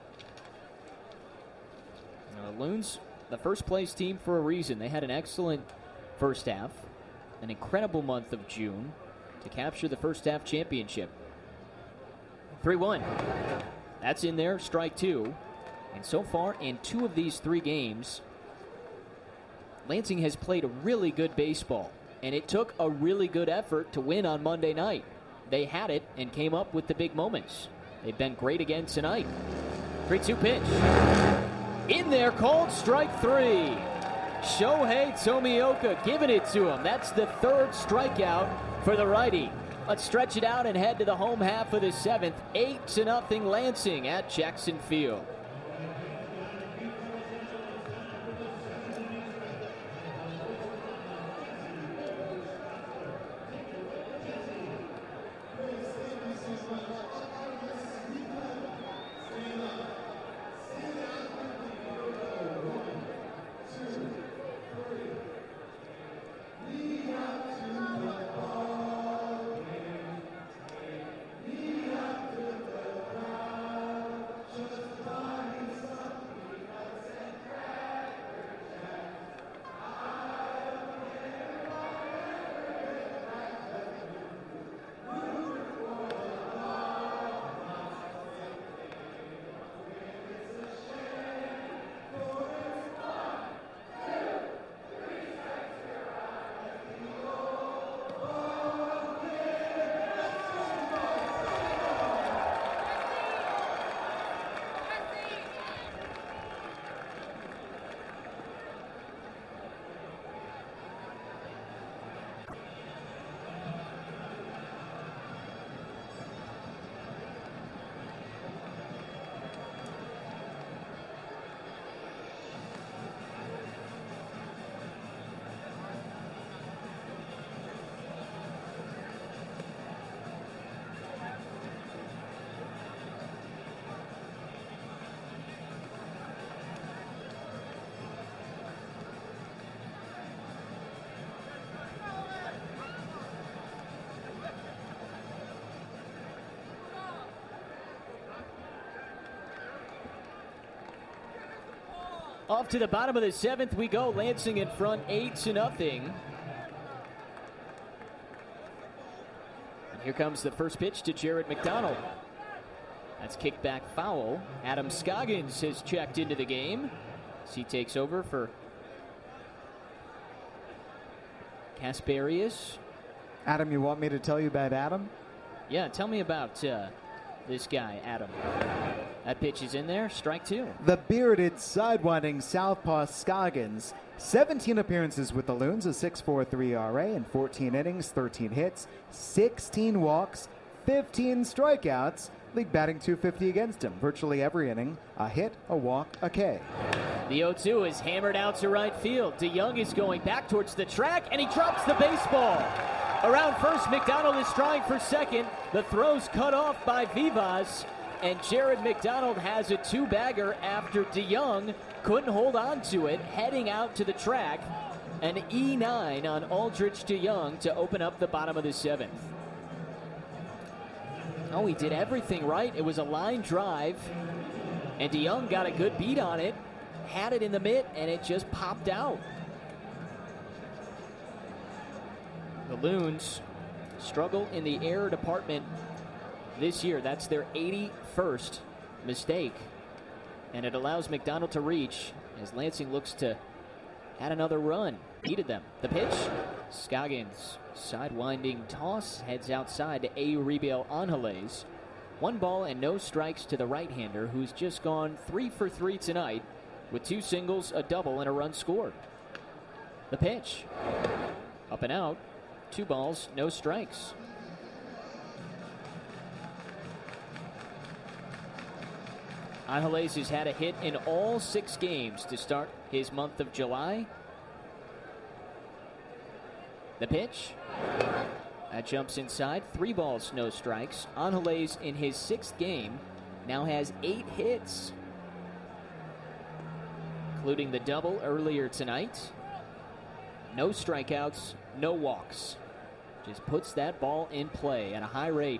Now, the Loons, the first place team for a reason. They had an excellent first half. An incredible month of June to capture the first half championship. 3-1. That's in there. Strike 2. And so far, in 2 of these 3 games, Lansing has played a really good baseball. And it took a really good effort to win on Monday night. They had it and came up with the big moments. They've been great again tonight. 3-2 pitch. In there, called strike 3. Shohei Tomioka giving it to him. That's the 3rd strikeout for the righty. Let's stretch it out and head to the home half of the 7th. 8-0 Lansing at Jackson Field. Off to the bottom of the 7th we go. Lansing in front 8-0. And here comes the first pitch to Jared McDonald. That's kicked back foul. Adam Scoggins has checked into the game as he takes over for Kasperius. Adam, you want me to tell you about Adam? Yeah, tell me about this guy, Adam. That pitch is in there. Strike 2. The bearded, sidewinding southpaw Scoggins. 17 appearances with the Loons, a 6.43 ERA in 14 innings, 13 hits, 16 walks, 15 strikeouts. League batting .250 against him. Virtually every inning, a hit, a walk, a K. The 0-2 is hammered out to right field. DeYoung is going back towards the track, and he drops the baseball. Around first, McDonald is trying for second. The throw's cut off by Vivas. And Jared McDonald has a 2-bagger after DeYoung couldn't hold on to it, heading out to the track. An E9 on Aldrich DeYoung to open up the bottom of the 7th. Oh, he did everything right. It was a line drive, and DeYoung got a good beat on it, had it in the mitt, and it just popped out. The Loons struggle in the error department this year. That's their 81st mistake, and it allows McDonald to reach as Lansing looks to add another run. Needed them. The pitch, Scoggins, sidewinding toss, heads outside to Euribiel Angeles. 1 ball and no strikes to the right-hander, who's just gone 3 for 3 tonight with 2 singles, a double, and a run scored. The pitch, up and out, 2 balls, no strikes. Angeles has had a hit in all 6 games to start his month of July. The pitch. That jumps inside. 3 balls, no strikes. Angeles in his 6th game now has 8 hits, including the double earlier tonight. No strikeouts, no walks. Just puts that ball in play at a high rate.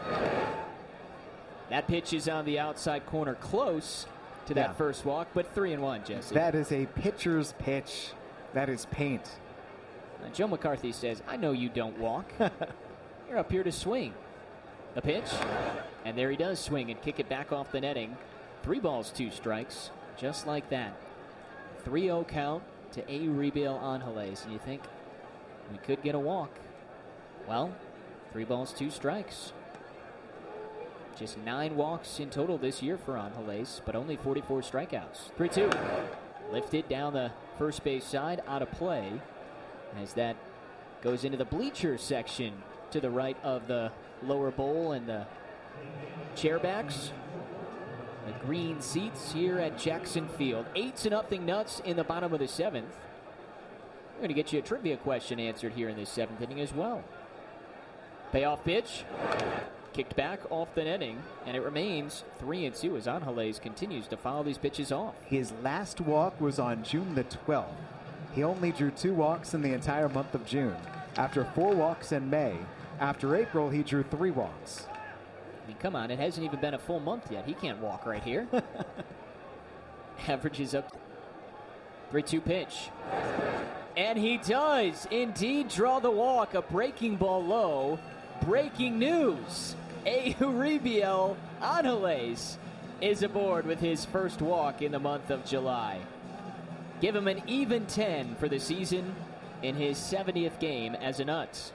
That pitch is on the outside corner, close to that first walk, but 3-1, Jesse. That is a pitcher's pitch. That is paint. Joe McCarthy says, I know you don't walk. You're up here to swing. The pitch, and there he does swing and kick it back off the netting. 3 balls, 2 strikes, just like that. 3-0 count to Euribiel Angeles, and you think we could get a walk. Well, 3 balls, 2 strikes. Just 9 walks in total this year for Angeles, but only 44 strikeouts. 3-2. Lifted down the first base side, out of play, as that goes into the bleacher section to the right of the lower bowl and the chairbacks. The green seats here at Jackson Field. 8-0 Nuts in the bottom of the 7th. We're going to get you a trivia question answered here in this 7th inning as well. Payoff pitch. Kicked back off the netting, and it remains 3-2 as Angeles continues to foul these pitches off. His last walk was on June the 12th. He only drew 2 walks in the entire month of June. After 4 walks in May. After April, he drew 3 walks. I mean, come on, it hasn't even been a full month yet. He can't walk right here. Averages up. 3-2 pitch. And he does indeed draw the walk. A breaking ball low. Breaking news. Euribiel Angeles is aboard with his first walk in the month of July. Give him an even 10 for the season in his 70th game as a Nut.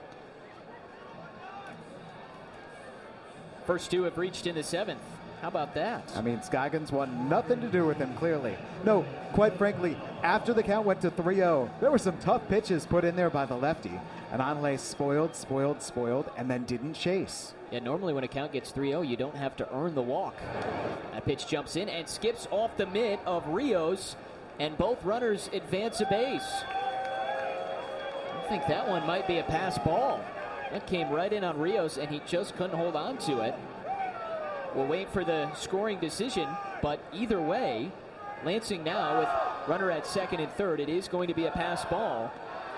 First 2 have reached in the 7th. How about that? I mean, Scoggins wanted nothing to do with him, clearly. No, quite frankly, after the count went to 3-0, there were some tough pitches put in there by the lefty. And Angeles spoiled, and then didn't chase. Yeah, normally when a count gets 3-0, you don't have to earn the walk. That pitch jumps in and skips off the mitt of Rios, and both runners advance a base. I think that one might be a pass ball. That came right in on Rios, and he just couldn't hold on to it. We'll wait for the scoring decision, but either way, Lansing now with runner at second and third. It is going to be a pass ball.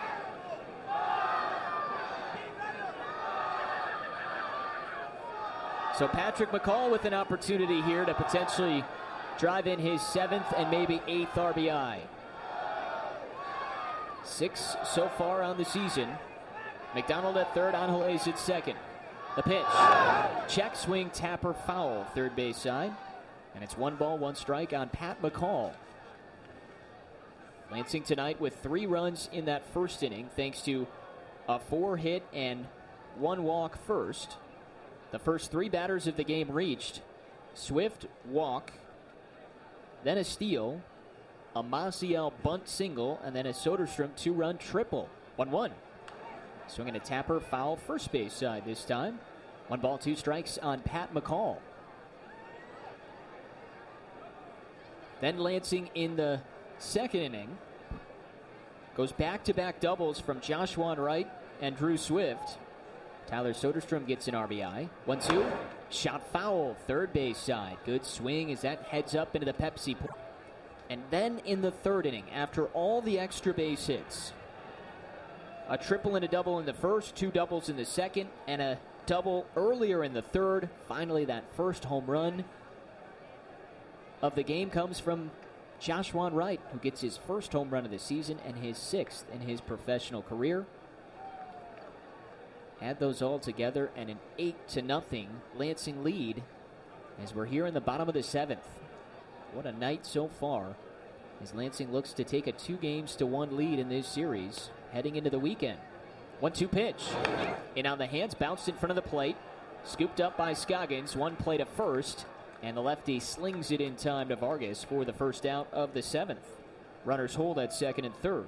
So Patrick McCall with an opportunity here to potentially drive in his 7th and maybe 8th RBI. 6 so far on the season. McDonald at third, Angeles at second. The pitch. Check swing, tapper, foul, third base side. And it's 1 ball, 1 strike on Pat McCall. Lansing tonight with 3 runs in that first inning, thanks to a 4-hit and 1 walk first. The first 3 batters of the game reached. Swift, walk, then a steal, a Maciel bunt single, and then a Soderstrom 2-run triple. 1-1. Swinging a tapper, foul, first base side this time. 1 ball, 2 strikes on Pat McCall. Then Lansing in the second inning goes back-to-back doubles from Joshua Wright and Drew Swift. Tyler Soderstrom gets an RBI. 1-2. Shot foul, third base side. Good swing as that heads up into the Pepsi. And then in the third inning, after all the extra base hits, a triple and a double in the first, 2 doubles in the second, and a double earlier in the third. Finally, that first home run of the game comes from Joshua Wright, who gets his first home run of the season and his 6th in his professional career. Add those all together, and an 8-0 Lansing lead as we're here in the bottom of the 7th. What a night so far as Lansing looks to take a 2-1 lead in this series heading into the weekend. 1-2 pitch. In on the hands, bounced in front of the plate. Scooped up by Scoggins, one play to first, and the lefty slings it in time to Vargas for the first out of the 7th. Runners hold at second and third.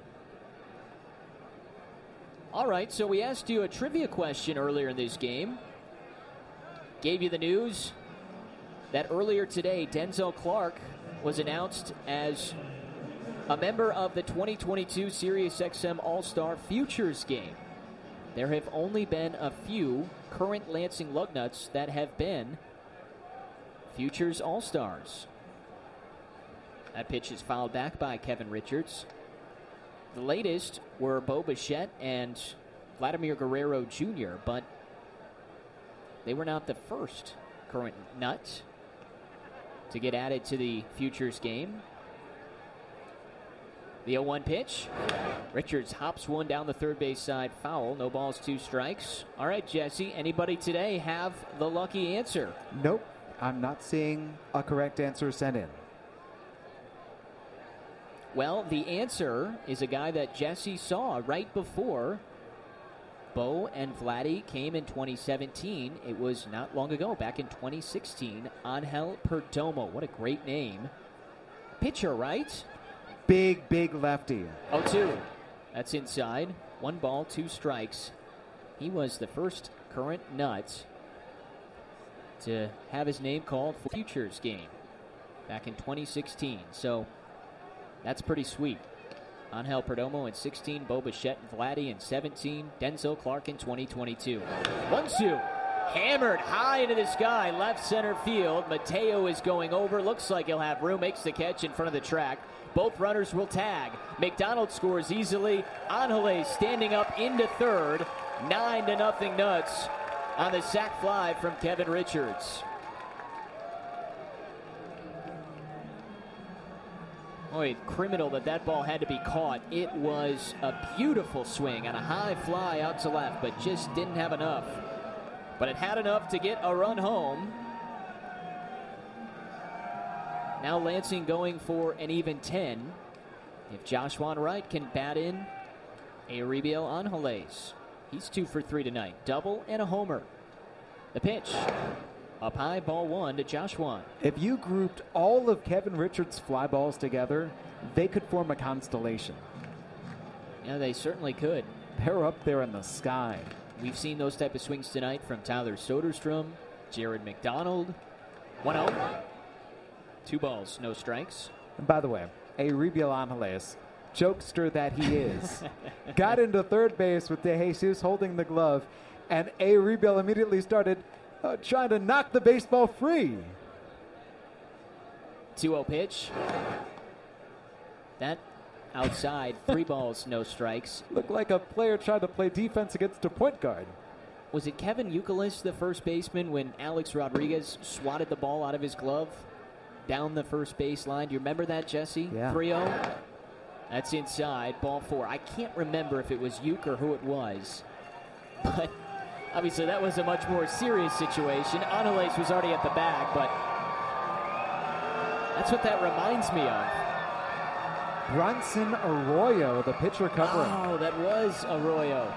All right, so we asked you a trivia question earlier in this game. Gave you the news that earlier today, Denzel Clark was announced as a member of the 2022 SiriusXM All-Star Futures game. There have only been a few current Lansing Lugnuts that have been Futures All-Stars. That pitch is fouled back by Kevin Richards. The latest were Bo Bichette and Vladimir Guerrero Jr., but they were not the first current nut to get added to the Futures game. The 0-1 pitch. Richards hops one down the third base side, foul. No balls, 2 strikes. All right, Jesse, anybody today have the lucky answer? Nope, I'm not seeing a correct answer sent in. Well, the answer is a guy that Jesse saw right before Bo and Vladdy came in 2017. It was not long ago, back in 2016. Angel Perdomo. What a great name. Pitcher, right? Big lefty. 0-2. That's inside. 1 ball, 2 strikes. He was the first current nut to have his name called for Futures game back in 2016. So that's pretty sweet. Angel Perdomo in 16, Bo Bichette and Vladdy in 17, Denzel Clark in 2022. 1-2. Hammered high into the sky, left center field. Mateo is going over. Looks like he'll have room. Makes the catch in front of the track. Both runners will tag. McDonald scores easily. Angeles standing up into third. 9-0 Nuts on the sac fly from Kevin Richards. Boy, criminal that ball had to be caught. It was a beautiful swing on a high fly out to left, but just didn't have enough. But it had enough to get a run home. Now Lansing going for an even 10. If Joshua Wright can bat in Euribiel Angeles. He's 2 for 3 tonight. Double and a homer. The pitch. Up high, ball 1 to Joshua. If you grouped all of Kevin Richards' fly balls together, they could form a constellation. Yeah, they certainly could. They're up there in the sky. We've seen those type of swings tonight from Tyler Soderstrom, Jared McDonald. 1-0. 2 balls, no strikes. And by the way, Euribiel Angeles, jokester that he is, got into third base with De Jesus holding the glove, and Euribiel immediately started trying to knock the baseball free. 2-0 pitch. That outside, 3 balls, no strikes. Looked like a player trying to play defense against a point guard. Was it Kevin Youkilis, the first baseman, when Alex Rodriguez swatted the ball out of his glove down the first baseline? Do you remember that, Jesse? Yeah. 3-0. That's inside, ball 4. I can't remember if it was Uke or who it was, but obviously that was a much more serious situation. Angeles was already at the bag, but that's what that reminds me of. Bronson Arroyo, the pitcher covering. Oh, that was Arroyo.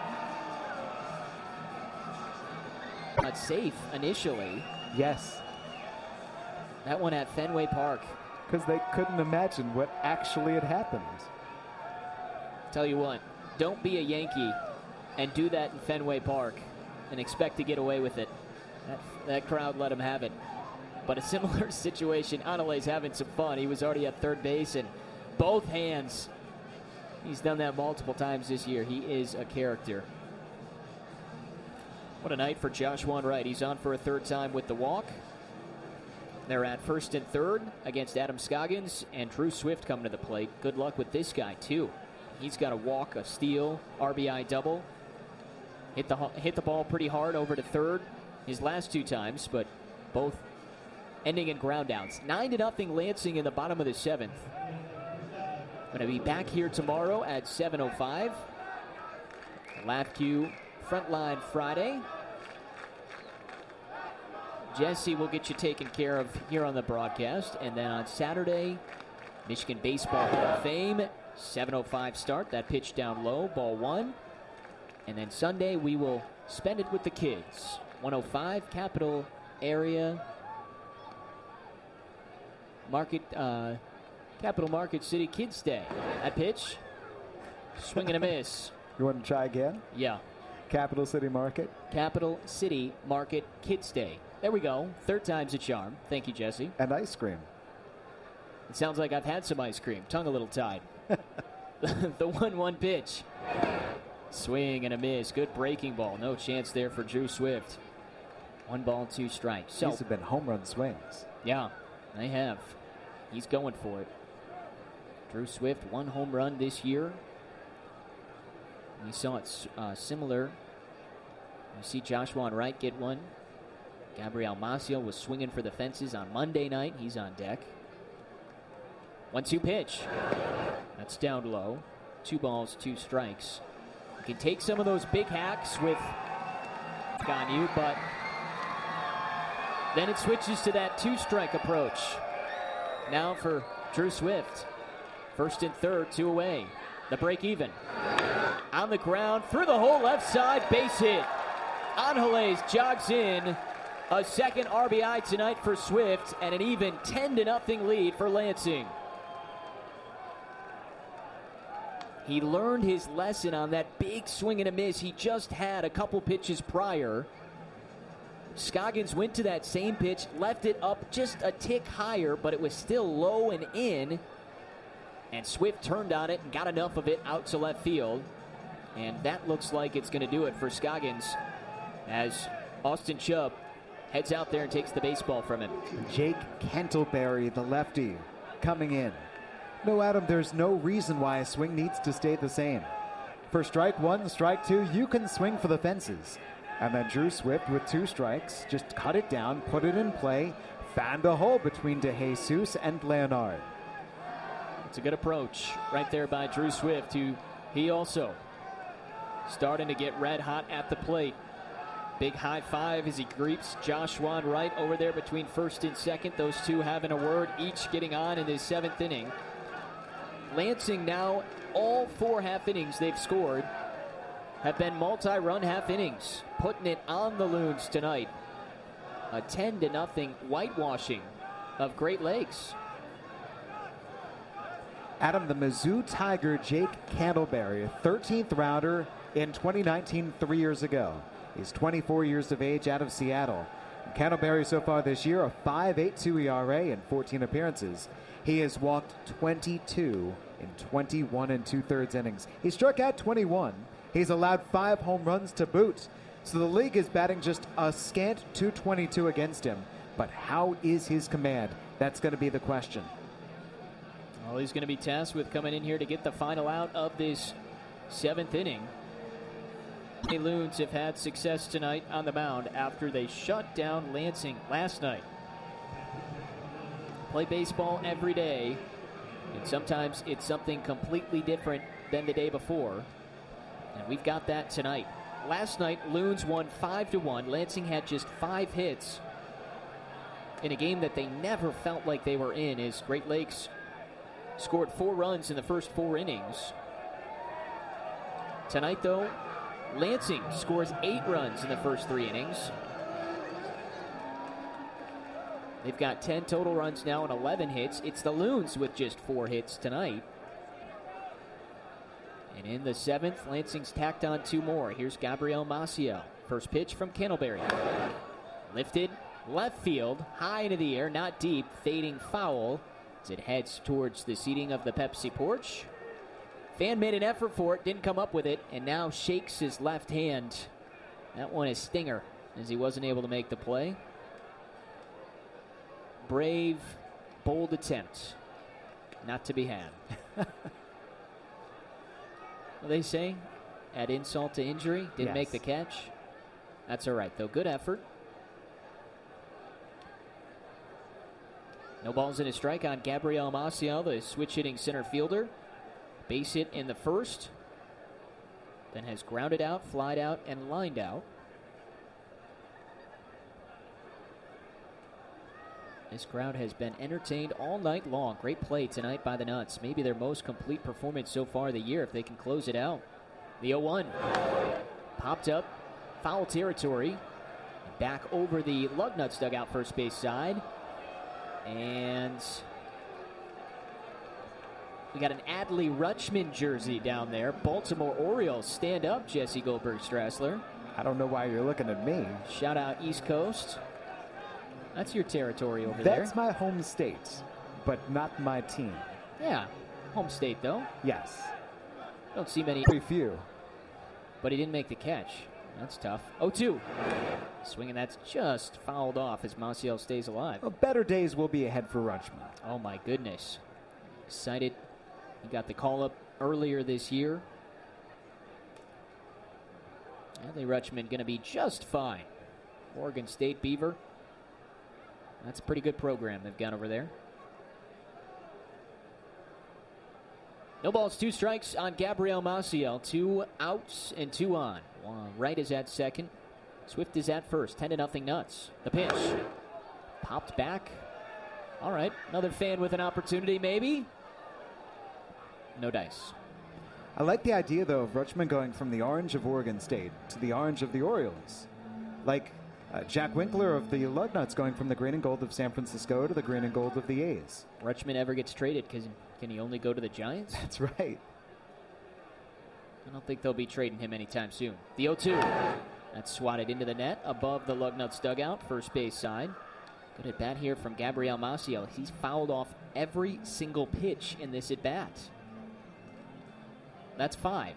Not safe initially. Yes. That one at Fenway Park. Because they couldn't imagine what actually had happened. Tell you what, don't be a Yankee and do that in Fenway Park and expect to get away with it. That crowd let him have it. But a similar situation, Angeles having some fun. He was already at third base, and both hands. He's done that multiple times this year. He is a character. What a night for Joshua Wright. He's on for a third time with the walk. They're at first and third against Adam Scoggins, and Drew Swift coming to the plate. Good luck with this guy, too. He's got a walk, a steal, RBI double. Hit the ball pretty hard over to third his last 2 times, but both ending in ground outs. 9-0 Lansing in the bottom of the 7th. Going to be back here tomorrow at 7:05. LAFQ Frontline Friday. Jesse will get you taken care of here on the broadcast. And then on Saturday, Michigan Baseball Hall of Fame, 7:05 start. That pitch down low, ball 1. And then Sunday, we will spend it with the kids. 105 Capital Area Market, Capital Market City Kids Day. That pitch, swing and a miss. You want to try again? Yeah. Capital City Market? Capital City Market Kids Day. There we go. 3rd time's a charm. Thank you, Jesse. And ice cream. It sounds like I've had some ice cream. Tongue a little tied. The 1-1 pitch. Swing and a miss. Good breaking ball. No chance there for Drew Swift. 1 ball, 2 strikes. So, these have been home run swings. Yeah, they have. He's going for it. Drew Swift, 1 home run this year. We saw it similar. You see Joshua Wright get one. Gabriel Maciel was swinging for the fences on Monday night. He's on deck. 1-2 pitch. That's down low. 2 balls, 2 strikes. You can take some of those big hacks with Gagnon, but then it switches to that 2-strike approach. Now for Drew Swift. 1st and 3rd, 2 away. The break even. On the ground, through the whole left side, base hit. Angeles jogs in. A 2nd RBI tonight for Swift, and an even 10-0 lead for Lansing. He learned his lesson on that big swing and a miss he just had a couple pitches prior. Scoggins went to that same pitch, left it up just a tick higher, but it was still low and in. And Swift turned on it and got enough of it out to left field. And that looks like it's going to do it for Scoggins as Austin Chubb heads out there and takes the baseball from him. Jake Cantleberry, the lefty, coming in. No, Adam, there's no reason why a swing needs to stay the same. For strike 1, strike 2, you can swing for the fences. And then Drew Swift with 2 strikes just cut it down, put it in play, found a hole between DeJesus and Leonard. It's a good approach right there by Drew Swift, who he also starting to get red hot at the plate. Big high five as he greets Joshua Wright over there between 1st and 2nd. Those two having a word, each getting on in his 7th inning. Lansing now, all 4 half innings they've scored have been multi-run half innings, putting it on the Loons tonight. A 10-0 whitewashing of Great Lakes. Adam, the Mizzou Tiger Jake Cantleberry, a 13th rounder in 2019, 3 years ago. He's 24 years of age, out of Seattle. Cantleberry so far this year, a 5.82 ERA in 14 appearances. He has walked 22 in 21 2/3 innings. He struck out 21. He's allowed 5 home runs to boot. So the league is batting just a scant .222 against him. But how is his command? That's going to be the question. Well, he's going to be tasked with coming in here to get the final out of this 7th inning. The Loons have had success tonight on the mound after they shut down Lansing last night. Play baseball every day, and sometimes it's something completely different than the day before. And we've got that tonight. Last night, Loons won 5-1. Lansing had just 5 hits in a game that they never felt like they were in, as Great Lakes scored 4 runs in the first 4 innings. Tonight, though, Lansing scores 8 runs in the first 3 innings. They've got 10 total runs now and 11 hits. It's the Loons with just 4 hits tonight. And in the 7th, Lansing's tacked on 2 more. Here's Gabriel Maciel. First pitch from Cantleberry. Lifted, left field, high into the air, not deep, fading foul as it heads towards the seating of the Pepsi porch. Fan made an effort for it, didn't come up with it, and now shakes his left hand. That one is stinger, as he wasn't able to make the play. Brave, bold attempt. Not to be had. Well, they say, add insult to injury. Didn't make the catch. That's all right, though. Good effort. No balls in a strike on Gabriel Maciel, the switch-hitting center fielder. Base hit in the first. Then has grounded out, flied out, and lined out. This crowd has been entertained all night long. Great play tonight by the Nuts. Maybe their most complete performance so far of the year if they can close it out. The 0-1. Popped up. Foul territory. Back over the Lugnuts dugout first base side. And we got an Adley Rutschman jersey down there. Baltimore Orioles stand up, Jesse Goldberg-Strassler. I don't know why you're looking at me. Shout out East Coast. That's your territory over there. That's my home state, but not my team. Yeah, home state though. Yes. Don't see many. Pretty few. But he didn't make the catch. That's tough. 0-2. Swinging, that's just fouled off as Maciel stays alive. Well, better days will be ahead for Rutschman. Oh my goodness. Excited. He got the call up earlier this year. Adley Rutschman going to be just fine. Oregon State Beaver. That's a pretty good program they've got over there. No balls, 2 strikes on Gabriel Maciel. 2 outs and 2 on. Wright is at second. Swift is at first. 10-0 Nuts. The pitch. Popped back. All right, another fan with an opportunity maybe. No dice. I like the idea, though, of Rutschman going from the orange of Oregon State to the orange of the Orioles. Like Jack Winkler of the Lugnuts going from the green and gold of San Francisco to the green and gold of the A's. Rutschman ever gets traded because can he only go to the Giants? That's right. I don't think they'll be trading him anytime soon. The 0-2. That's swatted into the net above the Lugnuts dugout, first base side. Good at bat here from Gabriel Maciel. He's fouled off every single pitch in this at bat. That's 5.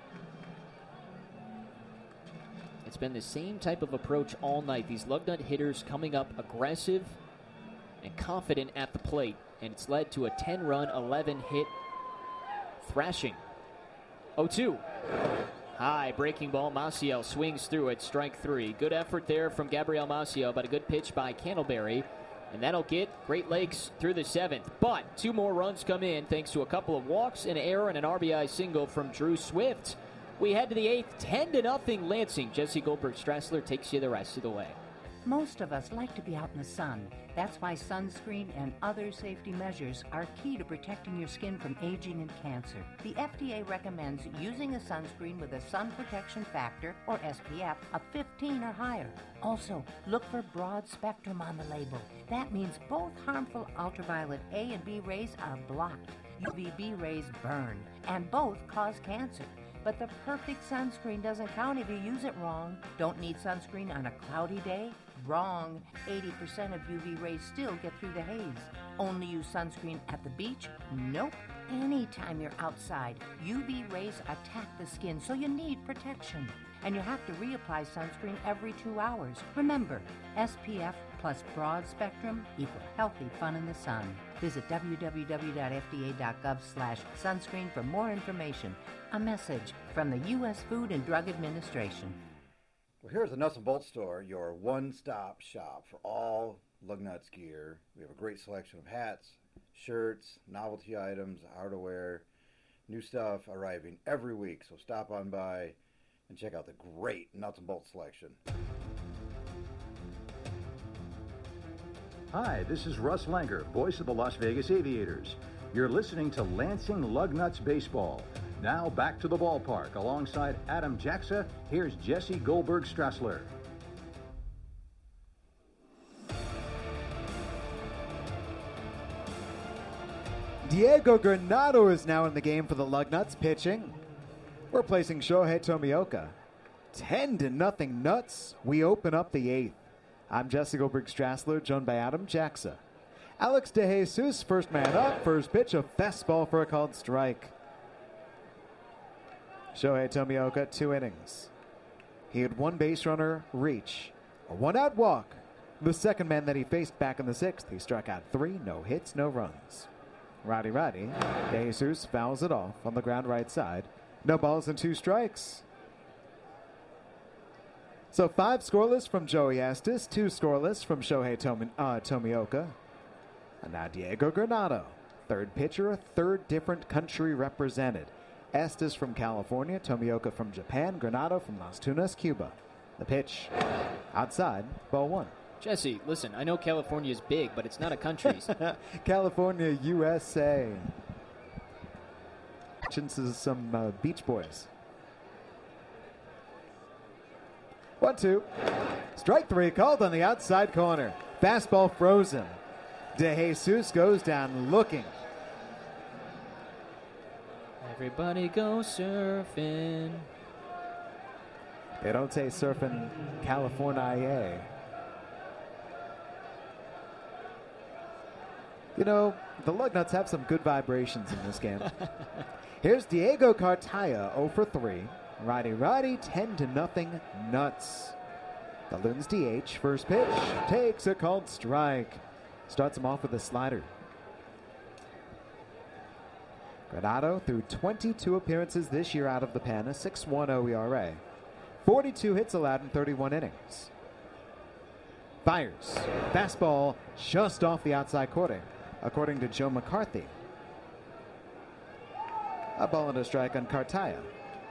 It's been the same type of approach all night. These Lugnut hitters coming up aggressive and confident at the plate. And it's led to a 10-run, 11-hit thrashing. 0-2. High breaking ball. Maciel swings through it. Strike 3. Good effort there from Gabriel Maciel, but a good pitch by Candleberry. And that'll get Great Lakes through the 7th. But 2 more runs come in thanks to a couple of walks, an error, and an RBI single from Drew Swift. We head to the 8th, 10-0 Lansing. Jesse Goldberg-Strassler takes you the rest of the way. Most of us like to be out in the sun. That's why sunscreen and other safety measures are key to protecting your skin from aging and cancer. The FDA recommends using a sunscreen with a sun protection factor, or SPF, of 15 or higher. Also, look for broad spectrum on the label. That means both harmful ultraviolet A and B rays are blocked. UVB rays burn, and both cause cancer. But the perfect sunscreen doesn't count if you use it wrong. Don't need sunscreen on a cloudy day? Wrong. 80% of UV rays still get through the haze. Only use sunscreen at the beach? Nope. Anytime you're outside, UV rays attack the skin, so you need protection. And you have to reapply sunscreen every 2 hours. Remember, SPF plus broad spectrum equal healthy fun in the sun. Visit www.fda.gov/sunscreen for more information. A message from the U.S. Food and Drug Administration. Well, here's the Nuts and Bolts store, your one-stop shop for all Lugnuts gear. We have a great selection of hats, shirts, novelty items, outerwear, new stuff arriving every week. So stop on by and check out the great Nuts and Bolts selection. Hi, this is Russ Langer, voice of the Las Vegas Aviators. You're listening to Lansing Lugnuts Baseball. Now back to the ballpark. Alongside Adam Jaxa, here's Jesse Goldberg-Strassler. Diego Granado is now in the game for the Lugnuts, pitching. We're placing Shohei Tomioka. 10-0 Nuts. We open up the 8th. I'm Jesse Goldberg-Strassler, joined by Adam Jaxa. Alex DeJesus, first man up. First pitch, a fastball for a called strike. Shohei Tomioka, 2 innings. He had 1 base runner reach, a 1-out walk. The second man that he faced back in the 6th, he struck out 3, no hits, no runs. Roddy, DeJesus fouls it off on the ground right side. No balls and 2 strikes. So 5 scoreless from Joey Estes, 2 scoreless from Shohei Tomioka. And now Diego Granado, third pitcher, a third different country represented. Estes from California, Tomioka from Japan, Granado from Las Tunas, Cuba. The pitch outside, ball 1. Jesse, listen, I know California is big, but it's not a country. California, USA. Is some Beach Boys. 1-2. Strike 3 called on the outside corner. Fastball frozen. De Jesus goes down looking. Everybody go surfing. They don't say surfing California. You know, the Lugnuts have some good vibrations in this game. Here's Diego Cartaya, 0 for 3. Righty, 10-0 Nuts. The Loons DH, first pitch, takes a called strike. Starts him off with a slider. Granado, through 22 appearances this year out of the pen, a 6.10 ERA. 42 hits allowed in 31 innings. Fires. Fastball just off the outside corner, according to Joe McCarthy. A ball and a strike on Cartaya.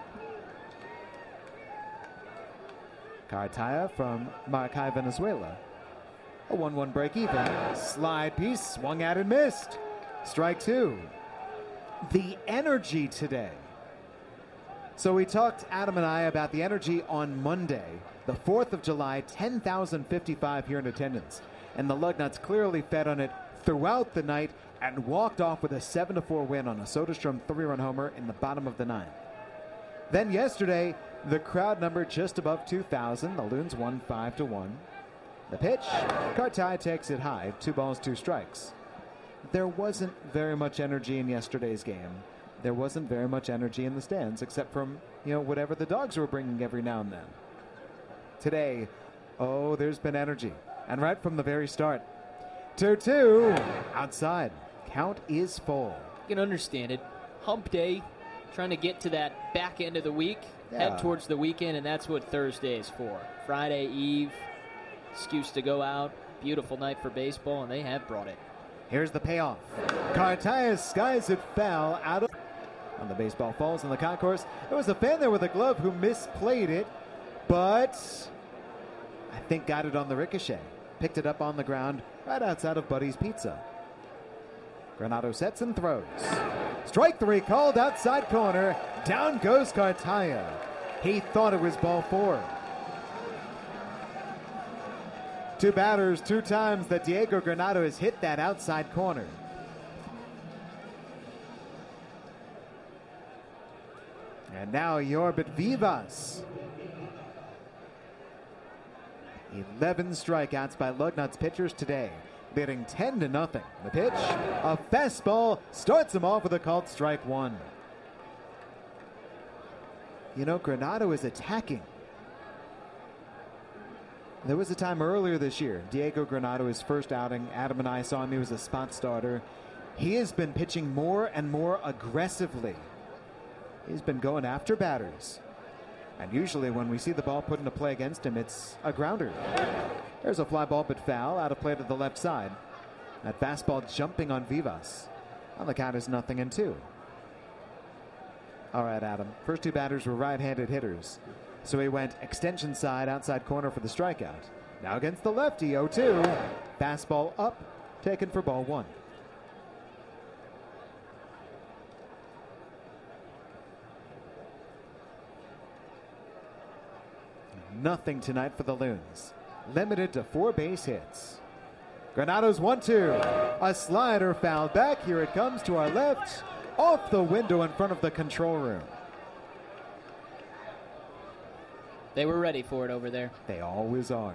Cartaya from Maracay, Venezuela. A 1-1 break even. Slide piece, swung at and missed. Strike 2. The energy today. So we talked, Adam and I, about the energy on Monday, the 4th of July, 10,055 here in attendance. And the Lugnuts clearly fed on it throughout the night and walked off with a 7-4 win on a Soderstrom 3-run homer in the bottom of the 9th. Then yesterday, the crowd number just above 2,000. The Loons won 5-1. The pitch, Cartaya takes it high, 2 balls, 2 strikes. There wasn't very much energy in yesterday's game. There wasn't very much energy in the stands, except from, whatever the dogs were bringing every now and then. Today, there's been energy. And right from the very start. 2-2, outside. Count is full. You can understand it. Hump day, trying to get to that back end of the week, head towards the weekend, and that's what Thursday is for. Friday Eve, excuse to go out, beautiful night for baseball, and they have brought it. Here's the payoff. Cartaya skies it foul out of... On the baseball falls in the concourse. There was a fan there with a glove who misplayed it, but I think got it on the ricochet. Picked it up on the ground right outside of Buddy's Pizza. Granado sets and throws. Strike 3 called outside corner. Down goes Cartaya. He thought it was ball 4. 2 batters, 2 times that Diego Granado has hit that outside corner. And now Yorbit Vivas. 11 strikeouts by Lugnuts pitchers today, leading 10-0. The pitch, a fastball, starts him off with a called strike 1. Granado is attacking. There was a time earlier this year, Diego Granado, his first outing, Adam and I saw him, he was a spot starter. He has been pitching more and more aggressively. He's been going after batters. And usually when we see the ball put into play against him, it's a grounder. There's a fly ball but foul, out of play to the left side. That fastball jumping on Vivas. On the count is 0-2. All right, Adam. First 2 batters were right-handed hitters. So he went extension side, outside corner for the strikeout. Now against the lefty, 0-2. Fastball up, taken for ball 1. Nothing tonight for the Loons. Limited to 4 base hits. Granado's 1-2. A slider fouled back. Here it comes to our left. Off the window in front of the control room. They were ready for it over there. They always are.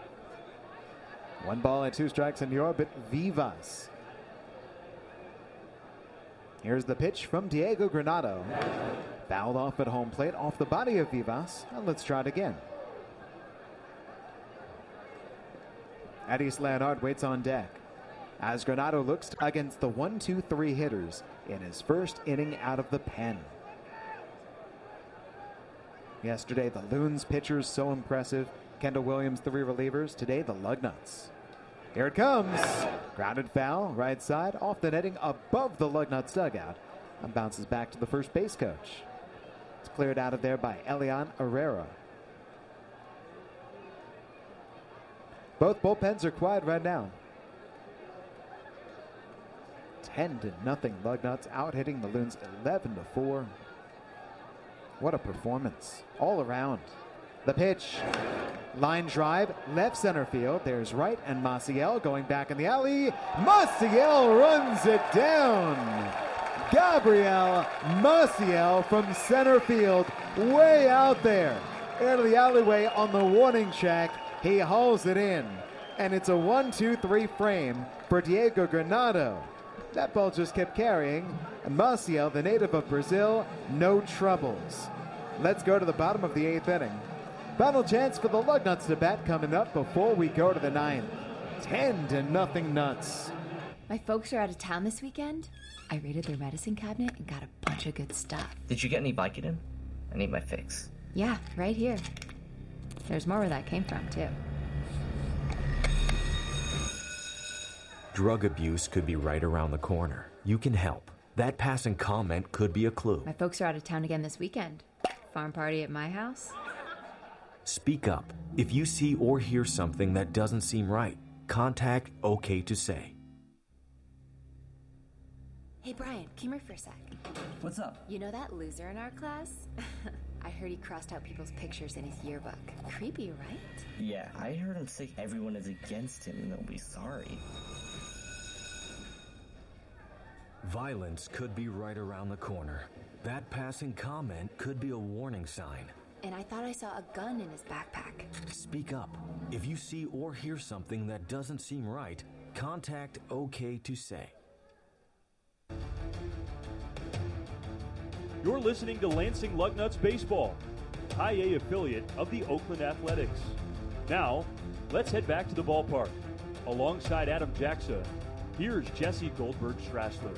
1 ball and 2 strikes in Yorbit Vivas. Here's the pitch from Diego Granado. Fouled off at home plate, off the body of Vivas. And let's try it again. Adis Leonard waits on deck as Granado looks against the 1-2-3 hitters in his first inning out of the pen. Yesterday, the Loons pitchers so impressive. Kendall Williams, 3 relievers. Today, the Lugnuts. Here it comes. Grounded foul, right side, off the netting above the Lugnuts dugout. And bounces back to the first base coach. It's cleared out of there by Elian Herrera. Both bullpens are quiet right now. 10-0 Lugnuts, out hitting the Loons 11-4. What a performance all around. The pitch, line drive, left center field. There's Wright and Maciel going back in the alley. Maciel runs it down. Gabriel Maciel from center field, way out there. Into the alleyway on the warning track. He hauls it in. And it's a 1-2-3 frame for Diego Granado. That ball just kept carrying. And Maciel, the native of Brazil, no troubles. Let's go to the bottom of the 8th inning. Final chance for the Lugnuts to bat coming up before we go to the 9th. 10-0 Nuts. My folks are out of town this weekend. I raided their medicine cabinet and got a bunch of good stuff. Did you get any Vicodin? I need my fix. Yeah, right here. There's more where that came from, too. Drug abuse could be right around the corner. You can help. That passing comment could be a clue. My folks are out of town again this weekend. Farm party at my house? Speak up. If you see or hear something that doesn't seem right, contact OK to Say. Hey, Brian, come here for a sec. What's up? You know that loser in our class? I heard he crossed out people's pictures in his yearbook. Creepy, right? Yeah, I heard him say everyone is against him and they'll be sorry. Violence could be right around the corner. That passing comment could be a warning sign. And I thought I saw a gun in his backpack. Speak up. If you see or hear something that doesn't seem right, contact OK to Say. You're listening to Lansing Lugnuts Baseball, High A affiliate of the Oakland Athletics. Now, let's head back to the ballpark. Alongside Adam Jackson, here's Jesse Goldberg-Strassler.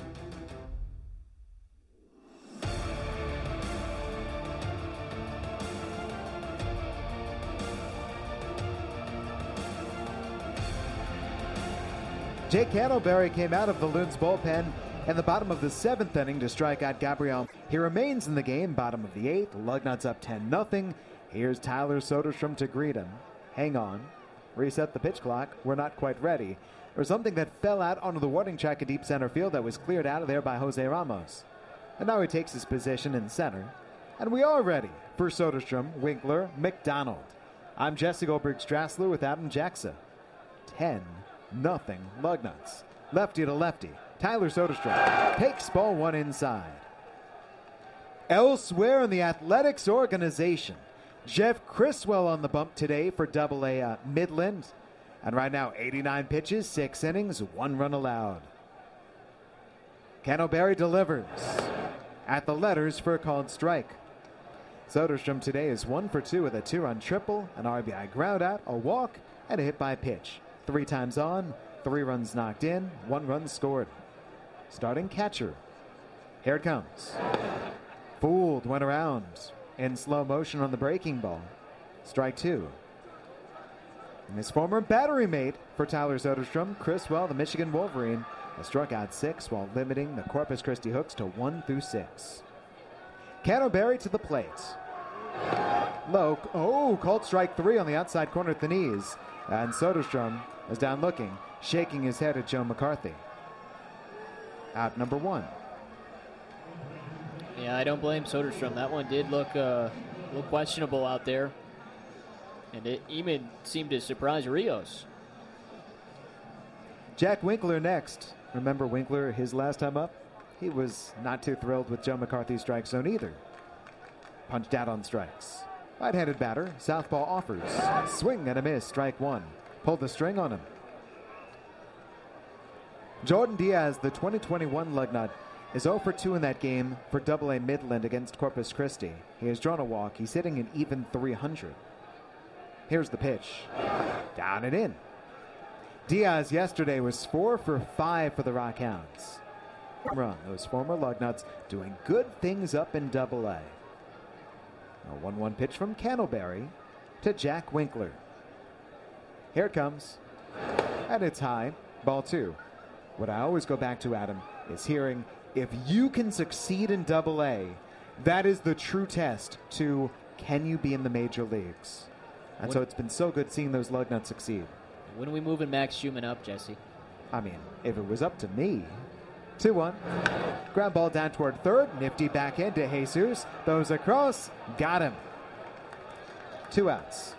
Jake Candleberry came out of the Loons bullpen in the bottom of the 7th inning to strike out Gabriel. He remains in the game, bottom of the 8th. Lugnuts up 10-0. Here's Tyler Soderstrom to greet him. Hang on. Reset the pitch clock. We're not quite ready. Or something that fell out onto the warning track in deep center field that was cleared out of there by Jose Ramos. And now he takes his position in center. And we are ready for Soderstrom, Winkler, McDonald. I'm Jesse Goldberg-Strassler with Adam Jackson. 10-0 Lugnuts. Lefty to lefty. Tyler Soderstrom takes ball 1 inside. Elsewhere in the Athletics organization, Jeff Criswell on the bump today for Double-A Midland. And right now, 89 pitches, 6 innings, 1 run allowed. Candleberry delivers at the letters for a called strike. Soderstrom today is 1 for 2 with a 2-run triple, an RBI ground out, a walk, and a hit by pitch. 3 times on, 3 runs knocked in, 1 run scored. Starting catcher. Here it comes. Fooled, went around in slow motion on the breaking ball. Strike 2. And his former battery mate for Tyler Soderstrom, Criswell, the Michigan Wolverine, has struck out 6 while limiting the Corpus Christi Hooks to 1 through 6. Candleberry to the plate. Low. Called strike 3 on the outside corner at the knees. And Soderstrom is down looking, shaking his head at Joe McCarthy. Out number 1. Yeah, I don't blame Soderstrom. That one did look a little questionable out there. And it even seemed to surprise Rios. Jack Winkler next. Remember Winkler, his last time up? He was not too thrilled with Joe McCarthy's strike zone either. Punched out on strikes. Right-handed batter, southpaw offers. Swing and a miss, strike 1. Pulled the string on him. Jordan Diaz, the 2021 Lugnut, is 0 for 2 in that game for Double-A Midland against Corpus Christi. He has drawn a walk. He's hitting an even .300. Here's the pitch. Down and in. Diaz yesterday was 4 for 5 for the Rockhounds. Run, those former Lugnuts doing good things up in Double-A. A 1-1 pitch from Candleberry to Jack Winkler. Here it comes. And it's high. Ball 2. What I always go back to, Adam, is hearing if you can succeed in Double-A, that is the true test to can you be in the major leagues. And so it's been so good seeing those Lugnuts succeed. When are we moving Max Schumann up, Jesse? I mean, if it was up to me. 2-1. Ground ball down toward third. Nifty back end to Jesus. Throws across. Got him. 2 outs.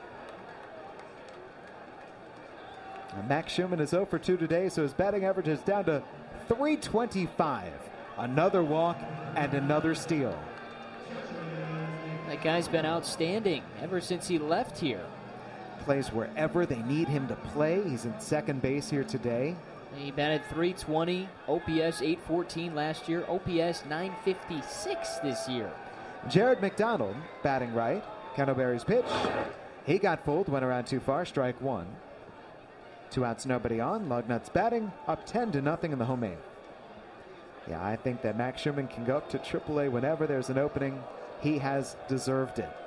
And Max Schumann is 0 for 2 today, so his batting average is down to .325. Another walk and another steal. That guy's been outstanding ever since he left here. Plays wherever they need him to play. He's in second base here today. He batted .320, OPS .814 last year, OPS .956 this year. Jared McDonald batting right. Candleberry's pitch. He got fooled, went around too far, strike 1. 2 outs, nobody on. Lugnuts batting up 10-0 in the home 8th. Yeah, I think that Max Schumann can go up to AAA whenever there's an opening. He has deserved it.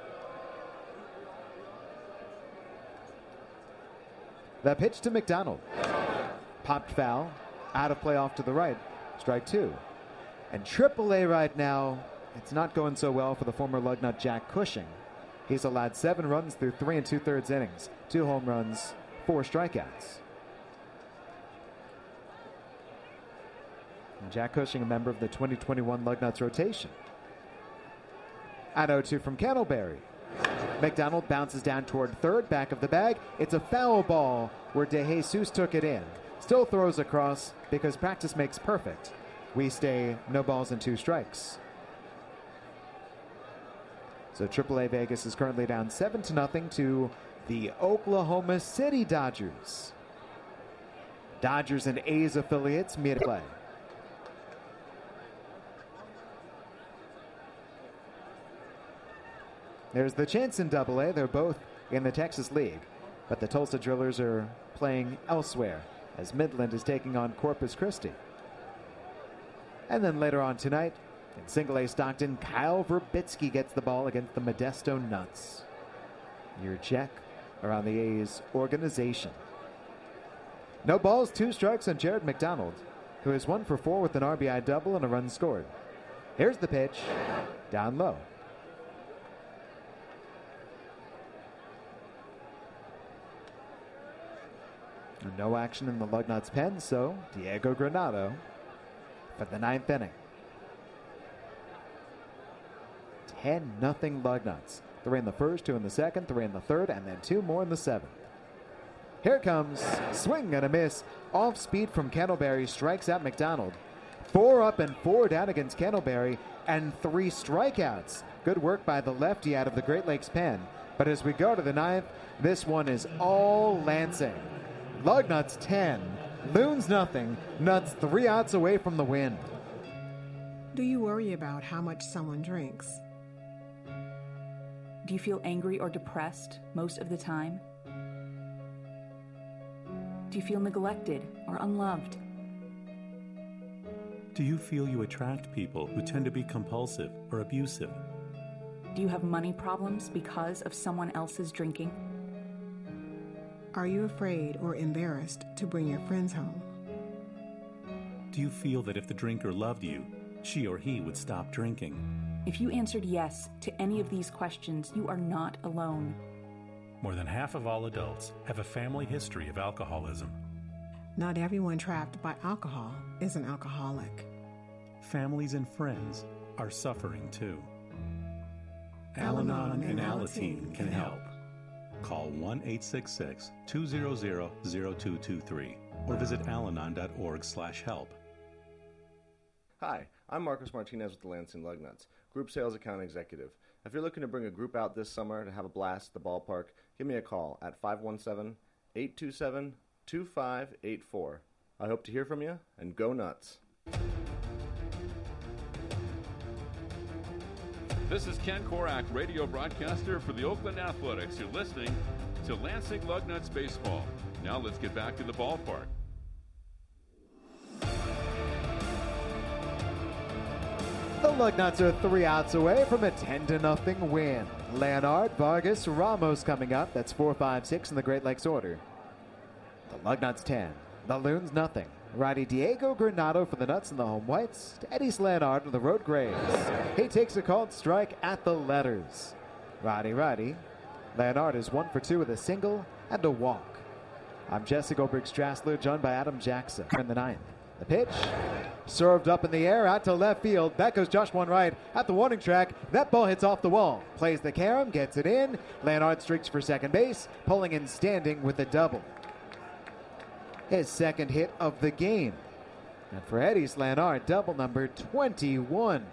The pitch to McDonald. Popped foul. Out of play off to the right. Strike 2. And AAA right now, it's not going so well for the former Lugnut Jack Cushing. He's allowed 7 runs through 3 2/3 innings. 2 home runs, 4 strikeouts. And Jack Cushing, a member of the 2021 Lugnuts rotation. At 0-2 from Candleberry. McDonald bounces down toward third, back of the bag. It's a foul ball where DeJesus took it in. Still throws across because practice makes perfect. We stay no balls and 2 strikes. So AAA Vegas is currently down 7-0 to the Oklahoma City Dodgers. Dodgers and A's affiliates meet at play. There's the chance in Double-A. They're both in the Texas League, but the Tulsa Drillers are playing elsewhere as Midland is taking on Corpus Christi. And then later on tonight, in Single-A Stockton, Kyle Verbitsky gets the ball against the Modesto Nuts. Your check around the A's organization. No balls, 2 strikes on Jared McDonald, who is 1 for 4 with an RBI double and a run scored. Here's the pitch, down low. No action in the Lugnuts pen, so Diego Granado for the 9th inning. 10-0 Lugnuts. 3 in the first, 2 in the second, 3 in the third, and then 2 more in the 7th. Here it comes. Swing and a miss. Off speed from Candleberry. Strikes out McDonald. 4 up and 4 down against Candleberry, and 3 strikeouts. Good work by the lefty out of the Great Lakes pen. But as we go to the 9th, this one is all Lansing. Lugnuts 10, Loons nothing. Nuts 3 outs away from the win. Do you worry about how much someone drinks? Do you feel angry or depressed most of the time? Do you feel neglected or unloved? Do you feel you attract people who tend to be compulsive or abusive? Do you have money problems because of someone else's drinking? Are you afraid or embarrassed to bring your friends home? Do you feel that if the drinker loved you, she or he would stop drinking? If you answered yes to any of these questions, you are not alone. More than half of all adults have a family history of alcoholism. Not everyone trapped by alcohol is an alcoholic. Families and friends are suffering too. Al-Anon and Alateen can help. Call 1-866-200-0223 or visit alanon.org/help. Hi, I'm Marcos Martinez with the Lansing Lugnuts, Group Sales Account Executive. If you're looking to bring a group out this summer to have a blast at the ballpark, give me a call at 517-827-2584. I hope to hear from you, and go nuts. This is Ken Korak, radio broadcaster for the Oakland Athletics. You're listening to Lansing Lugnuts Baseball. Now let's get back to the ballpark. The Lugnuts are 3 outs away from a 10-0 win. Leonard, Vargas, Ramos coming up. That's 4, 5, 6 in the Great Lakes order. The Lugnuts 10. The Loons nothing. Righty Diego Granado for the Nuts and the home whites. To Eddie Leonard for the road Grays. He takes a called strike at the letters. Righty. Leonard is 1 for 2 with a single and a walk. I'm Jesse Goldberg-Strassler, joined by Adam Jackson in the 9th. The pitch, served up in the air, out to left field. Back goes Josh Wainwright at the warning track. That ball hits off the wall. Plays the carom, gets it in. Leonard streaks for second base, pulling and standing with a double. His second hit of the game. And for Eddie Leonard, double number 21.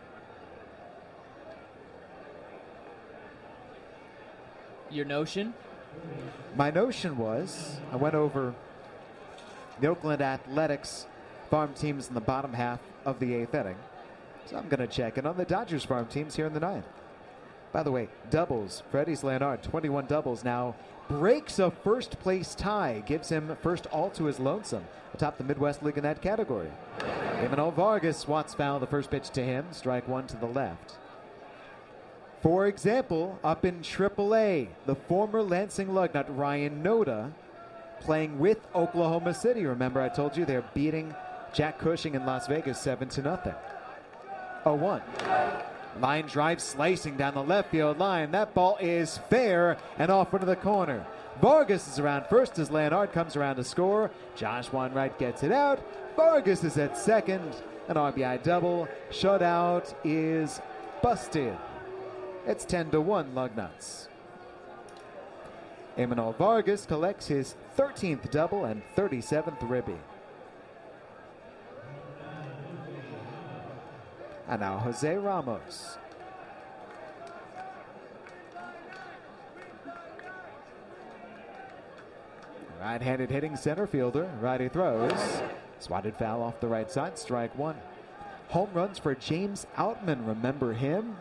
Your notion? My notion was, I went over the Oakland Athletics farm teams in the bottom half of the 8th inning. So I'm going to check in on the Dodgers farm teams here in the 9th. By the way, doubles. Freddie Leonard, 21 doubles now. Breaks a first place tie. Gives him first all to his lonesome atop the Midwest League in that category. Emmanuel Vargas swats foul the first pitch to him. Strike 1 to the left. For example, up in AAA, the former Lansing Lugnut Ryan Noda playing with Oklahoma City. Remember, I told you they're beating Jack Cushing in Las Vegas 7-0. 0-1. Line drive slicing down the left field line. That ball is fair and off into the corner. Vargas is around first as Leonard comes around to score. Josh Wainwright gets it out. Vargas is at second. An RBI double. Shutout is busted. It's 10-1 Lugnuts. Emmanuel Vargas collects his 13th double and 37th ribby. And now Jose Ramos. Right-handed hitting center fielder. Righty throws. Swatted foul off the right side. Strike 1. Home runs for James Outman. Remember him?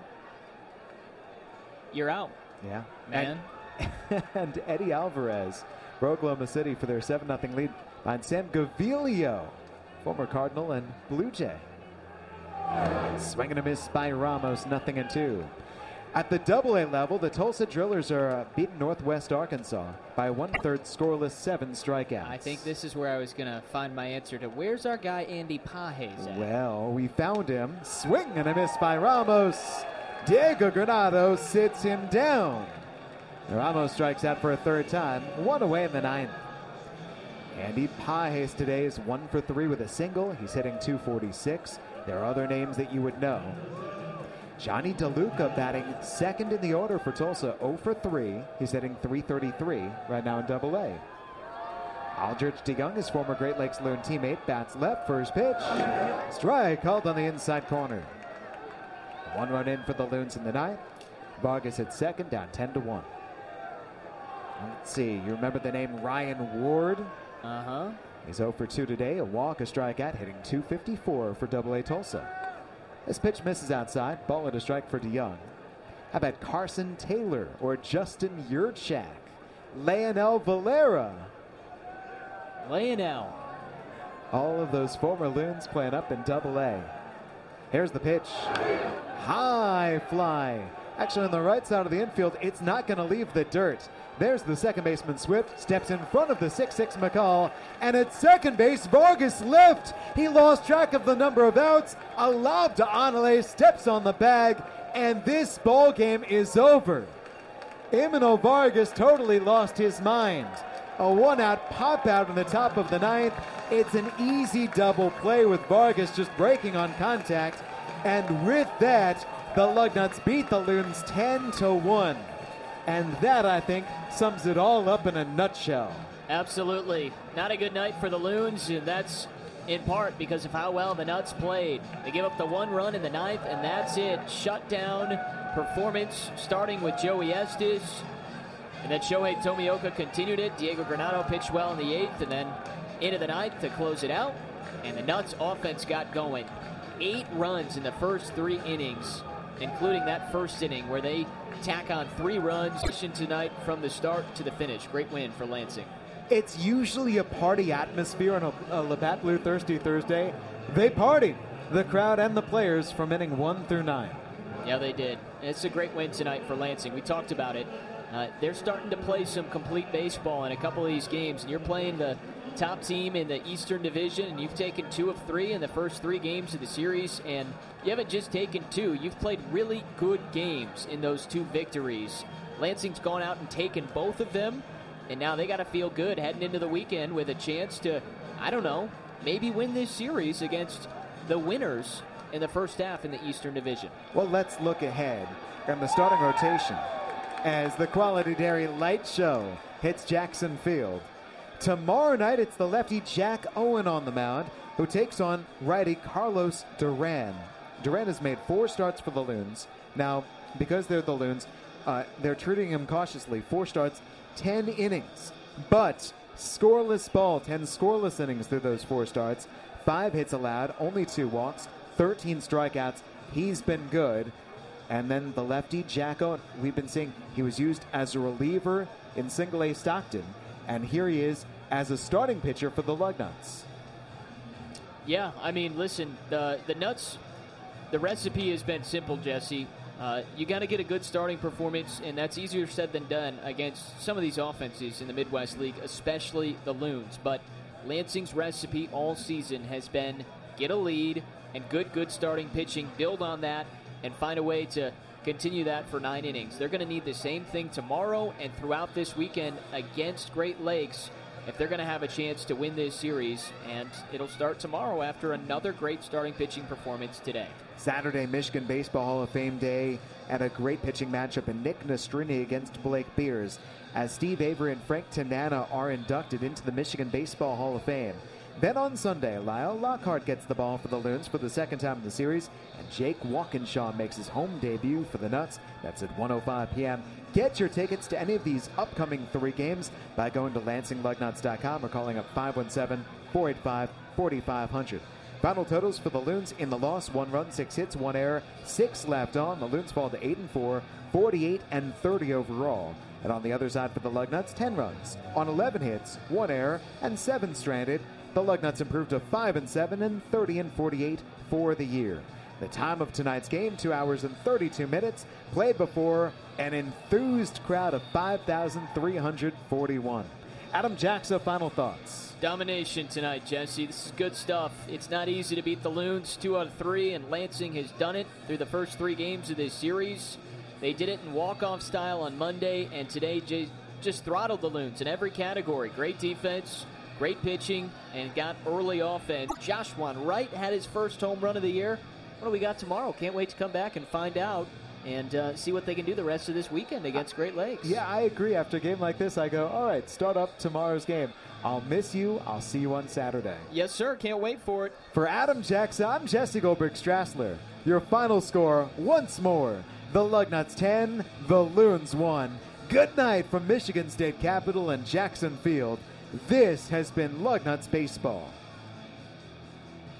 You're out. Yeah. Man. And Eddie Alvarez for Oklahoma City for their 7-0 lead behind Sam Gaviglio, former Cardinal and Blue Jay. Swing and a miss by Ramos, 0-2. At the AA level, the Tulsa Drillers are beating Northwest Arkansas by 1/3 scoreless, 7 strikeouts. I think this is where I was going to find my answer to where's our guy Andy Pages at? Well, we found him. Swing and a miss by Ramos. Diego Granado sits him down. Ramos strikes out for a 3rd time. 1 away in the 9th. Andy Pages today is 1 for 3 with a single. He's hitting .246. There are other names that you would know. Johnny DeLuca batting second in the order for Tulsa, 0 for 3. He's hitting .333 right now in AA. Aldrich DeYoung, his former Great Lakes Loon teammate, bats left. First pitch. Strike called on the inside corner. 1 run in for the Loons in the 9th. Vargas at second, down 10-1. Let's see. You remember the name Ryan Ward? Uh-huh. He's 0 for 2 today. A walk, a strikeout, hitting .254 for AA Tulsa. This pitch misses outside. Ball at a strike for DeYoung. How about Carson Taylor or Justin Yurchak? Leonel Valera. Leonel. All of those former Loons playing up in AA. Here's the pitch. High fly. Actually, on the right side of the infield, it's not going to leave the dirt. There's the second baseman Swift, steps in front of the 6'6 McCall, and at second base, Vargas left. He lost track of the number of outs. A lob to Anale, steps on the bag, and this ball game is over. Emmanuel Vargas totally lost his mind. A 1-out pop out in the top of the 9th. It's an easy double play with Vargas just breaking on contact, and with that, the Lugnuts beat the Loons 10-1. And that, I think, sums it all up in a nutshell. Absolutely. Not a good night for the Loons, and that's in part because of how well the Nuts played. They give up the 1 run in the 9th, and that's it. Shutdown performance starting with Joey Estes. And then Shohei Tomioka continued it. Diego Granado pitched well in the 8th, and then into the 9th to close it out. And the Nuts offense got going. 8 runs in the first 3 innings, including that first inning where they tack on 3 runs tonight from the start to the finish. Great win for Lansing. It's usually a party atmosphere on a Labatt Blue Thirsty Thursday. They partied. the crowd and the players from inning 1 through 9. Yeah, they did. It's a great win tonight for Lansing. We talked about it. They're starting to play some complete baseball in a couple of these games, and you're playing the top team in the Eastern Division, and you've taken 2 of 3 in the first 3 games of the series, and you haven't just taken 2. You've played really good games in those 2 victories. Lansing's gone out and taken both of them, and now they got to feel good heading into the weekend with a chance to, I don't know, maybe win this series against the winners in the first half in the Eastern Division. Well, let's look ahead in the starting rotation as the Quality Dairy Light Show hits Jackson Field. Tomorrow night, it's the lefty Jack Owen on the mound, who takes on righty Carlos Duran. Duran has made 4 starts for the Loons. Now, because they're the Loons, they're treating him cautiously. 4 starts, 10 innings. But scoreless ball, 10 scoreless innings through those 4 starts. 5 hits allowed, only 2 walks, 13 strikeouts. He's been good. And then the lefty, Jack Owen, we've been seeing he was used as a reliever in Single-A Stockton. And here he is as a starting pitcher for the Lugnuts. Yeah, I mean, listen, the Nuts, the recipe has been simple, Jesse. You got to get a good starting performance, and that's easier said than done against some of these offenses in the Midwest League, especially the Loons. But Lansing's recipe all season has been get a lead and good starting pitching, build on that, and find a way to continue that for 9 innings. They're going to need the same thing tomorrow and throughout this weekend against Great Lakes if they're going to have a chance to win this series, and it'll start tomorrow after another great starting pitching performance today. Saturday, Michigan Baseball Hall of Fame Day, and a great pitching matchup in Nick Nastrini against Blake Beers, as Steve Avery and Frank Tanana are inducted into the Michigan Baseball Hall of Fame. Then on Sunday, Lyle Lockhart gets the ball for the Loons for the second time in the series, and Jake Walkinshaw makes his home debut for the Nuts. That's at 1:05 p.m. Get your tickets to any of these upcoming 3 games by going to LansingLugnuts.com or calling up 517-485-4500. Final totals for the Loons in the loss: 1 run, 6 hits, 1 error, 6 left on. The Loons fall to 8-4, 48-30 overall. And on the other side for the Lugnuts, 10 runs on 11 hits, 1 error, and 7 stranded. The Lugnuts improved to 5-7 and 30-48 for the year. The time of tonight's game, 2 hours and 32 minutes, played before an enthused crowd of 5,341. Adam Jackson, final thoughts. Domination tonight, Jesse. This is good stuff. It's not easy to beat the Loons 2 out of 3, and Lansing has done it through the first 3 games of this series. They did it in walk-off style on Monday, and today just throttled the Loons in every category. Great defense, great pitching, and got early offense. Joshua Wright had his first home run of the year. What do we got tomorrow? Can't wait to come back and find out and see what they can do the rest of this weekend against Great Lakes. Yeah, I agree. After a game like this, I go, all right, start up tomorrow's game. I'll miss you. I'll see you on Saturday. Yes, sir. Can't wait for it. For Adam Jackson, I'm Jesse Goldberg-Strassler. Your final score, once more, the Lugnuts 10, the Loons 1. Good night from Michigan State Capitol and Jackson Field. This has been Lugnuts Baseball.